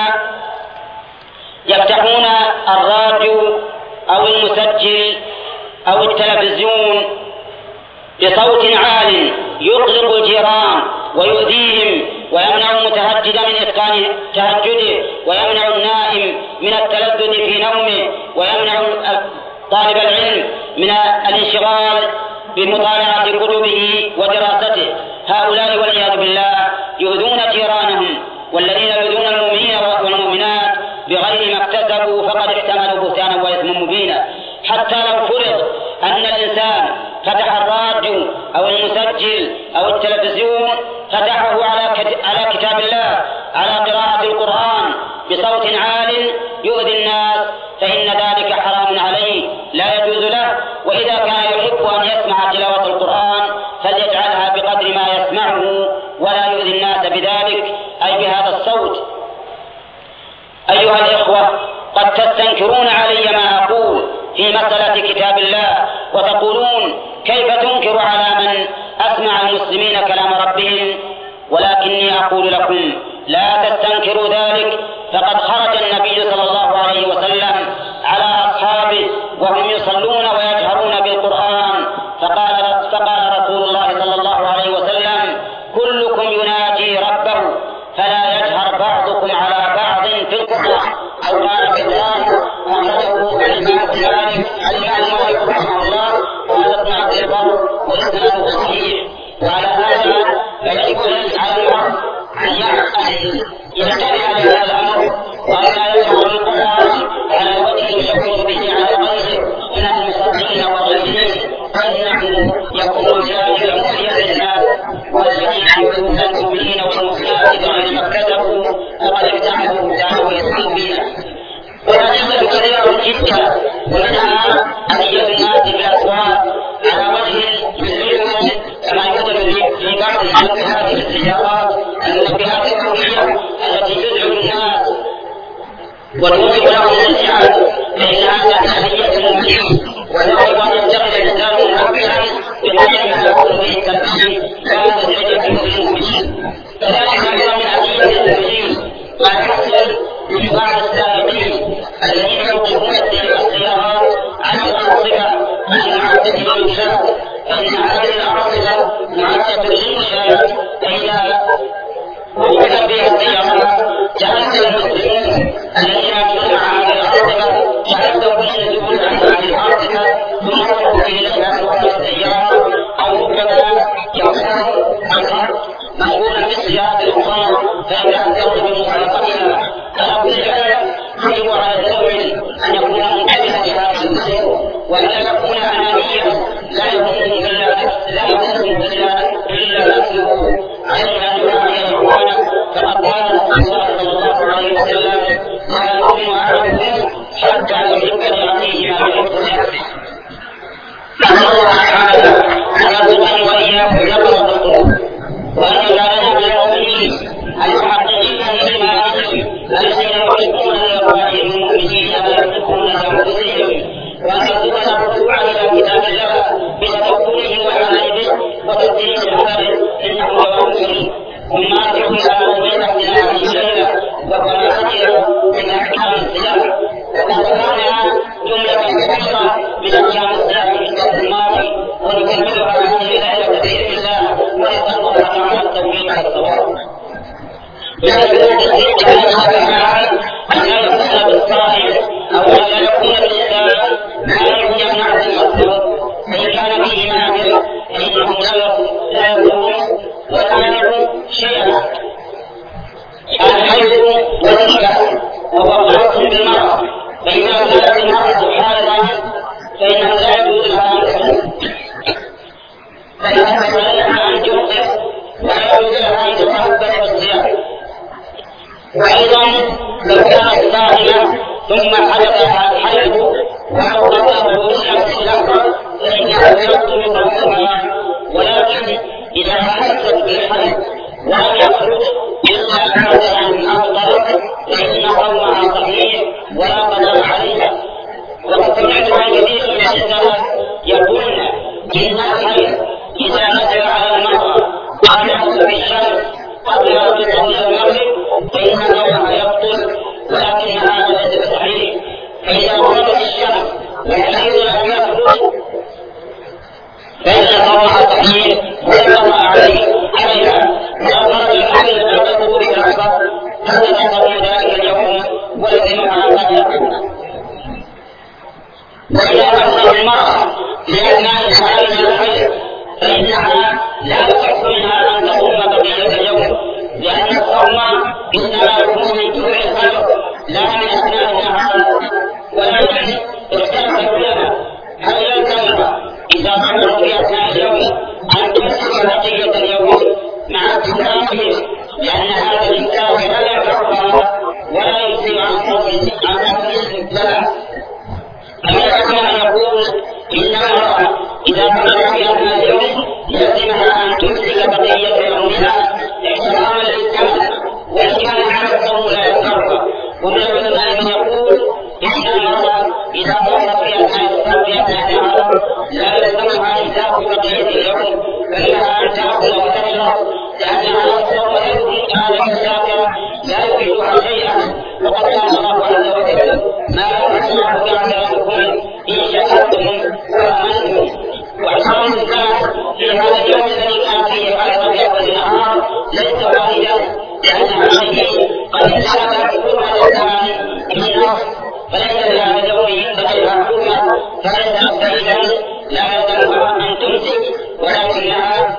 يفتحون الراديو أو المسجل أو التلفزيون بصوت عال يقلق الجيران ويؤذيهم ويمنع المتهجد من إتقان تهجده ويمنع النائم من التلذذ في نومه ويمنع طالب العلم من الانشغال بمطالعة كتبه ودراسته. هؤلاء والعياذ بالله يؤذون جيرانهم، والذين يؤذون المؤمنين والمؤمنات بغير ما اكتسبوا فقد احتملوا بهتانا وإثما مبينا. حتى لو فرض أن الإنسان فتح الراديو أو المسجل أو التلفزيون فتحه على كتاب الله على قراءة القرآن بصوت عال يؤذي الناس فإن ذلك حرام عليه لا يجوز له. وإذا كان يحب أن يسمع تلاوة القرآن فليجعلها بقدر ما يسمعه ولا يؤذي الناس بذلك أي بهذا الصوت. أيها الإخوة، قد تستنكرون علي ما أقول في مسألة كتاب الله وتقولون كيف تنكر على من أسمع المسلمين كلام ربهم، ولكني أقول لكم لا تستنكروا ذلك، فقد خرج النبي صلى الله عليه وسلم على أصحابه وهم يصلون ويجهرون بالقرآن فقال, فقال رسول الله صلى الله عليه وسلم كلكم يناجي ربه فلا يجهر بعضكم على بعض في القرآن أو قال في الله أخرجه الإمام مالك الإمام مالك رحمه الله وهذا ابن عبد البر وإسناده صحيح. وعلى هذا فيجب على المرء أن يجتمع بهذا الأمر وأن لا يجهر القرآن على وجه يشوش به على غيره من المصلين والغيرين فإنه يكون جاهلا مخيا للناس. والذين يؤذون المؤمنين والمؤمنات بغير ما اكتسبوا فقد ابتعدوا بهتانا وإثما مبينا. والأدلة كثيرة جدا ومنها أذية الناس بالأسواق على وجه يزعجهم كما يوجد في بعض المنبهات في السيارات المنبهات القوية التي تزعج الناس وتوجب لهم الازعاج فإن هذا أذية المؤمنين ويجب أن يتخذ الإنسان منبها بقدر ما يكون به التنبيه لا تزعج المؤمنين. كذلك أيضا من أذية المؤمنين ما يحصل من بعض السائقين الذين يوقفون السيارات عن الأرصفة المعدة للمشاة فإن هذه الأرصفة معدة للمشاة فإذا وقفت بها السيارات تأثر المسلمين الذين يمشون على هذه الأرصفة تأثروا بالنزول عن هذه الأرصفة ثم يروا إليها سوق السيارة أو ربما يكون الأرض مشغولا بالسيارة الأخرى فيتأثرون بمخالفتها. على كل حال يجب على الزوج أن يكون منتبها لهذا المسلم وأن يكون أنانيا لا يهمه إلا إلا نفسه عليه أن يراعي إخوانه فقد قال رسول الله صلى الله عليه وسلم لا يؤمن أحدكم حتى يحب لأخيه ما يحب لنفسه. نسأل الله تعالى أن يرزقني وإياكم يقظة القلوب وأن يجعلنا من المؤمنين المحققين لإيمانهم الذين يحبون لإخوانهم المؤمنين ما يحبون لأنفسهم وأن يرزقنا الرجوع إلى كتاب الله بتدبره والعمل به وتدبير أمره إنه جواب كريم. ثم أرجع إلى موضوع اختلاف الليلة وقراءته من أحكام الصيام وقد ذكرنا جملة كثيرة من أحكام الصيام في الدرس الماضي ونكملها هذه الليلة بإذن الله ونسأل الله تعالى التوفيق والصواب. يجب تعالى أن لا يكون بالصائم أو أن لا يكون بالإنسان ما يمنع المصدر فإن كان فيه مانع فإنه لا يكون ولا يكون شيئا. الحيض والنفاس وهو خاص بالمرأة فإذا كانت المرأة حائضا فإنه لا يجوز لها أن تصوم فإنها لها أن تفطر ولا يجوز لها أن تتعبد بالصيام. وأيضا لو كانت صائمة ثم حدثها الحيض وعرضته بالشمس الأخضر فإنها يبطل صومها. ولكن إذا حست بالحيض ولم يخرج إلا بعد أن أفطرت فإن صومها صحيح ولا قضاء عليها. وقد سمعت عن كثير من النساء يقولن إن الحيض إذا نزل على المرأة قبل في الشمس قبل أن تصلي المغرب فإن صومها يبطل، ولكن هذا ليس صحيح. فإذا غربت الشمس والحيض لم يخرج فإن صومها صحيح ولا قضاء عليها. وأخرج الحديث عن الغروب الأكبر فلا تصوم ذلك اليوم ولزمها قدرها. وإذا أخرج المرأة لأثناء حالها الحيض فإنها لا يصح منها أن تصوم بقية اليوم، لأن الصوم إنما يكون من طلوع الفجر لا من أثناء النهار. ولكن اختلف العلماء هل يلزمها إذا صلت في أثناء اليوم أن تمسك بقية اليوم مع اتفاقهم، لأن هذا الإنكار لا ينفعها ولا يجزي عن صوم عن تمسك لها. أما كان يقول إنما إذا صلت في أثناء اليوم يلزمها أن تمسك بقية يومها احتراما للكمال، وإن كان على الصوم لا ينفعها. ومن العلماء من يقول إن المرأة إذا صلت في أثناء النهار لا يلزمها أن تأخذ بقية اليوم، فإنها أن تأخذ وتشرب، لأنها الصوم يكون آلة شاكرة لا يفيدها شيئا. وقد قال الله عز وجل ما يفعل بأعمالكم إن شكرتم وآمنتم. واعتراض الناس في هذا اليوم الذي كان فيه خير في أول النهار ليس واحدا، لأن هذه قد انتهت حكومة الإنسان بالنص، فليس لهذا اليوم ينبغي الحكومة، فليس مستعدا لا يلزمها أن تمسك، ولكنها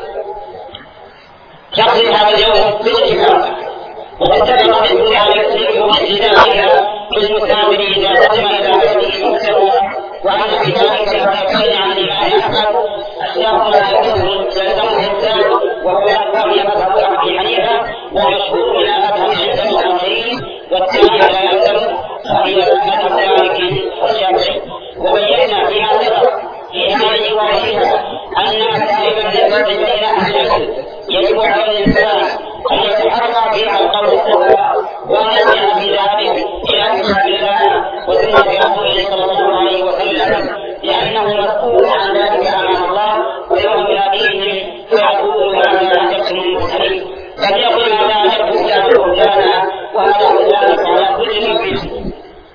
تقضي هذا اليوم بالاتفاق. وقد سبق بالدعاء على يسلم ذلك بالمسافر إذا قدم إلى بيته المكتوى، وأن في ذلك يتكلم عن الإمام أحمد أشياء لا يلزمه الإنسان، وهو يذكر مذهب أبي حنيفة ومشهور من مذهب عند الآخرين، والثاني لا يلزم وهي مذهب مالك والشافعي. وبينا فيما سبق في هذه وغيرها أن مسائل النسب بين أهل العلم يجب على الإنسان أن يتحرى فيها القول السواء ويرجع في ذلك إلى كتاب الله وسنة رسوله صلى الله عليه وسلم، لأنه مسؤول عن ذلك أمام الله ويوم يلاقيهم فيقول ماذا أجبتم المرسلين، فليقل ماذا أجبتم يا رسولنا، وهذا ذلك على كل مؤمن.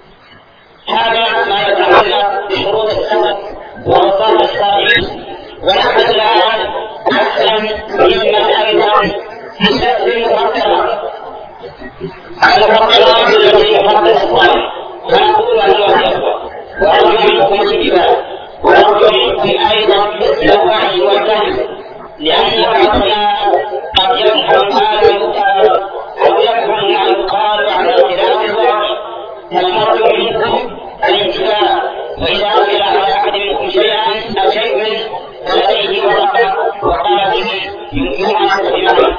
هذا ما يتعلق بشروط السبب وأوصاف الصائمين. ونحن الآن أحسن ممن أيضا حسب المفكرات المفكرات التي يفكر الصائم، فنقول أيها الأخوة وأرجو منكم الاتباع، وأرجو منكم أيضا الوعي والفهم، لأن بعضنا قد يفهم ما لا يقال أو يفهم ما يقال على خلاف الواقع. فنرجو منكم الانتباه، وإذا أمر على أحد منكم شيئا أو شيء فلديه ورقة وقلم يمكن أن يستخدمه.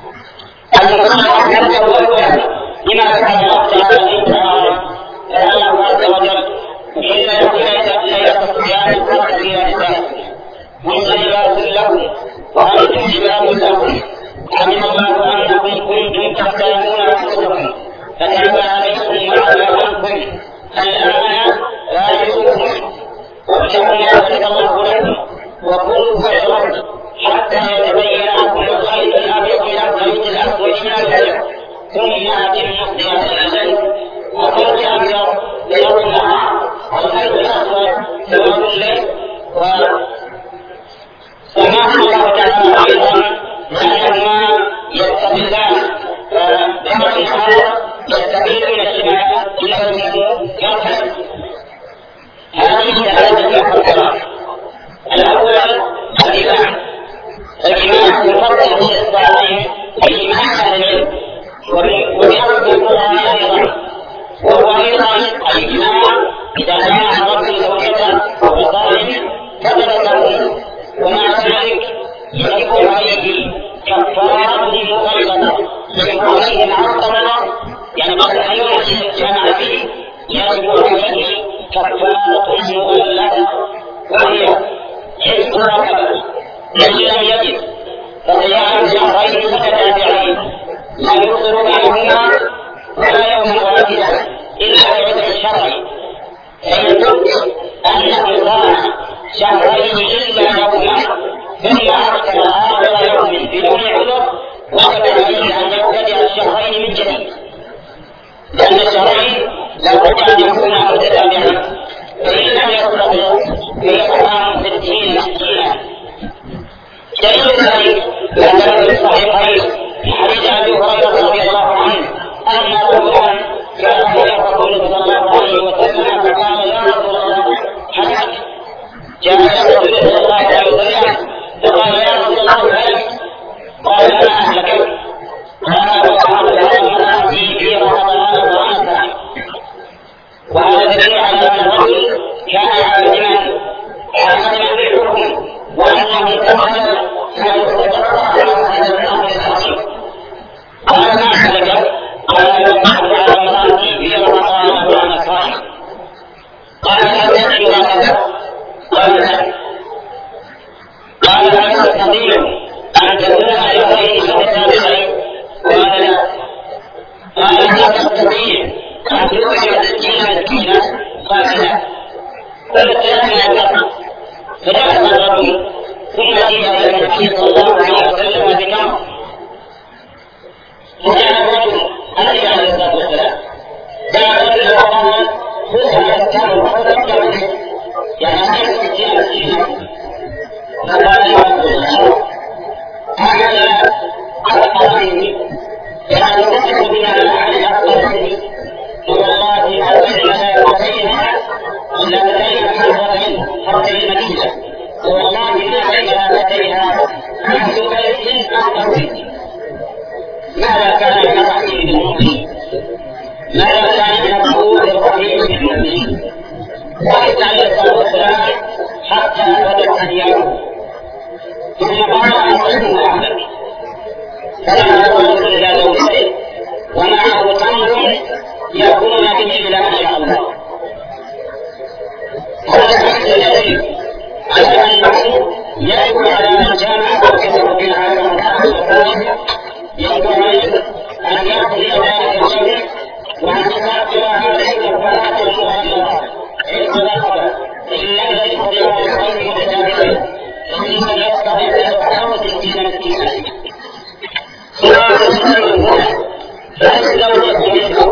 المفكرات نبدأ أولا بما ذكر الله تعالى تعالى الله عز وجل إن لكم ليلة الصيام الفرق إلى نسائكم هن لباس لكم وأنتم لباس لهم، علم الله أنكم كنتم تختارون أنفسكم فتاب عليكم وعفى عنكم، الآن راجعوكم وابتغوا ما كتب الله لكم وكلوا واشربوا حتى يتبين لكم الخيط الأبيض من الخيط الأسود من الفجر، ثم أتموا الصيام إلى الليل. الخيط الأبيض سواد النهار والخيط الأسود سواد الليل. وسماه الله تعالى أيضا لأنهما يستقلان، فبعض النهار يستقل من الشمال إلى الجنوب يرحل. هذه ثلاثة مفكرات. الأول الإمام، الإمام يفضل في الصالحين الإمام أهل العلم، وبأرض القرآن أيضا، وهو أيضا الإمام إذا كان رجل زوجته وصالح فضل له، ومع ذلك يجب عليه كفارة مغلظة، يجب عليه معصرة، يعني بعد أن يحسن الجمع فيه يجب عليه كفارة مغلظة، وهي حفظ رقبة الذي لم يجد فصيام شهرين متتابعين لا يفطر بينهما ولا يوما واحدا إلا بعذر شرعي. فإن تبدو أنه صام شهرين إلا يوما ثم أفطر آخر يوم بدون عذر وجب عليه أن يبتدئ الشهرين من جديد، لأن الشهرين لابد أن يكونا متتابعين، فإن لم يستطع فيطعم ستين مسكينا. دليل ذلك ما ثبت في الصحيحين من حديث أبي هريرة رضي الله عنه أن رجلا كان إلى الرسول صلى الله عليه وسلم فقال يا رسول الله حج. جاء الرسول صلى الله عليه وسلم فقال يا رسول الله حج. قال ما أهلك؟ قال وقال المرأة في رمضان وأنا صائم. وهذا دليل على أن الرجل كان عالما عالما بالحكم وأنه تمثل أن يتوقع هذا الأمر العظيم. قال ما أهلك؟ قال وقال على المرأة في رمضان وأنا صائم. قال هل تمشي هكذا؟ قال لا. قال هل تستطيع أن تكون شهرين متتابعين؟ قال لا. قال هل تستطيع أن تطعم ستين مسكينا؟ قال لا. قلت له فدخل الرجل ثم جاء إلى النبي صلى الله عليه وسلم بتمر. فجاء الرجل عليه عليه الصلاة والسلام جاء الرجل وقال خذ هذا التمر وتقدم يعني هذا ستين مسكينا. فقال يا رسول الله هذا أخطأني يعني تجد بنا على أخطأني والله ما بيننا وبينها إلا بين حرتين حرتي المدينة والله ما بينها وبينها أهل بيت أكثر مني. ماذا كان من الرحيم بالمؤمنين؟ ماذا كان من الرؤوف الرحيم بالمؤمنين؟ وإذ عليه الصلاة والسلام حتى بدت أيامه ثم قال أنصروا أهلك. فلما يخرج إلى زوجته ومعه تمر يكون به إلى ما شاء الله. هذا الدليل على أنه يجب على من جامع وكتب بين هذا المكان يجب عليه أن يقضي ذلك الشيء وأن يتأكد هذه الكفارات المؤثرة إطلاقا إن لم يستطيع الخير متتابعين ثم يستطيع يدعو ستين مسكينا. فإن لم يستطيع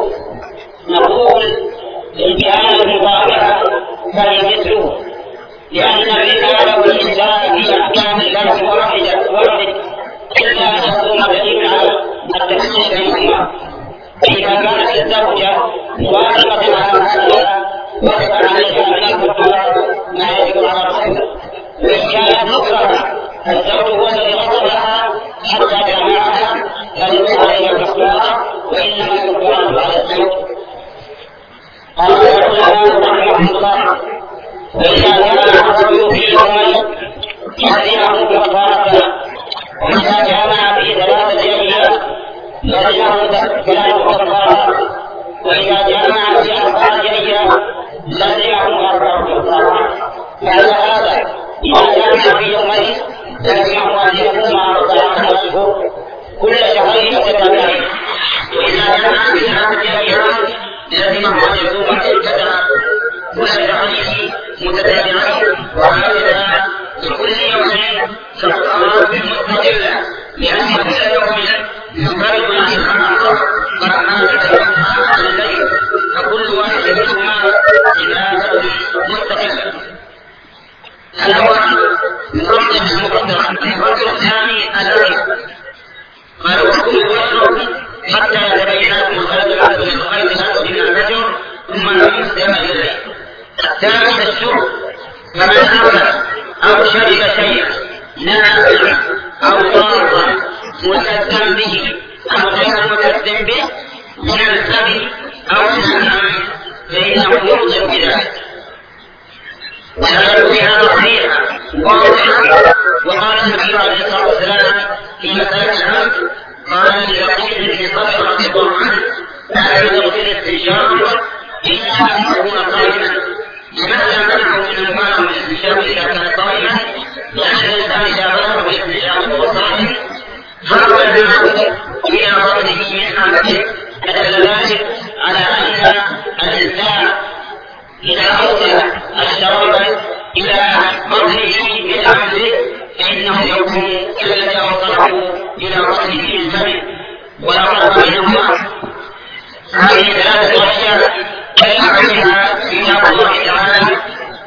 نقول الجهاد المضاعفة فهي مثله، لأن الرجال والنساء في أحكام الله واحدة واحد إلا أن يكون دليل على التفصيل بينهما. إذا كانت الزوجة موافقة على هذا وجب عليها من الكفارات ما يجب على الرجل، وإن كانت مكرهة الزوج هو الذي غضبها حتى جمعها فليس عليها الكفارة وإنما الكفارة على الزوج. قال العلماء رحمه الله وإذا كان الرجل في يومين لزمه كفارة وإذا جمع في ثلاثة أيام لزمه ثلاث كفارات وإذا جمع في أربعة أيام لزمه أربع كفارات. فعلى هذا إذا جمع في يومين لزمه أن يكون أربعة أشهر كل شهرين متتابعين، وإذا جمع في ثلاثة أيام لزمه أن يكون ستة كل شهرين متتابعين، وهكذا لكل يوم كفارات مستقلة، لأن كل يوم ينفرد عن الآخر كرامات الليل، فكل واحد منهما عبادة مستقلة. الأول يرتب المقدرة. الفرق الثاني الأول قال وكل واشرب حتى يتبين لكم الخيط الأسود من الخيط الأسود من الفجر ثم يسلم الليل. الثالث الشرب، فمن أكل أو شرب شيئا نافعا أو ضارا ملتزما به أو غير ملتزم به من الفم أو الأنعام فإنه يفطر بذلك. ولا في هذا صحيحا واضحا. وقال النبي عليه الصلاة والسلام في مسألة الأمر قال للقيس بن صبر رضي الله عنه لا يغفر الاستنشاق إلا أن يكون صائما. لماذا منعه من المبالغة من الاستنشاق إذا كان صائما؟ لأن الإنسان إذا بلغه الاستنشاق وهو صائم من عمله فدل ذلك على أن الإنسان إذا أوصل الشراب إلى بطنه من عمله فإنه يكون كالذي أوصله إلى بطنه من فمه ولا فرق بينهما. هذه ثلاثة أشياء كلمة في كتاب الله تعالى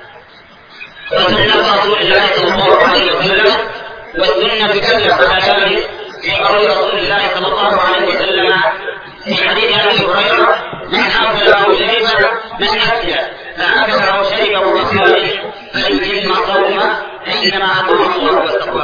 وسنة رسول الله صلى الله عليه وسلم، والسنة كلف على ذلك في قول رسول الله صلى الله عليه وسلم في حديث أبي هريرة: من أكل أو شرب من أكل فأكل أو شرب وهو صائم فليتم صومه فإنما أطعمه الله وسقاه.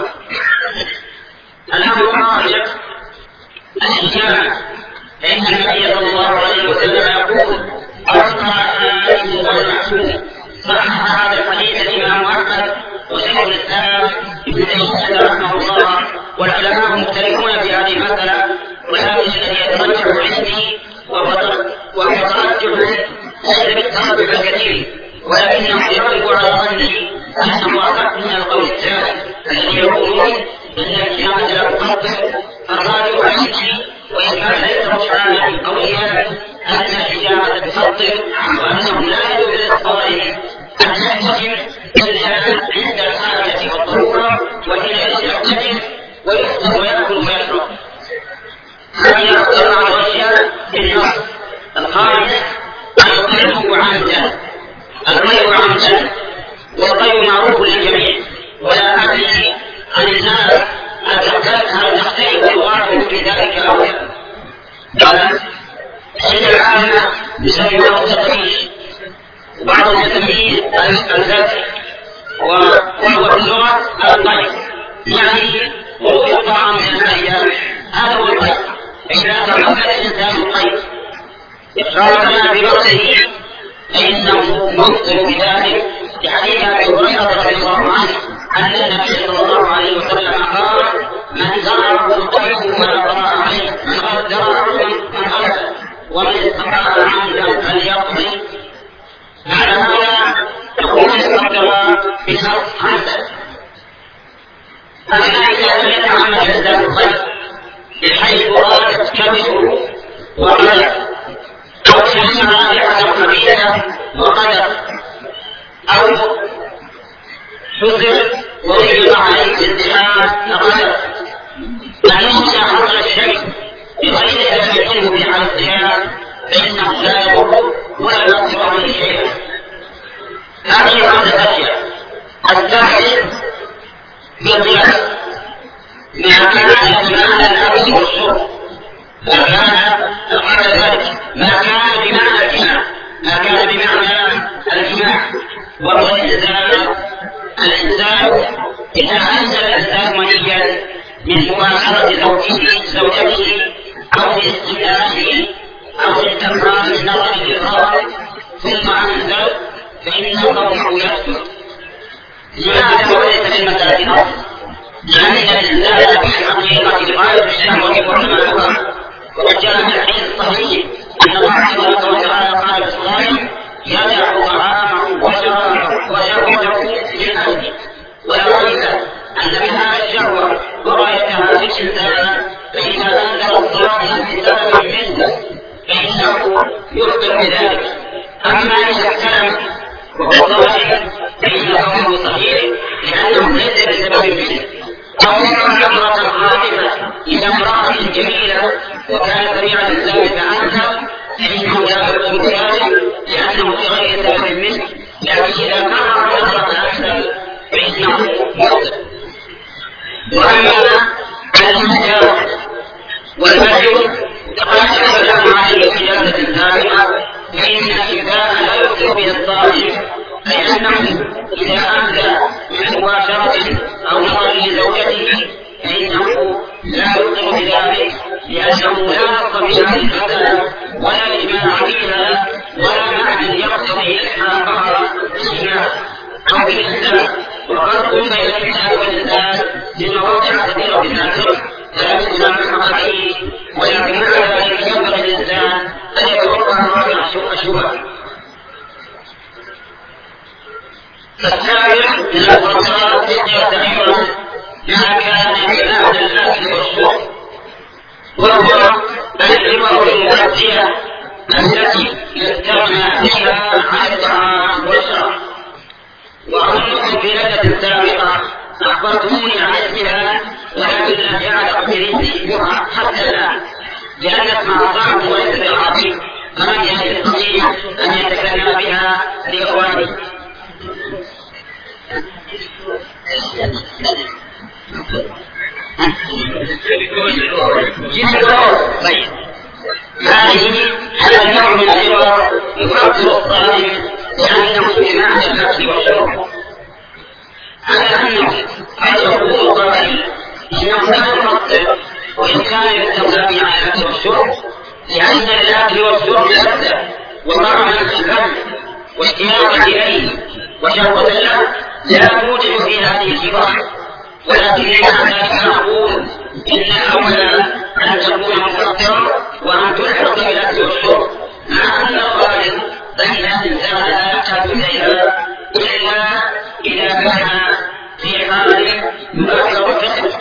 الأمر الرابع الحجامة، فإن النبي صلى الله عليه وسلم يقول: أصبح النائم والمعصوم. صحح هذا الحديث الإمام أحمد وشيخ الإسلام ابن تيمية رحمه الله، والعلماء مختلفون في هذه المسألة، ولكن الذي يترجح عندي وهو ترجح ليس بالترجح الكثير، ولكنه يغلب على ظني أنه أصح من القول الثاني الذي يقولون أن الحجامة لا تخطئ. الراجح عندي وإن كان ليس رجحانا من قولها أن الحجامة تخطئ، وأنه لا يجوز للصائم أن يحتجم إلا عند الحاجة والضرورة، وحينئذ يحتجم ويفطر ويأكل ويشرب. هذه أربعة أشياء في النص. الخامس القيء عمدا. القيء عمدا والقيء معروف للجميع، ولا أدري عن الناس هل تختلف ألوانهم في ذلك أو لا. قال الشيء العامة يسمونه التطريش، وبعضهم يسميه الزكي، وهو في اللغة القيء، يعني خروج الطعام من الأيام. هذا هو القيء. إذا ترك الإنسان القيء إفراطا ببطنه فإنه مفطر بذلك، في حديث أبي هريرة رضي الله عنه أن النبي صلى الله عليه وسلم قال: من زرعه القيء فلا قضاء عليه، من غدر من غدر، ومن استطاع عمدا فليقضي. على هذا يكون القدر بشرط عمدا. أما إذا لم يتعمد الإنسان القيء بحيث رادت كبده وقدر، أو شم رائحة خبيثة وقدر، أو حذر وغير عليه الانتهاء فقدر، لأنه إذا حصل الشيء بغير سبب منه في حال الصيام فإنه لا يضر ولا يضر عليه شيئا. هذه خمسة أشياء. الثالث بالقياس ما كان بمعنى الأكل والشرب، ما كان قبل ذلك ما كان بمعنى الجماع، ما كان بمعنى الجماع، وهو الإنسان الإنسان إذا أنزل الإنسان منيا من مباشرة زوجته زوجته أو استمتاعه أو استمرار النظر للرأي ثم أنزل فإن قومه يكثر. لماذا وليس بالمسألة نص؟ لأن الإنسان في حقيقة غاية الشهوة والمعلومة، وقد جاء في الحديث الصحيح أن الله سبحانه وتعالى قال للصائم: يدع طعامه وشرابه من أجله. ولا ريب أن بهذا الشهوة وغايتها في الإنسان، فإذا أنزل الصائم بسبب منه فإنه يخبر بذلك. أما إذا احترم وهو ظاهر فإن قوله صحيح، لأنه ليس بسبب منه. أو نظرة خاطفة إلى امرأة جميلة وكان سريع الإنسان فأنزل فإنه لا يقصد ذلك لأنه في غير سبب منه، لكن إذا كان نظرة أكثر فإنه يخطئ. وأما المجاز والمجهول تقدم له عليه في جلسة سابقة، فإن الإنسان لا يخطئ به الصائم، لأنه إذا أنزل من مباشرة أو نظر لزوجته فإنه لا يخطئ بذلك، لأنه لا نص بهذه المسألة ولا إجماع فيها ولا معنى يقتضي إلحاقها بالإجماع أو بالإسلام. وفرق بين الإنسان والإنسان لمواضع كثيرة في الفقه لا يجوز الحق فيه، ولكن مع ذلك ينبغي الإنسان أن يتوقع مواضع الشبهة. فالسابع من الفرقات يستعين ما كان من أهل الأكل والشرب، وهو العبر المؤدية التي يستغنى بها عن الطعام والشراب. وأظنكم في ليلة سابقة أخبرتموني عن اسمها ولكن لم يعلق باسمها حتى الآن، لأن اسمها صعب وليس بالعربي، فمن يستطيع أن يتكلم بها لإخواني؟ طيب، هذه هذا النوع من العبر يفكر الصائم لأنه بمعنى الأكل والشرب، على أنه قد يقول قائل إنه لا يفكر وإن كان يستخدم على الأكل والشرب، لأن الأكل والشرب لذة وطعما في الفم واشتياقا إليه وشهوة له لا توجد في هذه الكبار، ولكن مع ذلك نقول إن الأولى أن تكون مفطرا وأن تلحق بالأكل والشرب، مع أن الغالب أن الإنسان لا يحتاج إليها إلا إذا كان في حال يؤثر فقه.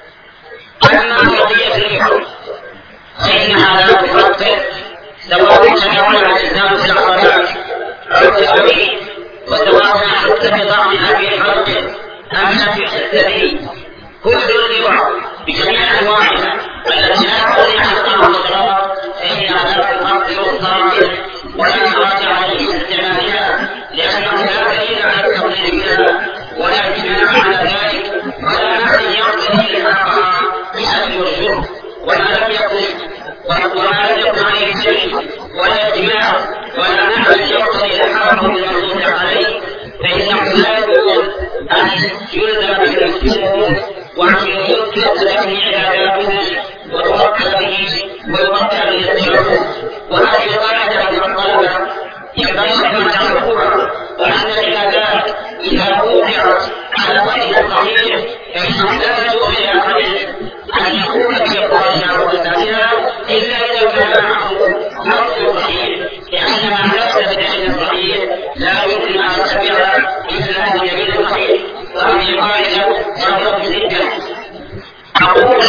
أما قضية الحكم فإنها لا تفطر سواء تناول الإنسان في العضلات أو في الأوعية، وسواء حتى بطعمها في حلقه أم في السبيل، كل الربا بجميع أنواعها التي لا تستطيع الطعام والشراب فإنها لا تفطر الصائم ولا يراجع عليه استعمالها، لأنه لا دليل على التقليد بها ولا اجماع على ذلك ولا معنى يقتضي لحقها بالأكل والشرب، وما لم يكن وما لم يكن عليه دليل ولا اجماع ولا معنى يقتضي لحقه بالمنصوص عليه فإنه لا يجوز أن يلزم بالمسلمون وأن يطلق جميع عباداتهم وتوكل به ويوكل بالسلوك. وهذه القاعدة المطلوبة ينبغي أن تعرفوها، وأن العبادات إذا وضعت على وجه صحيح فإنه لا يجوز لأحد أن يكون في قولها وثانيها إلا إذا كان معه نص صحيح، لأن ما ليس بدليل صحيح لا يمكن أن يتبعها إلا بدليل صحيح. وهذه القاعدة ظاهرة جدا. أقول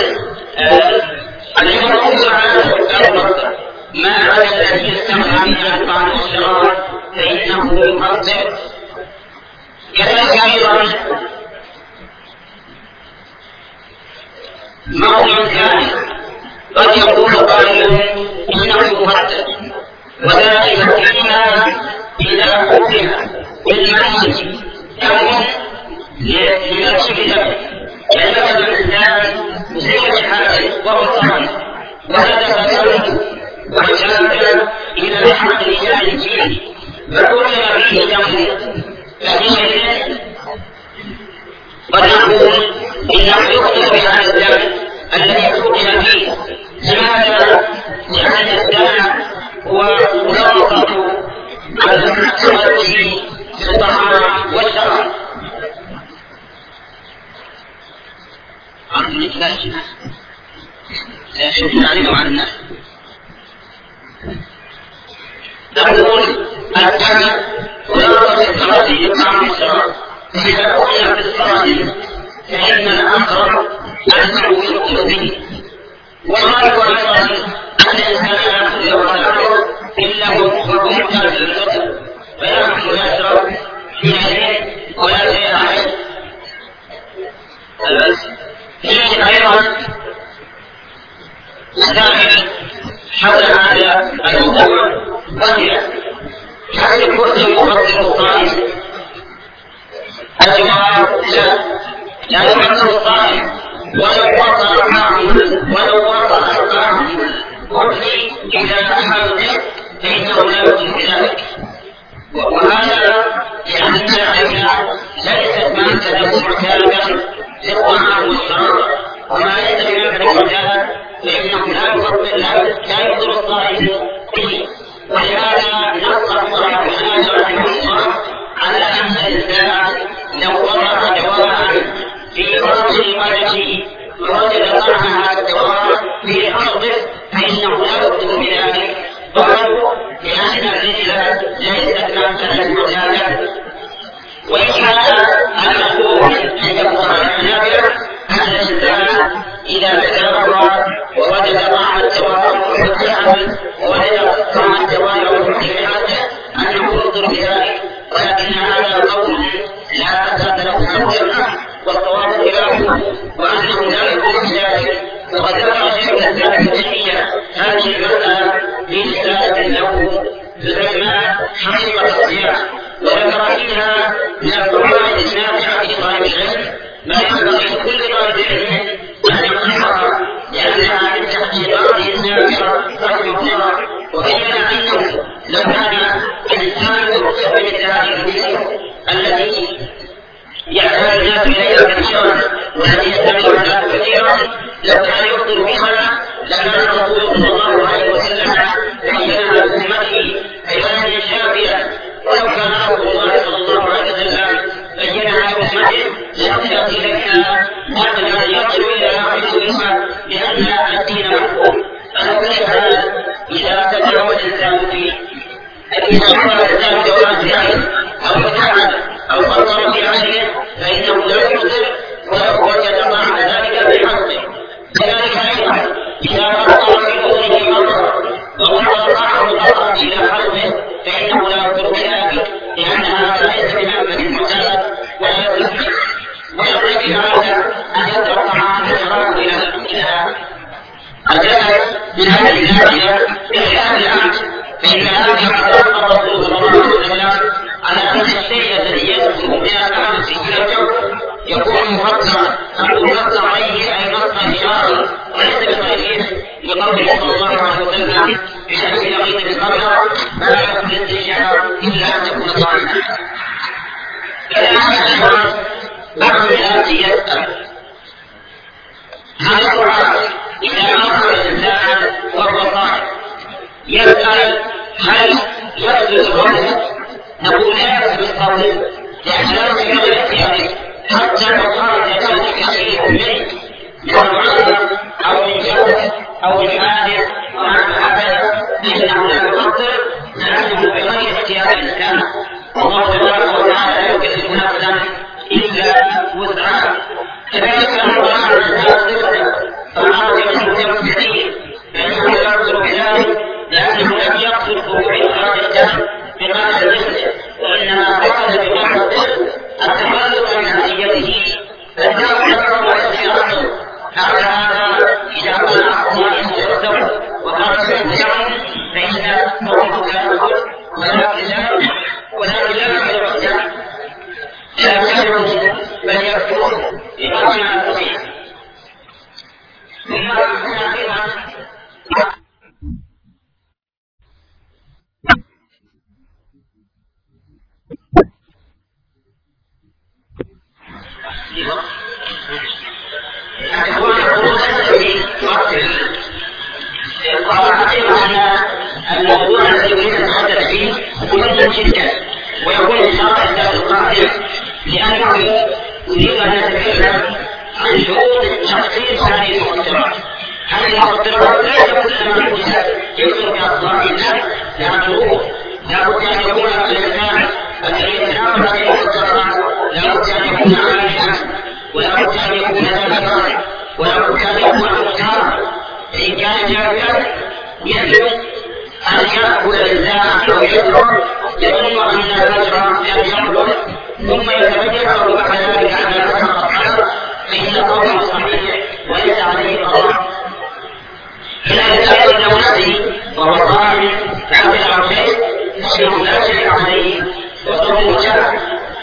اليوم على المصدر ما على الذي يستمع من الطعام والشراب فإنه يفطر. كذلك أيضا موضع ثاني قد يقول قائل إنه يفطر، وذلك فيما إذا حكم بالمعيش يكون لنفسه دمه، يعني مثلا الإنسان يصيب بحاله وهو صائم وهذا فكره واحتاج إلى حق رجال فيه فكتب فيه دمه، فحينئذ قد نقول إنه يخطئ بهذا الدم الذي كتب فيه. لماذا؟ لأن الدم هو ملقب على التوجه في الطعام والشراب. عن الإنسان سيشوف عليه وعلى الناس. نقول الدم ملقب بالصلاة في الطعام والشراب، فإذا قلنا بالصلاة فإن الأقرب أنه يخطئ به، والغالب أيضا أن الإنسان لا يأخذ الأمر إلا وهو محتاج للفطر فيأكل ويشرب حينئذ ولا شيء عليه. فيه أيضا مسائل حول هذا الموضوع، وهي هل الكفر يفطر الصائم؟ الجواب لا، لا يفطر الصائم ولو وصل طعامه ولو وصل طعامه الكفر إلى حلقه فإنه لا يكون بذلك. وهذا لأن العلم ليست مادة معتادة للطعام والشراب، وما ليس بمادة معتادة فإنه لا يفطر لا يفطر الصائم به. ولهذا نص الصحابة رحمه الله على أن الإنسان لو وضع دواء في أرض قلبه ووجد طعم هذا الدواء في أرضه فإنه لا يفطر بذلك. قالوا لأن الرجل ليست مادة معتادة. وإن كان المشهور عند فقهاء الحنابلة أن الإنسان إذا تجرب ووجد طعم الدواء العمل ولذا كان الجواب في هذا أنه يفطر بذلك، ولكن هذا القول لا أساس له سببا والصواب خلافه وأنه لا يفطر بذلك. وقد ذكر شيخ الإسلام ابن تيمية هذه المسألة في رسالة له تسمى حقيقة الصيام، وذكر فيها من القواعد النافعة لطالب العلم ما ينبغي لكل طالب علم أن يقرأها لأنها من تحقيقات النافعة رحمه الله. وبين أنه لو كان الإنسان يقصد بمثل هذه الأمور التي يحتاج الناس إليها كثيرا والتي يستعملها الناس كثيرا لو كان يفطر بها لكان الرسول صلى الله عليه وسلم بينها لأمته بيانا شافيا، ولو كان رسول الله صلى الله عليه وسلم بينها لأمته لم يأتي لنا هذا الذي يصل إلى آخر الأمة لأن الدين محكوم. على كل حال إذا تجاوز الإنسان فيه إذا قال الإنسان جواز بعين أو فتحل أو فطر في عينه فإنه لا يفطر ولو وجد مع ذلك بحظه. كذلك أيضا إذا فطر في أذنه مرة ووصل معه الأرض إلى حظه فإنه لا يفطر بذلك لأن هذا ليس بمعبد المعتاد ولا يفطر. ويقضي هذا أن يترك طعام الحرام إلى الانتهاء. الجهل من هذه الناحية بخلاف الأمر فإن هذا أطلق الرسول صلى الله عليه وسلم على أن الشيء الذي يدخل من الأمر في الجو يكون مفطرا أو مفطر عليه أي مفطر شرعي وليس بصحيح لقوله صلى الله عليه وسلم بشأن لقيت بالقمر فلا يكون الاستشعار إلا أن تكون صائما. كذلك بعض الناس يسأل هذا القرآن إذا أمر الإنسان وهو صائم يسأل هل يفسد الصوم؟ نقول لا يفسد الصوم لأن لا يمكن الاختيار حتى لو خرج ذلك شيء منه من العذر أو من شر أو من حادث أو من حدث فإنه لا يفطر لأنه بغير اختيار الإنسان. الله تبارك وتعالى لا يكلف نفسا إلا وسعها. كذلك القرآن الإنسان فالحاضر المتوسطين فإنه لا يفطر بذلك لأنه لم يقصد خروج إخراج الدم بقدر الجسد وإنما قصد بقدر التخلص من نتيجته فالدم يقرب ويسير هذا إذا كان أخطأ يستوى وقال سيدنا فإن صومه لا يقول ولكن لا ولكن لا يقدر الدم لا يقدر بل يكفر بقدر الصحيح. ثم الموضوع الذي يريد ان نتحدث فيه مهم جدا ويكون اشاره الى القاعده لانه يريد ان نتكلم عن شروط تخصيص هذه المؤثرات. هذه المؤثرات ليس كل ما يذكر بها الصائم لها شروط لا بد ان يكون الانسان الذي يتناول هذه المؤثرات لا بد ان يكون عالما ولا بد ان يكون ذا ولا بد ان يكون مختارا. فان كان جاهلا يجب أن يأكل الإنسان أو يشرب يظن أن الفجر لم يخلص ثم يتفجر بعد ذلك على الفجر الطعام فإن قوله صحيح وليس عليه قضاء. كذلك أيضا لو نسي وهو صائم فعمل أو شيء فإنه لا شيء عليه وصومه شرع.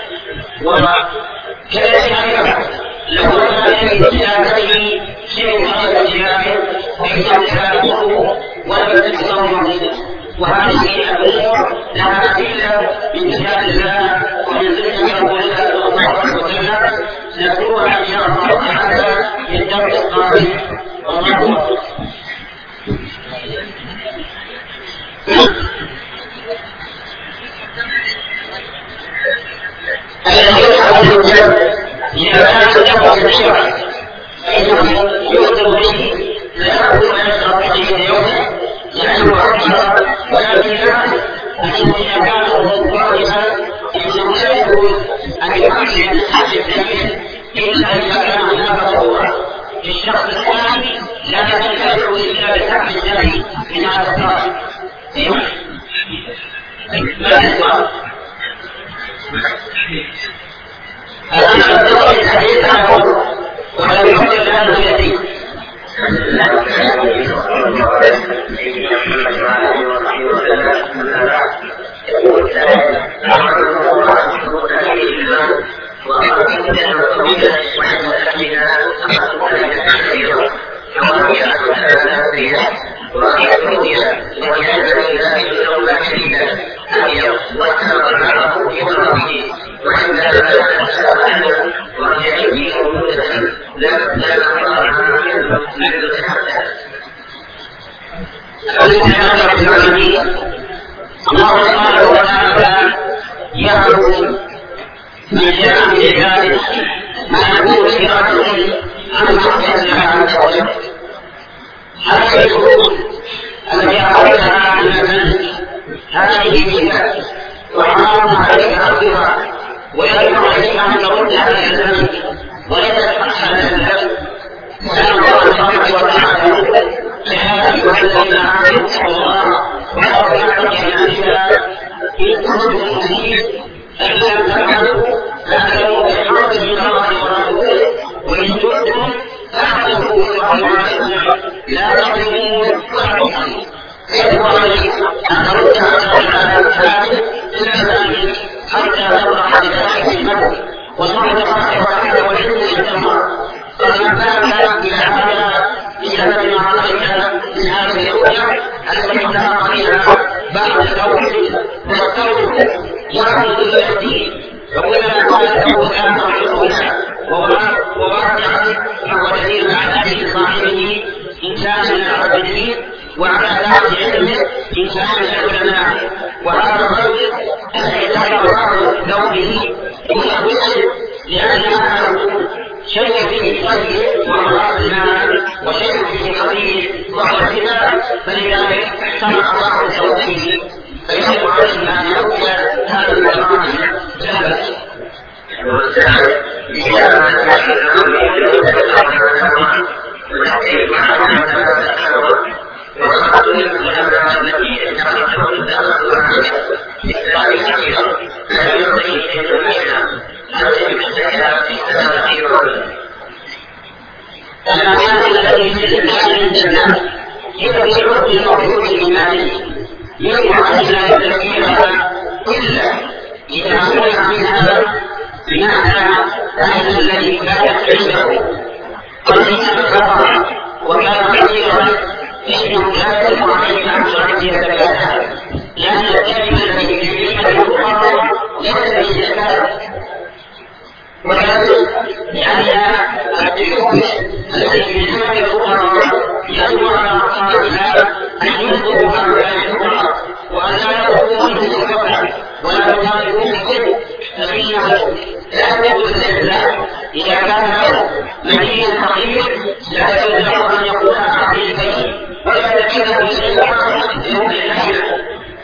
وكذلك أيضا لو كان في سلامته شيء غير سلامه فإنه لا يضره ولم يتبقى مريضا. وهذه الأمور لها أدلة من كتاب الله ومن سنة رسول الله صلى الله عليه وسلم نذكرها إن شاء الله تعالى في الدرس القادم. والله الذي يفعل الجد إذا كان له كثيرا فإنه يخطر به لا يأكل ويشرب به يوما لأنه أكثر ولكن يعلم أنه إذا كان ظالما فإنه لا يجوز أن يؤكل الحج الجميل إلا إذا كان هناك ضرورة في الشخص الثاني لا ينتفع إلا بسحب الدم من هذا الطرف. ما السؤال؟ الآن الدور الحديث عنه ولم يحدث له يزيد. الله سبحانه وتعالى يعلم من جاء من عباده ما يكون في رجل عن معصية الله عز وجل. هذه الحدود التي أخرجها عن الذنب هذه صفات وحرام عليك أرضها ويجب عليك أن ترد هذا الذنب وليست حتى هذا الذنب. لأن الله سبحانه وتعالى لهذا الذين آمنوا اتقوا الله ولا تتقوا الأشياء إن كنتم مؤمنين فإن لم تفعلوا فاعلموا بحرب من الله ورسوله وإن تؤمنوا فاعلموا بحرب لا تظلمون ولا تظلمون. يجب عليك أن ترد على الحاكم إلى ذلك حتى تبرح بذلك الموت والله تبارك وتعالى والعلم يجتمع. فمن ذهب إلى هذا بسبب ما عليها من هذه الرؤيا التي اتفق فيها بعد التوحيد والتوبه يعود الى الدين وكلما كانت له اخر الرؤيا وواقعا فهو دليل على دين صاحبه انسان من العابدين وعلى ذات علمه انسان من العلماء. وهذا الرجل الذي ذكر الله ذنبه هو مسلم لانها شيء فيه طيب وهو المال وشيء فيه خبيث وهو الكتاب فلذلك سمع الله توحيده فيجب علينا ان نرجع هذا المكان جهلا. الأعمال التي تجب على الجنة هي في حكم الموجود الإيماني يجب علينا تذكيرها إلا إذا منع منها بمعنى أن الذي كانت عنده قليلا خطأ وكان كثيرا إنه لا يجب عليك أن تعطي زكاتها لأن الكلمة التي تجريها الفقراء ليست بالزكاة ولكن لأنها الديون التي في ذمة الفقراء يجب على أصحابها أن ينظروا هؤلاء الفقراء وأن لا يأخذوا منهم الفقر ولا يطالبوا به فإنه لا يجوز لله إذا كان له مدين فقير لا يجوز له أن يقول عليه البيت ولا يتكلم بشيء يوم الليلة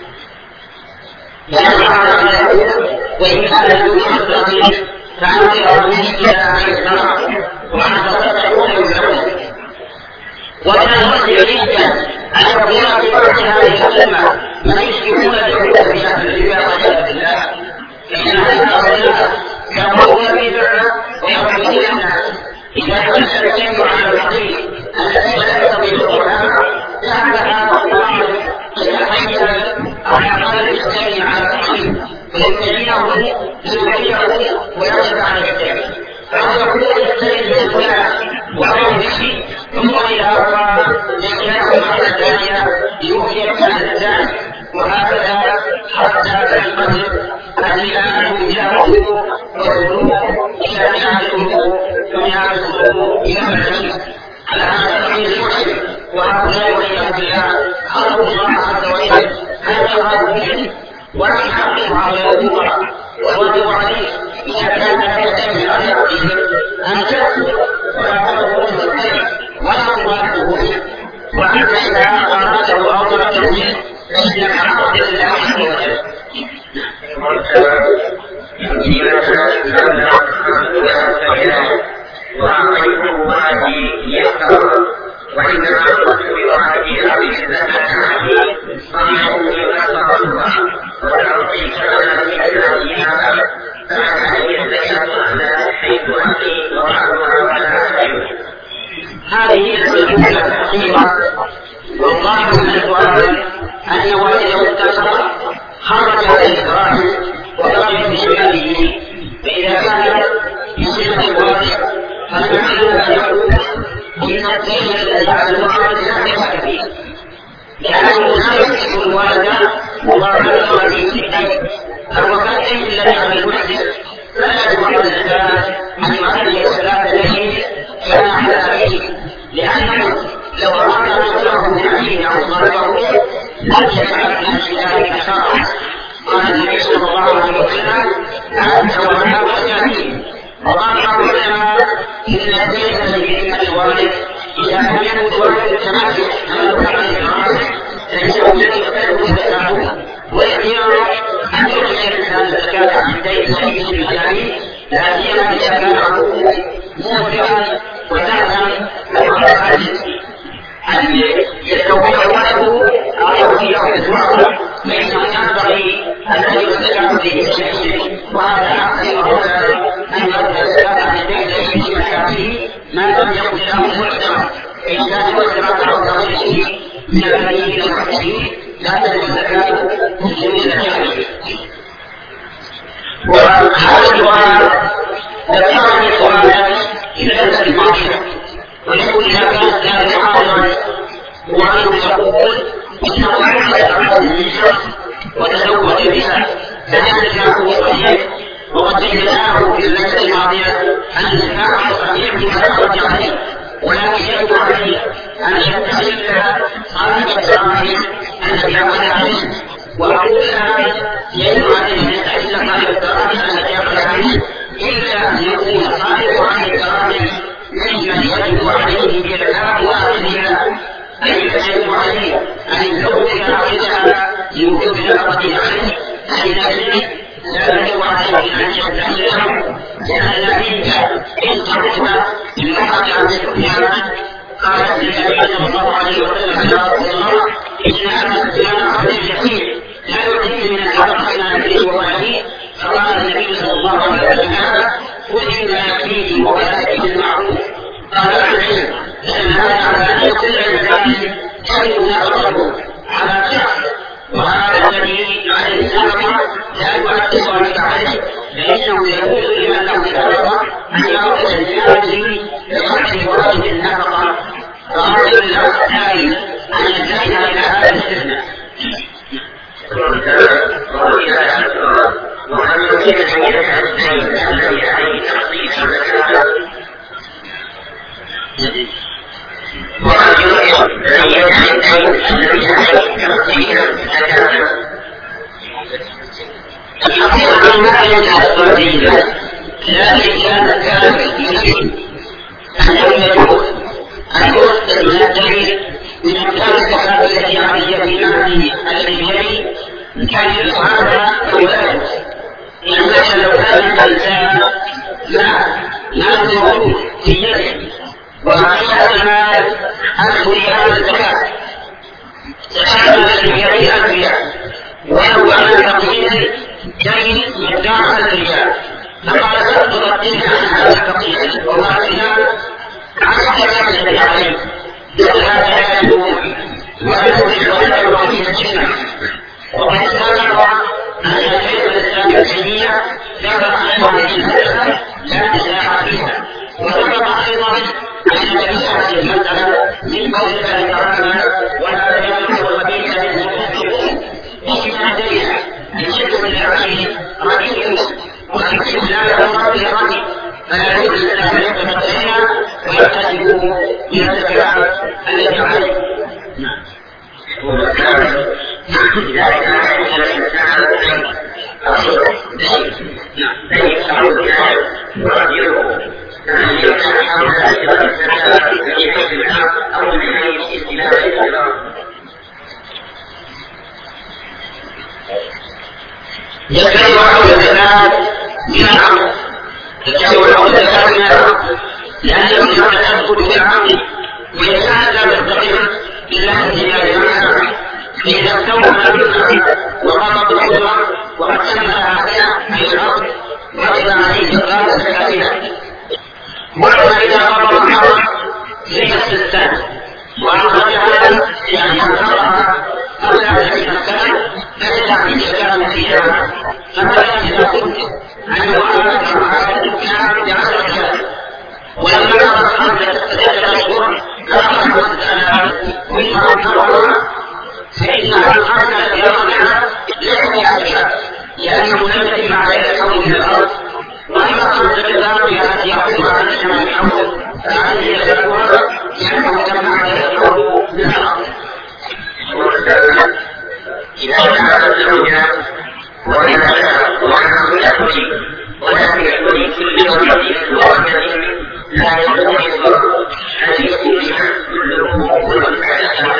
لأن هذا لا يجوز وإن كان ذو حظ فأنت أرميه إلى عليه السلام وعن تصدقون يوم وكان مسلم جدا أن يكون في وقت هذه الأمة من يشركون بالعباد في أهل الربا والعياذ بالله فإن هؤلاء يقولون بدعة ويقولون الناس إذا كنت تتكلم على الحقيقة التي لا يستطيع القرآن فهذا هذا الطاعة يتحيز على قلب الإسلام على الحقيقة ويبتليه ليبتليه ويصل على الإسلام فهو يقول الإسلام للفلان وهو به ثم إذا هو يجعل على الثانية يوحي على الثاني وهكذا حتى تنقلب الإيمان إلى القلوب والقلوب إلى القلوب ثم القلوب إلى الجنة على هذا الدين المسلم وهؤلاء والعياذ بالله خلقوا الله عز وجل أن يرادوا به وأن يحققوا على الأمور والواجب عليه إذا كان لا يستمع على ربهم أن تأكل ولا تأكل الخير ولا تواجهه به وأنت إذا أراده أو تركه به فإنك عبد لله عز وجل. وأعطيته هذه وإنما الرسول وعليه عليه الزكاة عليه صنعه بالأسرار والأرض كما في الأيام فعليه الزكاة على حيث أخيه وعلها ولا أخيه. هذه الجملة الحقيقة والظاهر من السؤال أن والده اتصل خرج على إبراهيم وخرج بشماله، فإذا كان بصفة الوالد فنحن أن يقول إن الدين الذي على الوالد لا يفعل فيه، لأنه لا يمسك الوالد والله لا يفعل فيه، فهو كان الذي على المحدث فلا يفعل الزكاة عن عليه الصلاة التي كان على أبيه، لأنه لو أراد أن يطلعه من أبيه أو ضربه لم يفعل في ذلك شرعا. قال النبي صلى الله عليه وسلم أنت ولا وجهه. وقال بعض العلماء إن الدين الذي بذمة الوالد إذا لم يكن الوالد تماسك أمام الوالد فإنه الذي يقتله زكاته، والاختيار أن يخرج الإنسان الزكاة عن دين سيد المجانين لا سيما إذا كان عقوله موسعا وسهلا وعلى أن يستوفيه ولده أو يعطيه الزكاة، فإنه ينبغي أن يزكى به شيء، وهذا أحسن أولى أن يرد الزكاة عن دين سيد المجانين ما لم يكن له مقدرا، فإن كان مقدرا أو تغييره من البنين والمحسنين لا تجب الزكاة مسلمين الجاهلين. وهذا السؤال ذكرني سؤالا إلى نفس المعرفة، ويقول إذا كانت ذلك حاضرا وأنه يقول إنه عمل أرض النساء وتزوج بها فهل نكاحه صحيح؟ وقد بيناه في الليلة الماضية أن النكاح صحيح بما خرج عليه، ولكن يجب عليه أن يتخذها صاحب الدراهم التي عمل عليه، وأقول لها يجب عليه أن يتخذ صاحب الدراهم التي عمل عليه إلا أن يكون صاحب عن الدراهم ممن يجب عليه بالآب وأخذها، أي يجب عليه أن يزوج أخذها لوجود نفقة عليه، حينئذ لا يجب عليه أن يستحلها، لأن النبي إن ترتب بالنفقة عن سفيان قال النبي صلى الله عليه وسلم يا رسول الله إن أبا سفيان رجل يسير لا يعطيه من النفقة ما يكفيه وولده، فقال النبي صلى الله عليه وسلم خذ ما يكفيه وولدك بالمعروف. قال العلم لأن هذا على أن يكون الإنسان شيء نفقه على شخص، وهذا الذي عليه النفقة لا يؤثر عليك عليه، فإنه يجوز لمن له نفقة أن يأخذ الزيادة بقدر واجب النفقة، فأرجو الأخ الثاني أن ينتهي إلى هذا الاستثناء. وأن يمكن أن يفعل الشيء الذي عليه تحصيل الزكاة وأرجو أن يفعل الشيء الذي عليه تحصيل الزكاة. الحقيقة ما يجب الدين لكن كان كافر أنه يجوز أن يخرج من الدليل من أمثال الزكاة التي علي في مالي الذي بيدي كان هذا أولاده، لأنه لو كان الإنسان لا مال موجود في يده وهذا المال ألف ريال الزكاة، زكاة الذي بيده ألف ريال، ولو على تقدير دين مقدار ألف ريال، فقال تقدر الدين عن هذا التقدير وهو الريال عشر ريال الذي عليه، بل هذا لا يكون وله بالوحدة الوحيدة الجنة. وقد استمر أن الشيخ الإسلام الدينية ذكر أنه الزكاة لا نزاع فيها، وذكر أيضا أن ليس هذه المسألة من قول الله تعالى ولا يملك الخبيث للمسلمين إنما دين الشرك بالعقيد رقيق والحكيم لا يمر بالرقيق، فلا يجوز أن يتقدم ويحتسب من الزكاة التي عليه. إذا كان الإنسان أن يفعل بها ويرجعه أن يكون حول الزكاة في حيث الحق أو من حيث استيلاء الإسلام. يكفي حول الزكاة من العقل، يكفي حول الزكاة من العقل، لأنه يثبت بالعقل ويتعلم إلا الجبال فإذا استوى وقضى الحجرة وقد كمل هكذا في الأرض وإذا عليه الغاز ساكنة وإذا إذا قضى الحجرة ليس السنة وأخرجها يعني أخرجها قبل أن السنة فإذا في شجرة فيها فماذا إذا كنت أنه أمامك كان بعشرة سنة ولما قضت خمسة أشهر أخرج خمسة آلاف ثم أنكرها فإنها الخمسة يرونها ليس بأشياء لأنه لم يتم عليها الحول من الأرض وأما خمسة الباقية التي يحكمها الإسلام الحول فهذه يشركها لأنه تم عليها الحول من الأرض. إذا كان الزوجة وإذا كان وأنه يأتي ولم يكن كل وحديث وحديث لا يكون الضرر هذه فيها كله كل كائن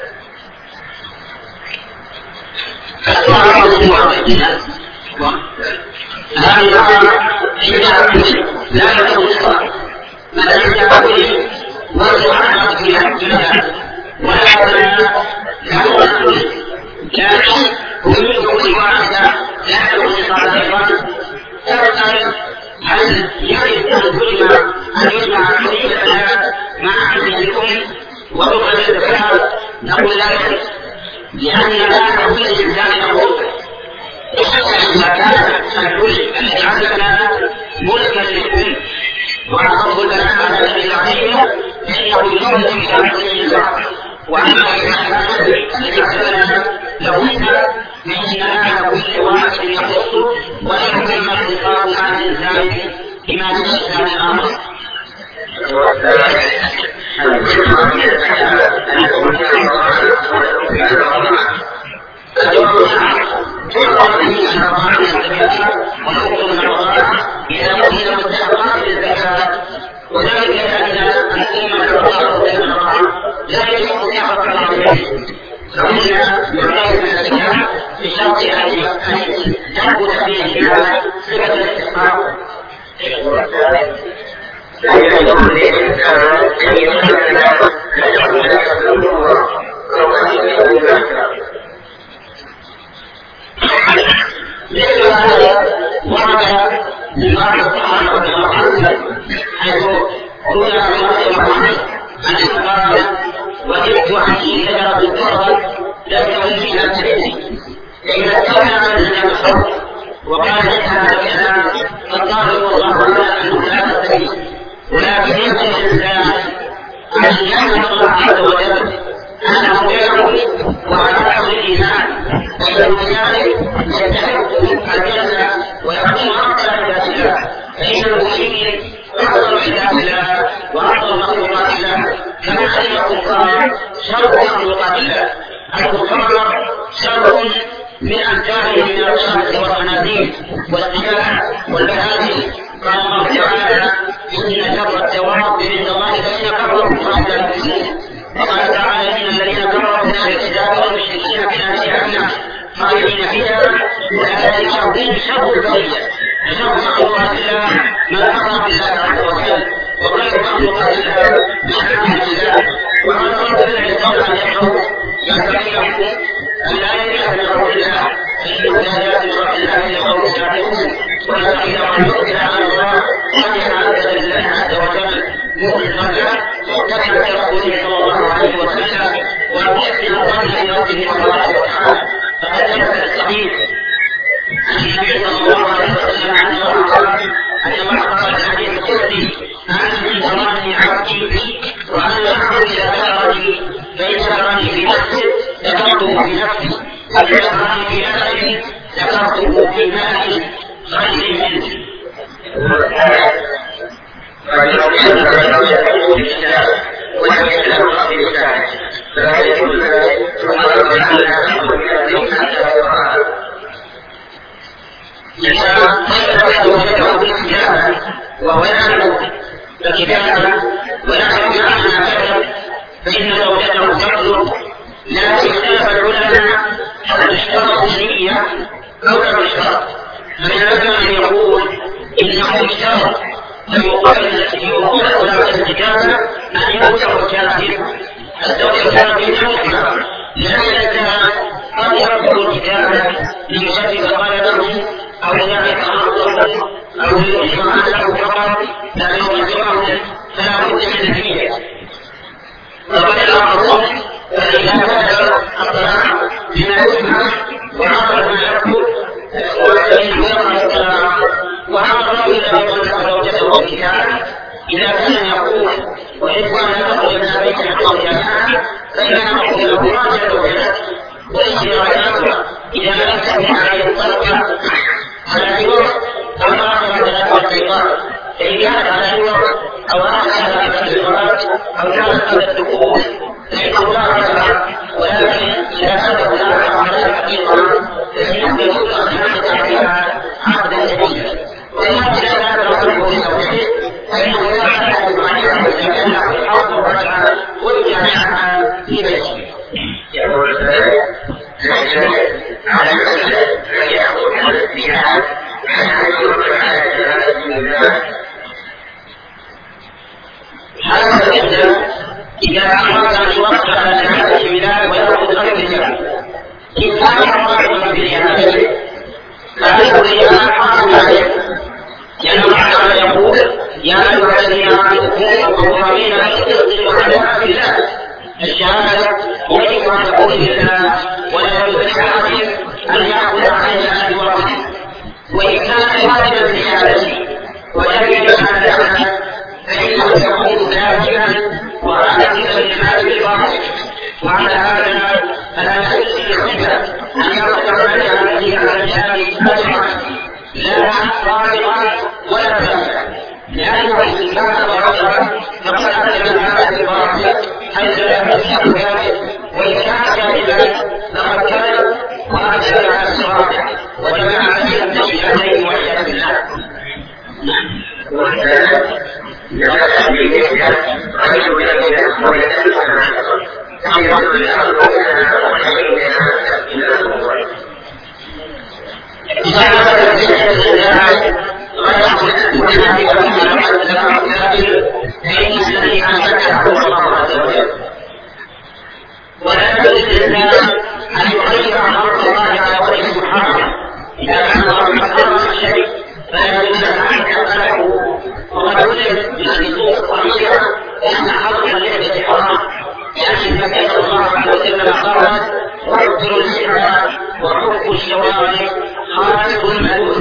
فالصلاة المعتدلة هذه الأمر عندها كل لا يكون الصلاة من عندها كل والصلاة فيها الدنيا ولا بناء له كل لكن وجود كل واحدة لا يكون الصلاة أيضا تسأل هل يجب أن تجمع أن يجمع كليتها مع حمل الأم وتخرج الزكاة؟ نقول لا يجب لأن مال كل إنسان يقول إذا كان الكل الذي عندنا ملكا للأم وعرضه البنات على سبيل العقيدة فإنه يصل إلى كل إنسان وأما إذا كان الذي عندنا لهن فإن مال كل واحد يخص ولا يتم اختصاص مع الإنسان بما يشبه الأمر. وذلك لأن الأمة الرضاعة لا يجب أن يحرق عليه فإن يعطيه من الزكاة بشرط أن تثبت فيه صفة الاستحقاق. مثل هذا ورد من بعض الصحابة رضي الله عنهم حيث روي عن محمد أنه قال وجدت عني شجرة الكرم لا تكون فيها تبني فإذا كان منزل الحر وقال لها هكذا فالظاهر والله أنه لا تبني ولكن يمكن الإنسان أن يعلم الله عز وجل أنه يعلم وعلى حظ الإيمان وإذا بذلك يستحق الجنة ويكون أفضل عباد الله فإن المؤمنين أفضل عباد الله وأفضل مخلوقات الله كما أن الكفار شر مخلوقات الله. الكفار شر من أمثالهم من الشمس والخنازير والسباع والبهائم. قال الله تعالى إن شر الدواب عند الله الذين كفروا قبل المسلمين. وقال تعالى إن الذين كفروا من أهل الكتاب والمشركين في نار جهنم خالدين فيها وذلك شر البرية شر مخلوقات الله من كفر بالله عز وجل وغير مخلوقات الله من عبد الله. وقال رب العزة عن يحفظ ينبغي لكم أن لا يجعل من قول الله فإنه لا يأتي من قول الله لقوم كافرون وينبغي له أن يقبل على الله وأن يتعبد بالله عز وجل مخلصا له واتبع رسوله صلى الله عليه وسلم ويحسن الظن بربه تبارك وتعالى. فقد ثبت الصحيح عن النبي صلى الله عليه وسلم عنه قال أن الله قال الحديث القدسي أنا من ظلامي عبدي وأنا أحب إلى ثمرتي فإن ذكرني في نفسي ذكرته في نفسي وإن ذكرني في أثر ذكرته في مال خير منه. وهو يعلم الكتابة ويعلم أنها كذب فإن زوجته تطلب لا اختلاف العلماء هل تشترط النية أو لا تشترط. فمن العلماء يقول إنه يشترط فيقال التي يقول على الكتابة أن يقول الكافر الزوجة كانت يمكنها لأن الإنسان قد يرفض الكتاب ليشدد قلبه أو يعرف خاصه أو يجمع له فقط لكن يجمعه فلا بد من النية. وقد الأمر فإذا كتب الطلاق بما يسمع وعرف ما يرفض فإنه يقرأ الطلاق. وهذا الرجل الذي يطلق زوجته الكتاب إذا كان يقول ويجب أن يخرج من بيت زوجها فإننا نقول له راجع زوجته وإذا رجعته إذا لم تكن عليه الطلقة على الوقت أو آخر ثلاثة دقائق فإن كانت على الوقت أو آخر ثلاثة دقائق أو كانت قبل الدخول فإنه لا رجع ولكن إذا سبق ذلك على الحقيقة فإنه يجوز أن يحدث عليها عقدا جديدا. وإذا كان الرجل لزوجته فإنه لا يحدث عليها إذا كان الحظ رجعا ويجامعها في بيته. يقول ليس على المسألة فيأخذ بها هذا الإنسان إذا أراد أن يوقع على شهادة الولاء ويأخذ غير الرجال إن كان يوقع بالإهانة فهذا الرجال حرام عليه لأن الله يقول يا أيها الذين آمنوا كونوا قوامين بالقسط شهداء لله. الشهادة يجب أن تكون لله ولا يجوز لأحد أن يأخذ عليها سواه وإن كان واجبا في حالته ولكن شهادتها فإنه يكون ذاتها وعلى الكلمات بالباطل. وعلى هذا فلا يجوز للخبة أن يرتب عليها الذي على الجانب أجرا لا صادقا ولا فاسدا لأنه إن كان ضرورا فقد أدرك هذا بالباطل حيث لا يمسك ذلك وإن كان كاذبا فقد كذب وأدرك على الصراحة وجمع بين التشهدين والعياذ بالله. ولا يجوز للإنسان أن يغير أمر الله على وجه محرم. إذا كان الله حرم الشيء فلا يجوز أن يفعله وقد وجد من النصوص الصحيحة أن حرم اللعبة حرام لأن النبي صلى الله عليه وسلم قال وعذر اللحى وحب الشوارع خالق المألوف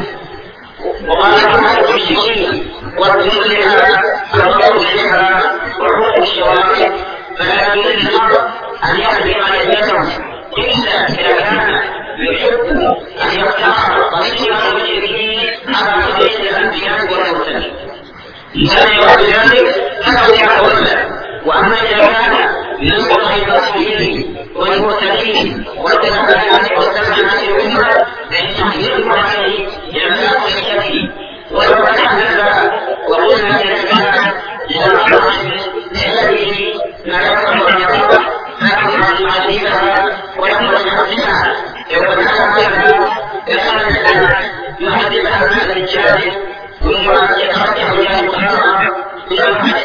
وقال خالق الشيء وعذر اللحى وحب اللحى وحب الشوارع فلا يجوز للمرء أن يحرم يده إلا إذا كان يحب أن يختار طريق المشركين على طريق الأنبياء والمرسلين. إذا يراد ذلك فقد يتولى. وأما إذا كان من طريق المسلمين والمرسلين والتنبيهات والسمعات الأمة فإنه يجب عليه جميع الشيء ولو كان هذا وقلنا للإسلام إذا أخرج لهذه ما يقرأ أن يقرأ فأخرج عزيزها ولم يحسنها يوم الآخرة يسأل الإسلام يحدث عن هذا الجانب ثم يترجح جانب آخر ثم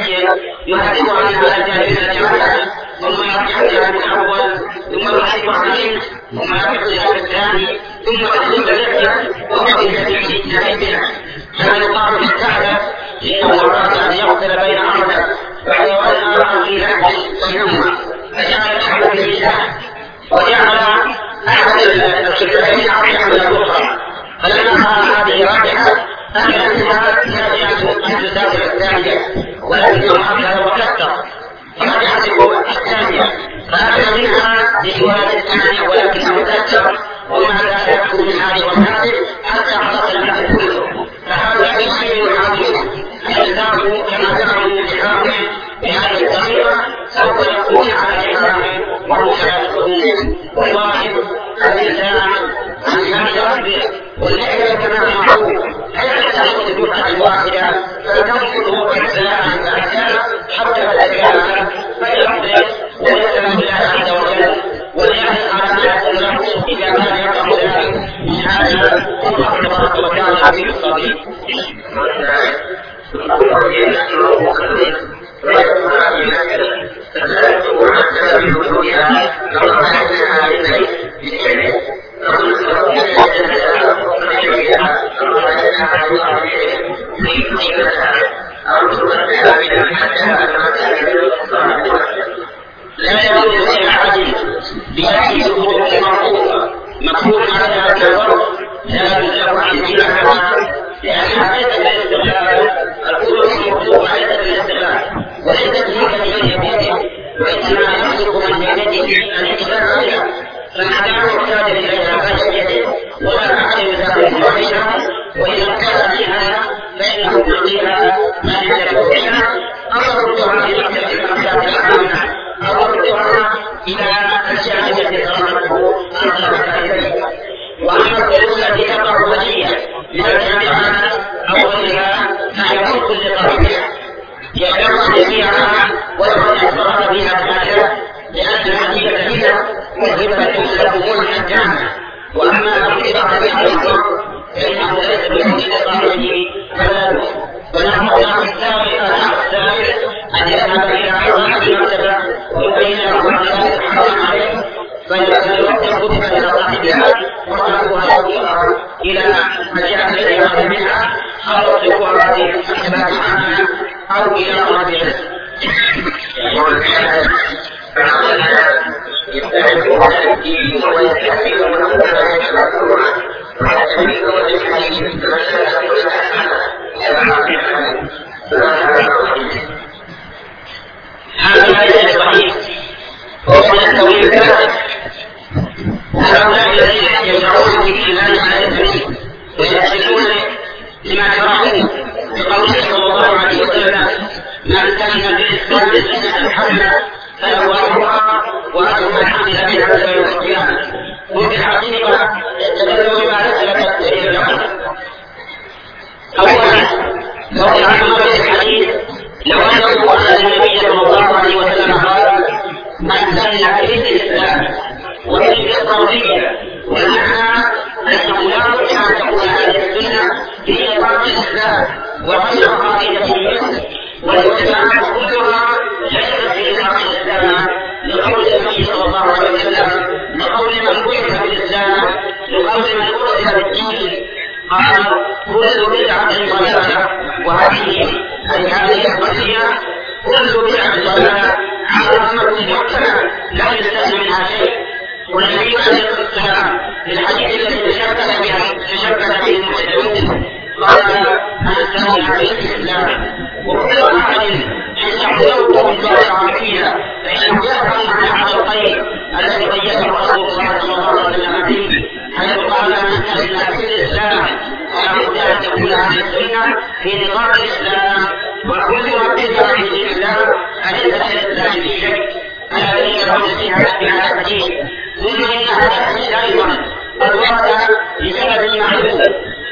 يحدث عن هذا الجانب الجانب ثم يرجع الجانب الأول ثم يحدث عنه ثم يرجع الجانب الثاني ثم يحدث الرحلة وقضي سبيل الجانب كما يقال في الكعبة إنه أراد أن يغفر بين أرضه فحيوان أراد في نفسه بينهما فجعل الحمد لله وجعل أحد الكلمتين أرجح من الأخرى فلما قال هذه راجحة أنها راجعة أن تساوي الثانية ولكنه أكثر وكثر فرجعت الثانية فأكثر منها لجوال الثانية ولكنه كثر ومع ذلك يأخذ من هذه وهذه حتى حصل له كله فهذا شيء عظيم الإسلام كما ذكروا بحرامه بهذه الطريقة سوف يكون على إحرامه وهو سيأخذه والواجب الإنسان أن يربي واللحية كما معروف حيث تأخذ الدفعة الواحدة فتنقضه أجزاء أجزاء حتى تتكامل فيربي ويسلم الله عز وجل وليعرف على ما يكون له إذا كان يقرأ ذلك هذا الله تبارك وتعالى في الصديق. ويكون فيها لأنها ليست بالاستغلال، القدرة المطلوبة ليست بالاستغلال وليست ملكا بيده، وإنما يملك من بيده الإنسان عليها، فما دام محتاجا إليها فهي بيده ولا أحد يساعده عليها، وإذا كان فيها فإنه يعطيها ما يملك بها أو يردها إلى مكتبها أو يردها إلى الشعب الذي صرفته أنزلها إليه. وأما القلوب التي تقع هدية من الجامعة أو غيرها فهي ملك لصاحبها يجمع جميعها ولا يتصرف بها بحاجة، لأن الهدية هي وهبة له من الجامعة. وأما الهدية بها فإنه ليس بملك لصاحبه فلا ونحن نحن السابق السابق أن يذهب إلى عظمة المكتبة ويبين له أن ذلك حرام عليه، فيرد الكتب إلى صاحبها وتركها إلى مجال الذي أخذ منها أو يتركها في حساباتها أو إلى مرابعها. يستعرفون الدين ويستحسنون هذا ليس صحيح وهو التوحيد كذلك. هؤلاء الذين يشرعون في الإيمان على التوحيد ويسلكون لما شرعوه بقوله صلى الله عليه وسلم: من كان بالإسلام سنة حسنة فله أجرها وأجر من عمل بها إلى يوم القيامة. وفي الحقيقة يستدلون بما نزلت به العقل. أولا وقع عن في الحديث لو أنه أن النبي صلى الله عليه وسلم قال: من سن في الإسلام وفي التربية، ومعنى أنه لا بد أن تكون هذه السنة في إطار الإسلام وغير قاعدة منه، والإسلام كلها ليست في إطار الإسلام، لقول النبي صلى الله عليه وسلم، لقول من بعث بالإسلام، لقول من أرسل بالدين، قال: كل بدعة ضلالة. وهذه هذه القضية كل بدعة ضلالة عامة محكمة لا يستثنى منها شيء. والنبي عليه الصلاة والسلام في الحديث الذي تشبه به تشبه به المسلمون قال: أنا سمع في الإسلام. وكل أحد يستحضره بالبركة فيها فإنه يفهم معنى الخير الذي قيده رسول الله صلى الله عليه وسلم فيه، حيث قال: من سمع في الإسلام لابد أن تكون هذه السنة في نطاق الإسلام، وكل بدعة في الإسلام فليس الإسلام في شيء. ألا يشرع فيها في هذا الحديث. ثم إن هذا الحديث أيضا قد ورد لسبب معلوم،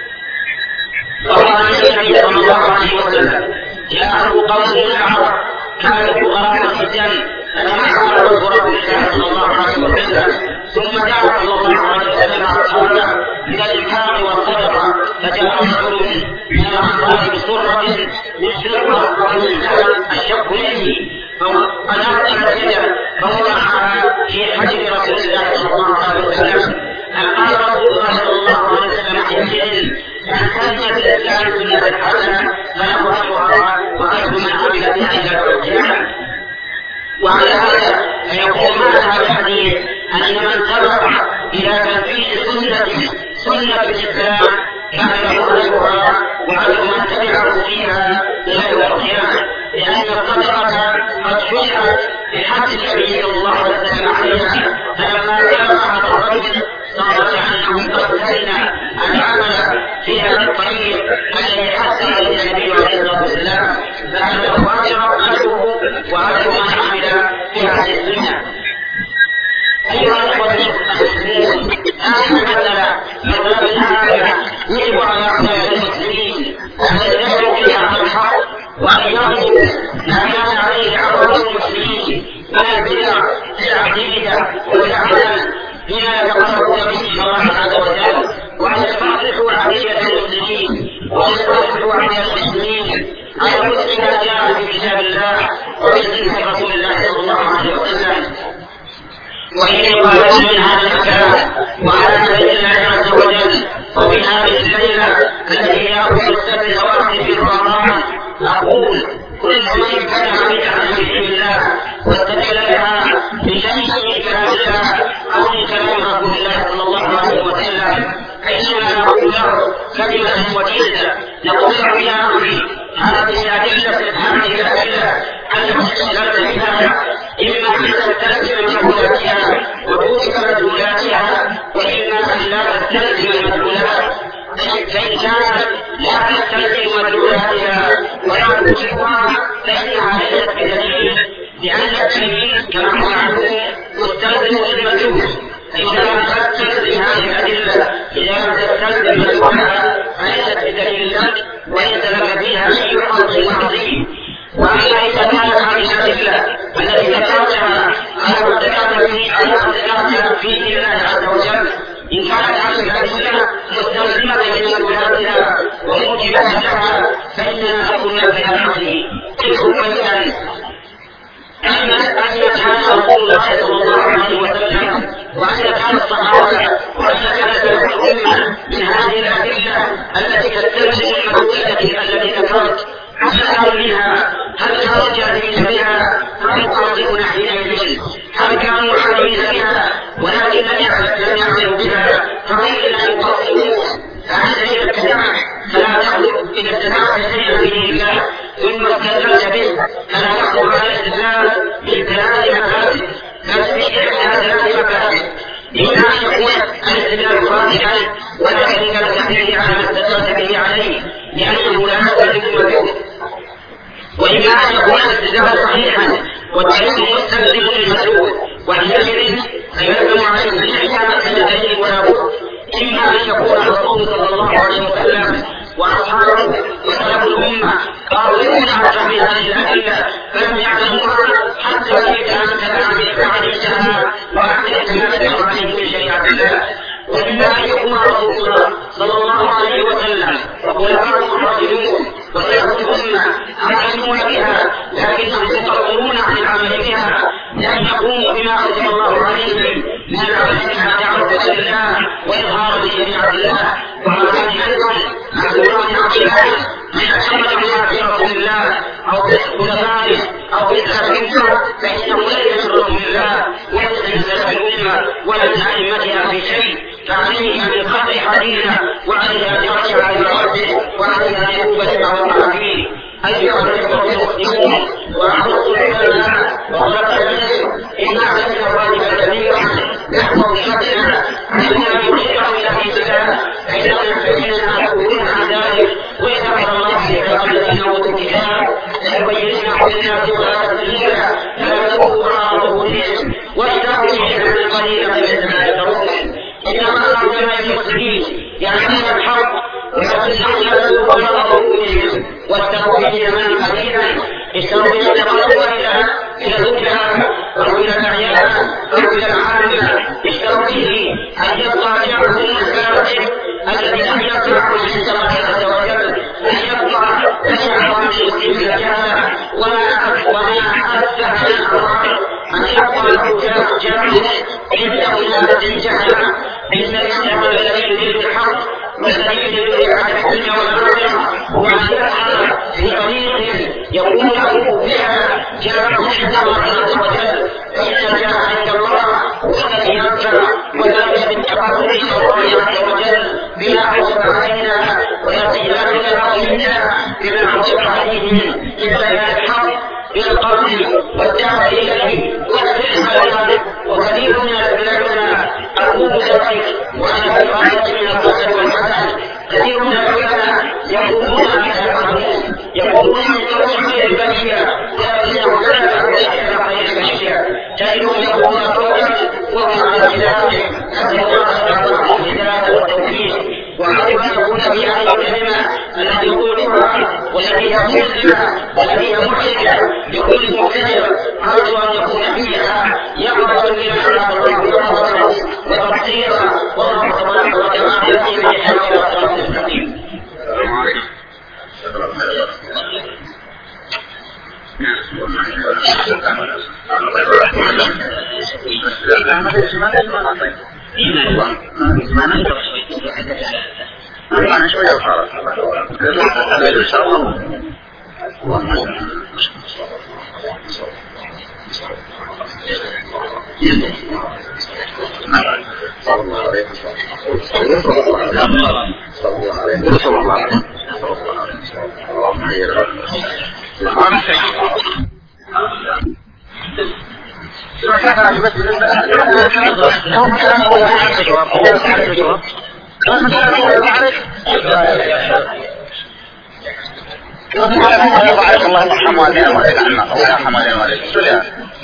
وهو أن النبي صلى الله عليه وسلم جاءه قوم من العرب كانوا فقراء جدا فجمعهم الغرب لله صلى الله عليه وسلم، ثم دعا صلى الله عليه وسلم أصحابه إلى الإنفاق والصدقة، فجاء رجل من الأنصار بسرة من سرة ومن الشق مني فأناط السجن فوضعها في حجر رسول الله صلى الله عليه وسلم. فقال رسول الله صلى الله عليه وسلم حينئذ: من سن في الإسلام سنة حسنة فله أجرها وأجر من عمل بها إلى يوم القيامة. وعلى هذا فيقول معنى هذا الحديث أن من سبق إلى تنفيذ سنة سنة الإسلام كان له أجرها وأجر من تبعه فيها إلى يوم القيامة، لأن الصدقة قد شرعت بحق النبي صلى الله عليه وسلم عليها، فلما كان هذا الرجل صار كأنه قد سن العمل في هذا الطريق الذي حسن النبي عليه الصلاة والسلام، فهذا هو أجره وأجر من عمل في هذه السنة. أيها الأخوة المسلمون، هذه المسألة مسألة الآخرة يجب على أعداء المسلمين أن يدعوا فيها الحق وأن يرضوا ما كان عليه عقل المسلمين من البدع العقيدة والأعمال بما يتقربون به إلى الله عز وجل، وأن يصلحوا عقيدة المسلمين ويصلحوا عقيدة المسلمين على وفق ما جاء في كتاب الله وفي سنة رسول الله صلى الله عليه وسلم. وإن قال من هذا المكان وعلى سبيل الله عز وجل وفي هذه الليلة التي يأخذ السبت الأواخر في رمضان أقول: كل من كان بدعا في دين الله واستدل لها بشيء من كلام الله أو من كلام رسول الله صلى الله عليه وسلم فإننا نقول له كلمة وجيزة نقول له يا أخي هذه الأدلة هذه الأدلة التي استدلت بها إما أن تستلزم مدلولاتها وجود مدلولاتها وإما أن لا تستلزم المدلولات، فإن كانت لا تستلزم مدلولاتها ولا توجبها فإنها ليست بدليل، لأن الدليل كما هو معلوم مستلزم للمدلول، فإنما تستلزم هذه الأدلة إذا تستلزم مدلولها فليست بدليل لك وليس لك فيها أي حظ عظيم. وأما إذا كانت هذه الأدلة التي ذكرتها أو ذكرت في أو ذكرت في الله عز وجل إن كانت هذه الأدلة مستلزمة لمدلولاتها وموجبة لها فإننا نقول لك يا أخي تلك بينا أن أن كان رسول الله صلى الله عليه وسلم وأن كان الصحابة وأن كانت الأمة من هذه الأدلة التي تستلزم المدلولة التي ذكرت هل منها هل كانوا جاهلين بها هل قاصدون حينئذ هل كانوا عالمين بها ولكن لم يعملوا بها فهم لا يقصرون. فأنت إذا اتبعت فلا تخلق إذا اتبعت شيئا بدين الله ثم استدلت به فلا تخلق على الاستدلال بثلاث مفاسد بل في إحدى ثلاث مفاسد، إما أن يكون الاستدلال خاطئا ولكن لا تحتاج على ما استدلت به عليه لأنه لا يستلزم المدلول، وإما أن يكون الاستدلال صحيحا والدليل مستلزم للمدلول وحينئذ فيلزم عليه الإحكام كالدليل ولا بد. إما أن يكون الرسول صلى الله عليه وسلم وأصحابه وسلف الأمة قاصرون على فهم هذه الأدلة فلم يعلموها حتى إذا أنت عملتها وأعطيت ما تدعو عليه من شريعة الله. وإما أن يكون رسول الله صلى الله عليه وسلم وخلفاء الراشدون وسلف الأمة يعلمون بها لكنهم يقصرون عن العمل بها لأن يقوموا بما أوجب الله عليهم من العمل بها دعوة لله وإظهار لشريعة الله. وهذا أيضا معذوران عقلان من أحمد الله في رسول الله أو في خلفائه أو في الأئمة فإنه ليس من رسول الله وليس من سلف الأمة ولا من أئمتها في شيء، فعليه أن يقطع دينه وعليه أن يرجع إلى ربه وعليه أن يتوب لما وقع فيه. أيها الإخوة المسلمون وأحرصوا العلماء وخلق العلم إن علينا واجبا كبيرا نحفظ شرعنا أننا نرجع إلى الله فإننا نقولون عن ذلك ويذكر الله في كتاب الذين أوتوا الكتاب ليبيننه للناس ولا تبديلا فلا تقولوا على ظهورهم وإذا أوتيتم من قليلا فإنما يذكرون. إنما هؤلاء المسلمين يعلمون الحق ولكنهم يبلغون ظهورهم واتقوا به زمانا قليلا اشتروا به يتقربوا إلى إلى الوجهة أو إلى الأعيان أو إلى العالم اشتروا به أن يبقى جعلهم الفاسد الذي لم يطلع من الله عز وجل أن يبقى تشعر من المسلم الجهل وما وما أفتح الأمر أن يبقى الحجاج جاهل عنده ناس جهل إن الإسلام الذي يريد الحق والذي يريد على الدنيا والآخرة وأن يفعل في طريق يكون له بها جاء عند الله عز وجل فإن جاء عند الله والذي ينفع وذلك بالتقرب إلى الله عز وجل بما أوجب علينا ويقينا منا بما أوجب عليهم من بيان الحق بالقول والدعوة إليه والفعل وكثير من العلماء أقول ذلك وأنا في غاية من القدر والحسن. كثير من العلماء يقولون بهذا القانون يقولون من طريق خير البشر لكنه لا يفعل إلا خير البشر تجدهم يقولون قولا وهم على خلافه نسأل الله سبحانه الهداية والتوفيق وعلم أن يكون في هذه الكلمة التي يقولها والتي هي مسلمة والتي هي محرجة لكل مبتدع أرجو أن يكون فيها يعرف إلى عذاب الله وتبصيرا والله تبارك وتعالى يأتي بالحق والصراط المستقيم. أنا شوية وخلاص إن شاء الله صلى الله عليه وسلم. بارك الله يرحم والدينا ويرضى عنا الله يرحم والدينا ويرضى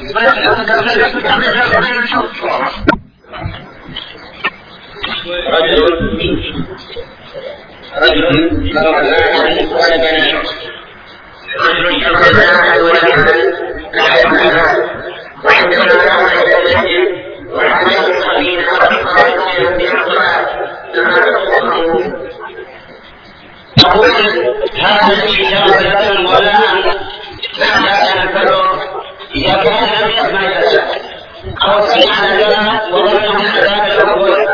أقول هذا الذي جرى البدن ولا كان البدن إذا كان لم يسمع الأذان أو سمع الأذان وظنه الأذان الأول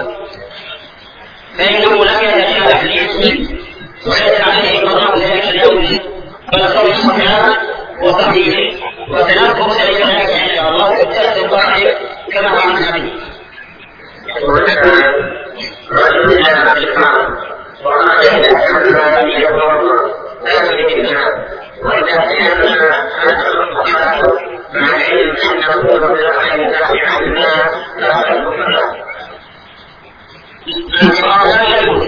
فإنه لم يتجاوز لاسمه وليس عليه قضاء ذلك اليوم بل صوم صيام وصحيح وسنذكر ذلك إن شاء الله في الدرس القادم كما عن النبي. رجل جاء بالإسلام وقال إن الحمد يقول لا يريد الإسلام وإذا كان مع العلم أنه بالخير لا يعلمنا لا يعلمنا لا يقول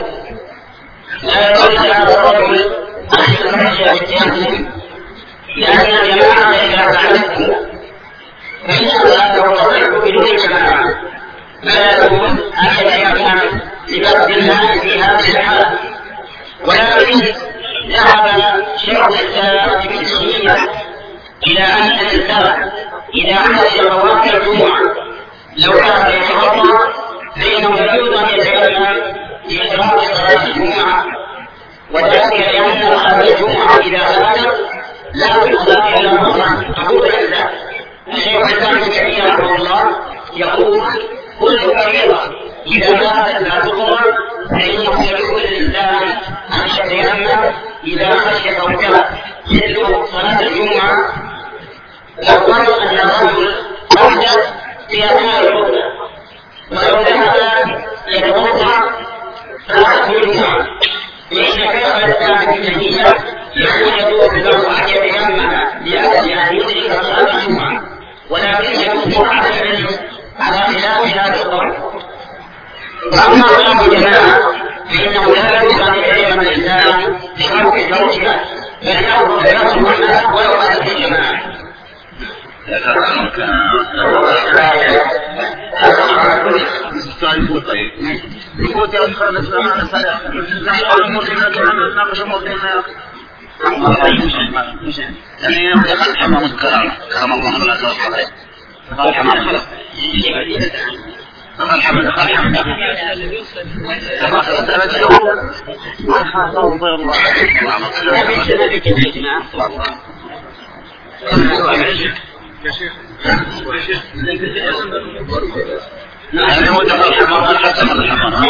على الرجل أن يمشي بالجهل لأن الجماعة إذا فعلته فإنها لا تصح بدون جماعة فلا يكون أحد يفهم لفقد الناس في هذه الحالة. ولكن ذهب شيخ الإسلام ابن تيمية إلى أن الإنسان إذا حدث فوات الجمعة لو كان يتوضأ فإنه يجوز أن يتكلم بإدراك صلاة الجمعة وذلك لأن صلاة الجمعة إذا فاتت لا تصلى إلا مرة تقول الإنسان. الشيخ الإسلام ابن تيمية رحمه الله يقول كل فريضة إذا فاتت لا تقضى فإنه يجوز للإنسان أن يتيمم إذا خشي فوتها مثل صلاة الجمعة. لو فرض أن الرجل أحدث في أثناء الخطبة ولو ذهب يتوضأ صلاة الجمعة فإن شيخ الإسلام ابن تيمية يقول يجوز له أن يتيمم لأجل أن يدرك صلاة الجمعة ولكن يجوز على العلم على خلاف هذا القول. وأما صلاة الجماعة فإنه لا يجوز أن يتيمم الإنسان بخلق زوجها بل يأخذ بنفسه الماء ولو أتت الجماعة. السؤال يقول طيب يقول يا أخي الإسلام أنا سأل نحن المسلمين نناقش المسلمين يعني يدخل الحمام مذكرا كما الله لا تروح عليه دخل الحمام خلاص دخل الحمام دخل الحمام نحن هو دخل الحمام الحسن الحمام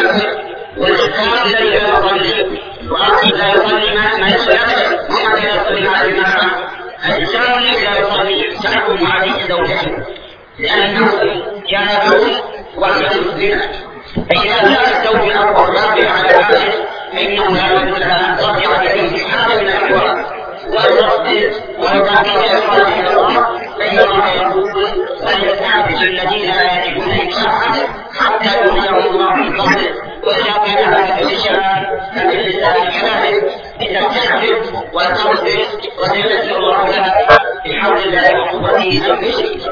والإسلام الذي لا يصلي وأصل لا يصلي ما يصلي وما لا وصلنا الجماعة الإنسان لا يصلي تحكم عليه زوجته لأنه كان يوم وهي مسلمة فإذا كان الزوج أو الراجع على ذلك فإنه لا يجوز لها أن ترجع إليه في حال من الأحوال والرد وإذا كان يصلي إلى الله فإن الله يقول فليستعفف الذين لا يجدون نكاحا حتى يغنيهم الله من فضله وإذا كان هذا بالشهادة فباللسان كذلك لتستعفف وتصبر وسيسر الله لها بحول الله وقوته المشرك.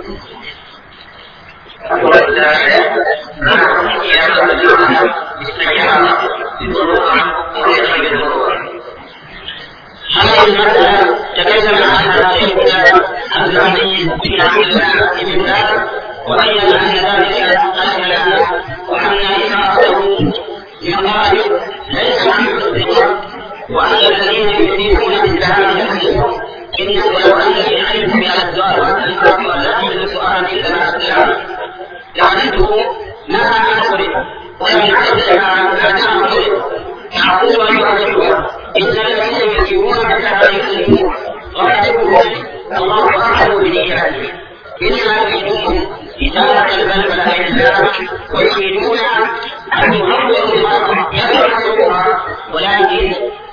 هذه المسألة تكلم عنها شيخنا عبد العزيز بن عبد الله بن باز وبين أن ذلك أسهل وأن إمامته للغاية ليس عن الصدق وأن الذين يريدون بالذهاب يحدث إنه لو أن العلم بأسباب التي لسؤال الإسلام لعنته ما أخرج ومن عدلها عن أداء خرج يعقول ويعرفها إن الذين يسيرون بالذهاب يسلمون غايتهم الله أعلم بنياته إنما يريدون إزالة البلبلة لله ويريدون أن يهربوا ما يفعلوها ولكن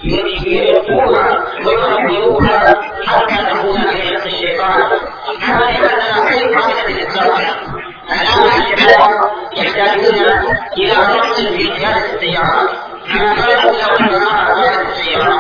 يريدوها ويهربوها حتى تكون في يد الشيطان هذا يبدأ كل قاعدة الإسلام الآن الشباب يحتاجون إلى رأس في قيادة السيارات كما قالوا لو أنها قيادة السيارات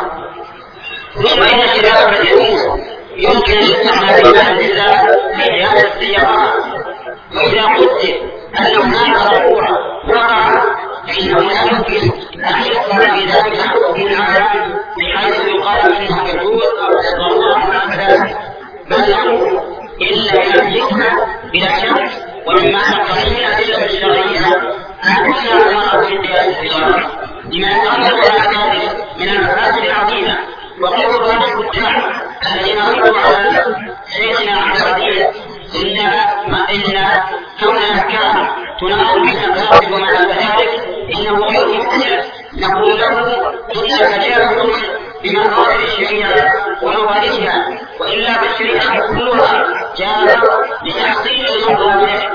ثم إن الشباب اليمين يمكن الاستعمال بالله في قيادة السيارات وإذا قلت أن هناك ضرورة وقع فإنه لا يمكن أن يحصل في ذلك من عذاب بحيث يقال إنه يجوز والله أبدا بل نقول إلا الحكمة بلا شك ومما نقل الأدلة الشرعية أن المرأة في قيادة السيارات لما يتعلق على ذلك من المفاسد العظيمة وقول بعض الكتاب الذين ردوا على شيخنا عبد العزيز إن إن كون الأحكام تناول بالأفراد ومع ذلك إنه غير ممكن نقول له إنك جاهل بمقاصد الشريعة وموارثها وإلا بالشريعة كلها جاءت لتحصيل المطلوب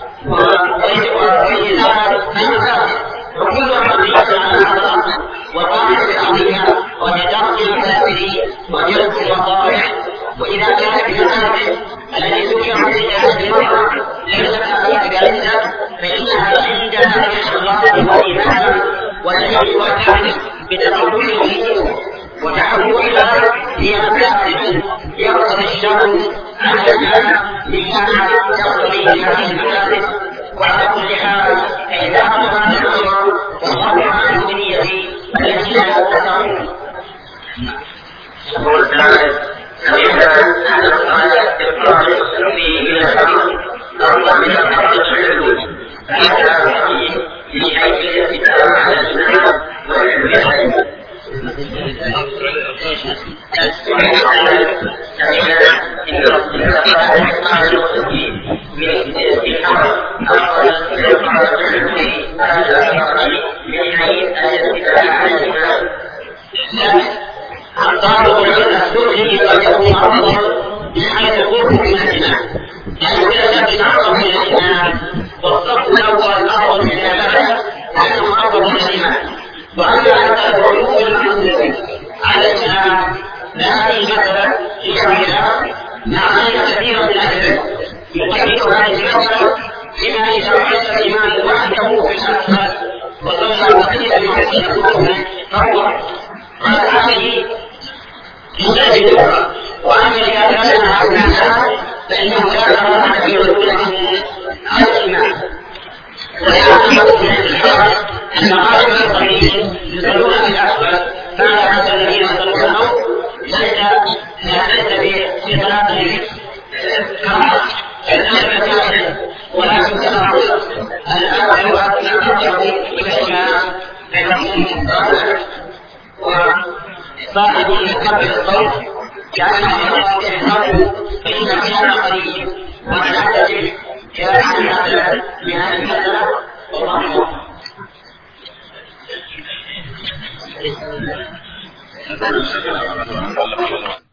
وإزالة المفاسد وكلها مبنية على هذا الأصل وقاعدة العظيمة وتدرج المفاسد وجلب المصالح وإذا كان في المساجد الذي ذكر في هذه المرة ليست أخيرا بعزة فإنها عندها إخلاص وإيمان ودليل وتعرف بتقبله وتحولها هي مفاسد يقتضي الشر عنها لما تقتضي هذه المفاسد وعلى كل حال فإذا أردنا الأمر والله عنه بنيته التي لا يستطيعون. فإن هذا القاعدة إفراد المسلمين إلى الحديث أرضى من الحديث الحدود فإذا في حيث الكتاب على الإسلام وعلم الحديث إن رسول الله قال المسلمين من الحرب أفضل الإفراد المسلمين هذا من حيث الكتاب على الإسلام الطالب السلوكي قد يكون أفضل من حيث القرب من الإمام يعني كذا من أعظم من الإمام والصف الأول أفضل من الإمام لأنه أفضل من الإمام وأما حتى العلوم المنزل على الإمام فهذه المسألة في خلال مع أن كثيرا من أهل يقدر هذه المسألة لما إذا رأى الإمام وحده في الأسفل وصلى وقيل المعصية فهو قال هذه يساعدها وأما إذا كان هؤلاء فإنه لا كراهة في رجولهم على الإمام ويعلم من الحرج أن غالب المصلين يصلون في الأسفل فعلى هذا الذين يصلون ليس ليس في صلاتهم كراهة الأسفل ولكن كراهة الأول أكثر إليها فيكون صاحب يكبر الصوت كأنه يقول إن كان قريب ومعتدل كان مثلا بهذه المسألة والله أعلم.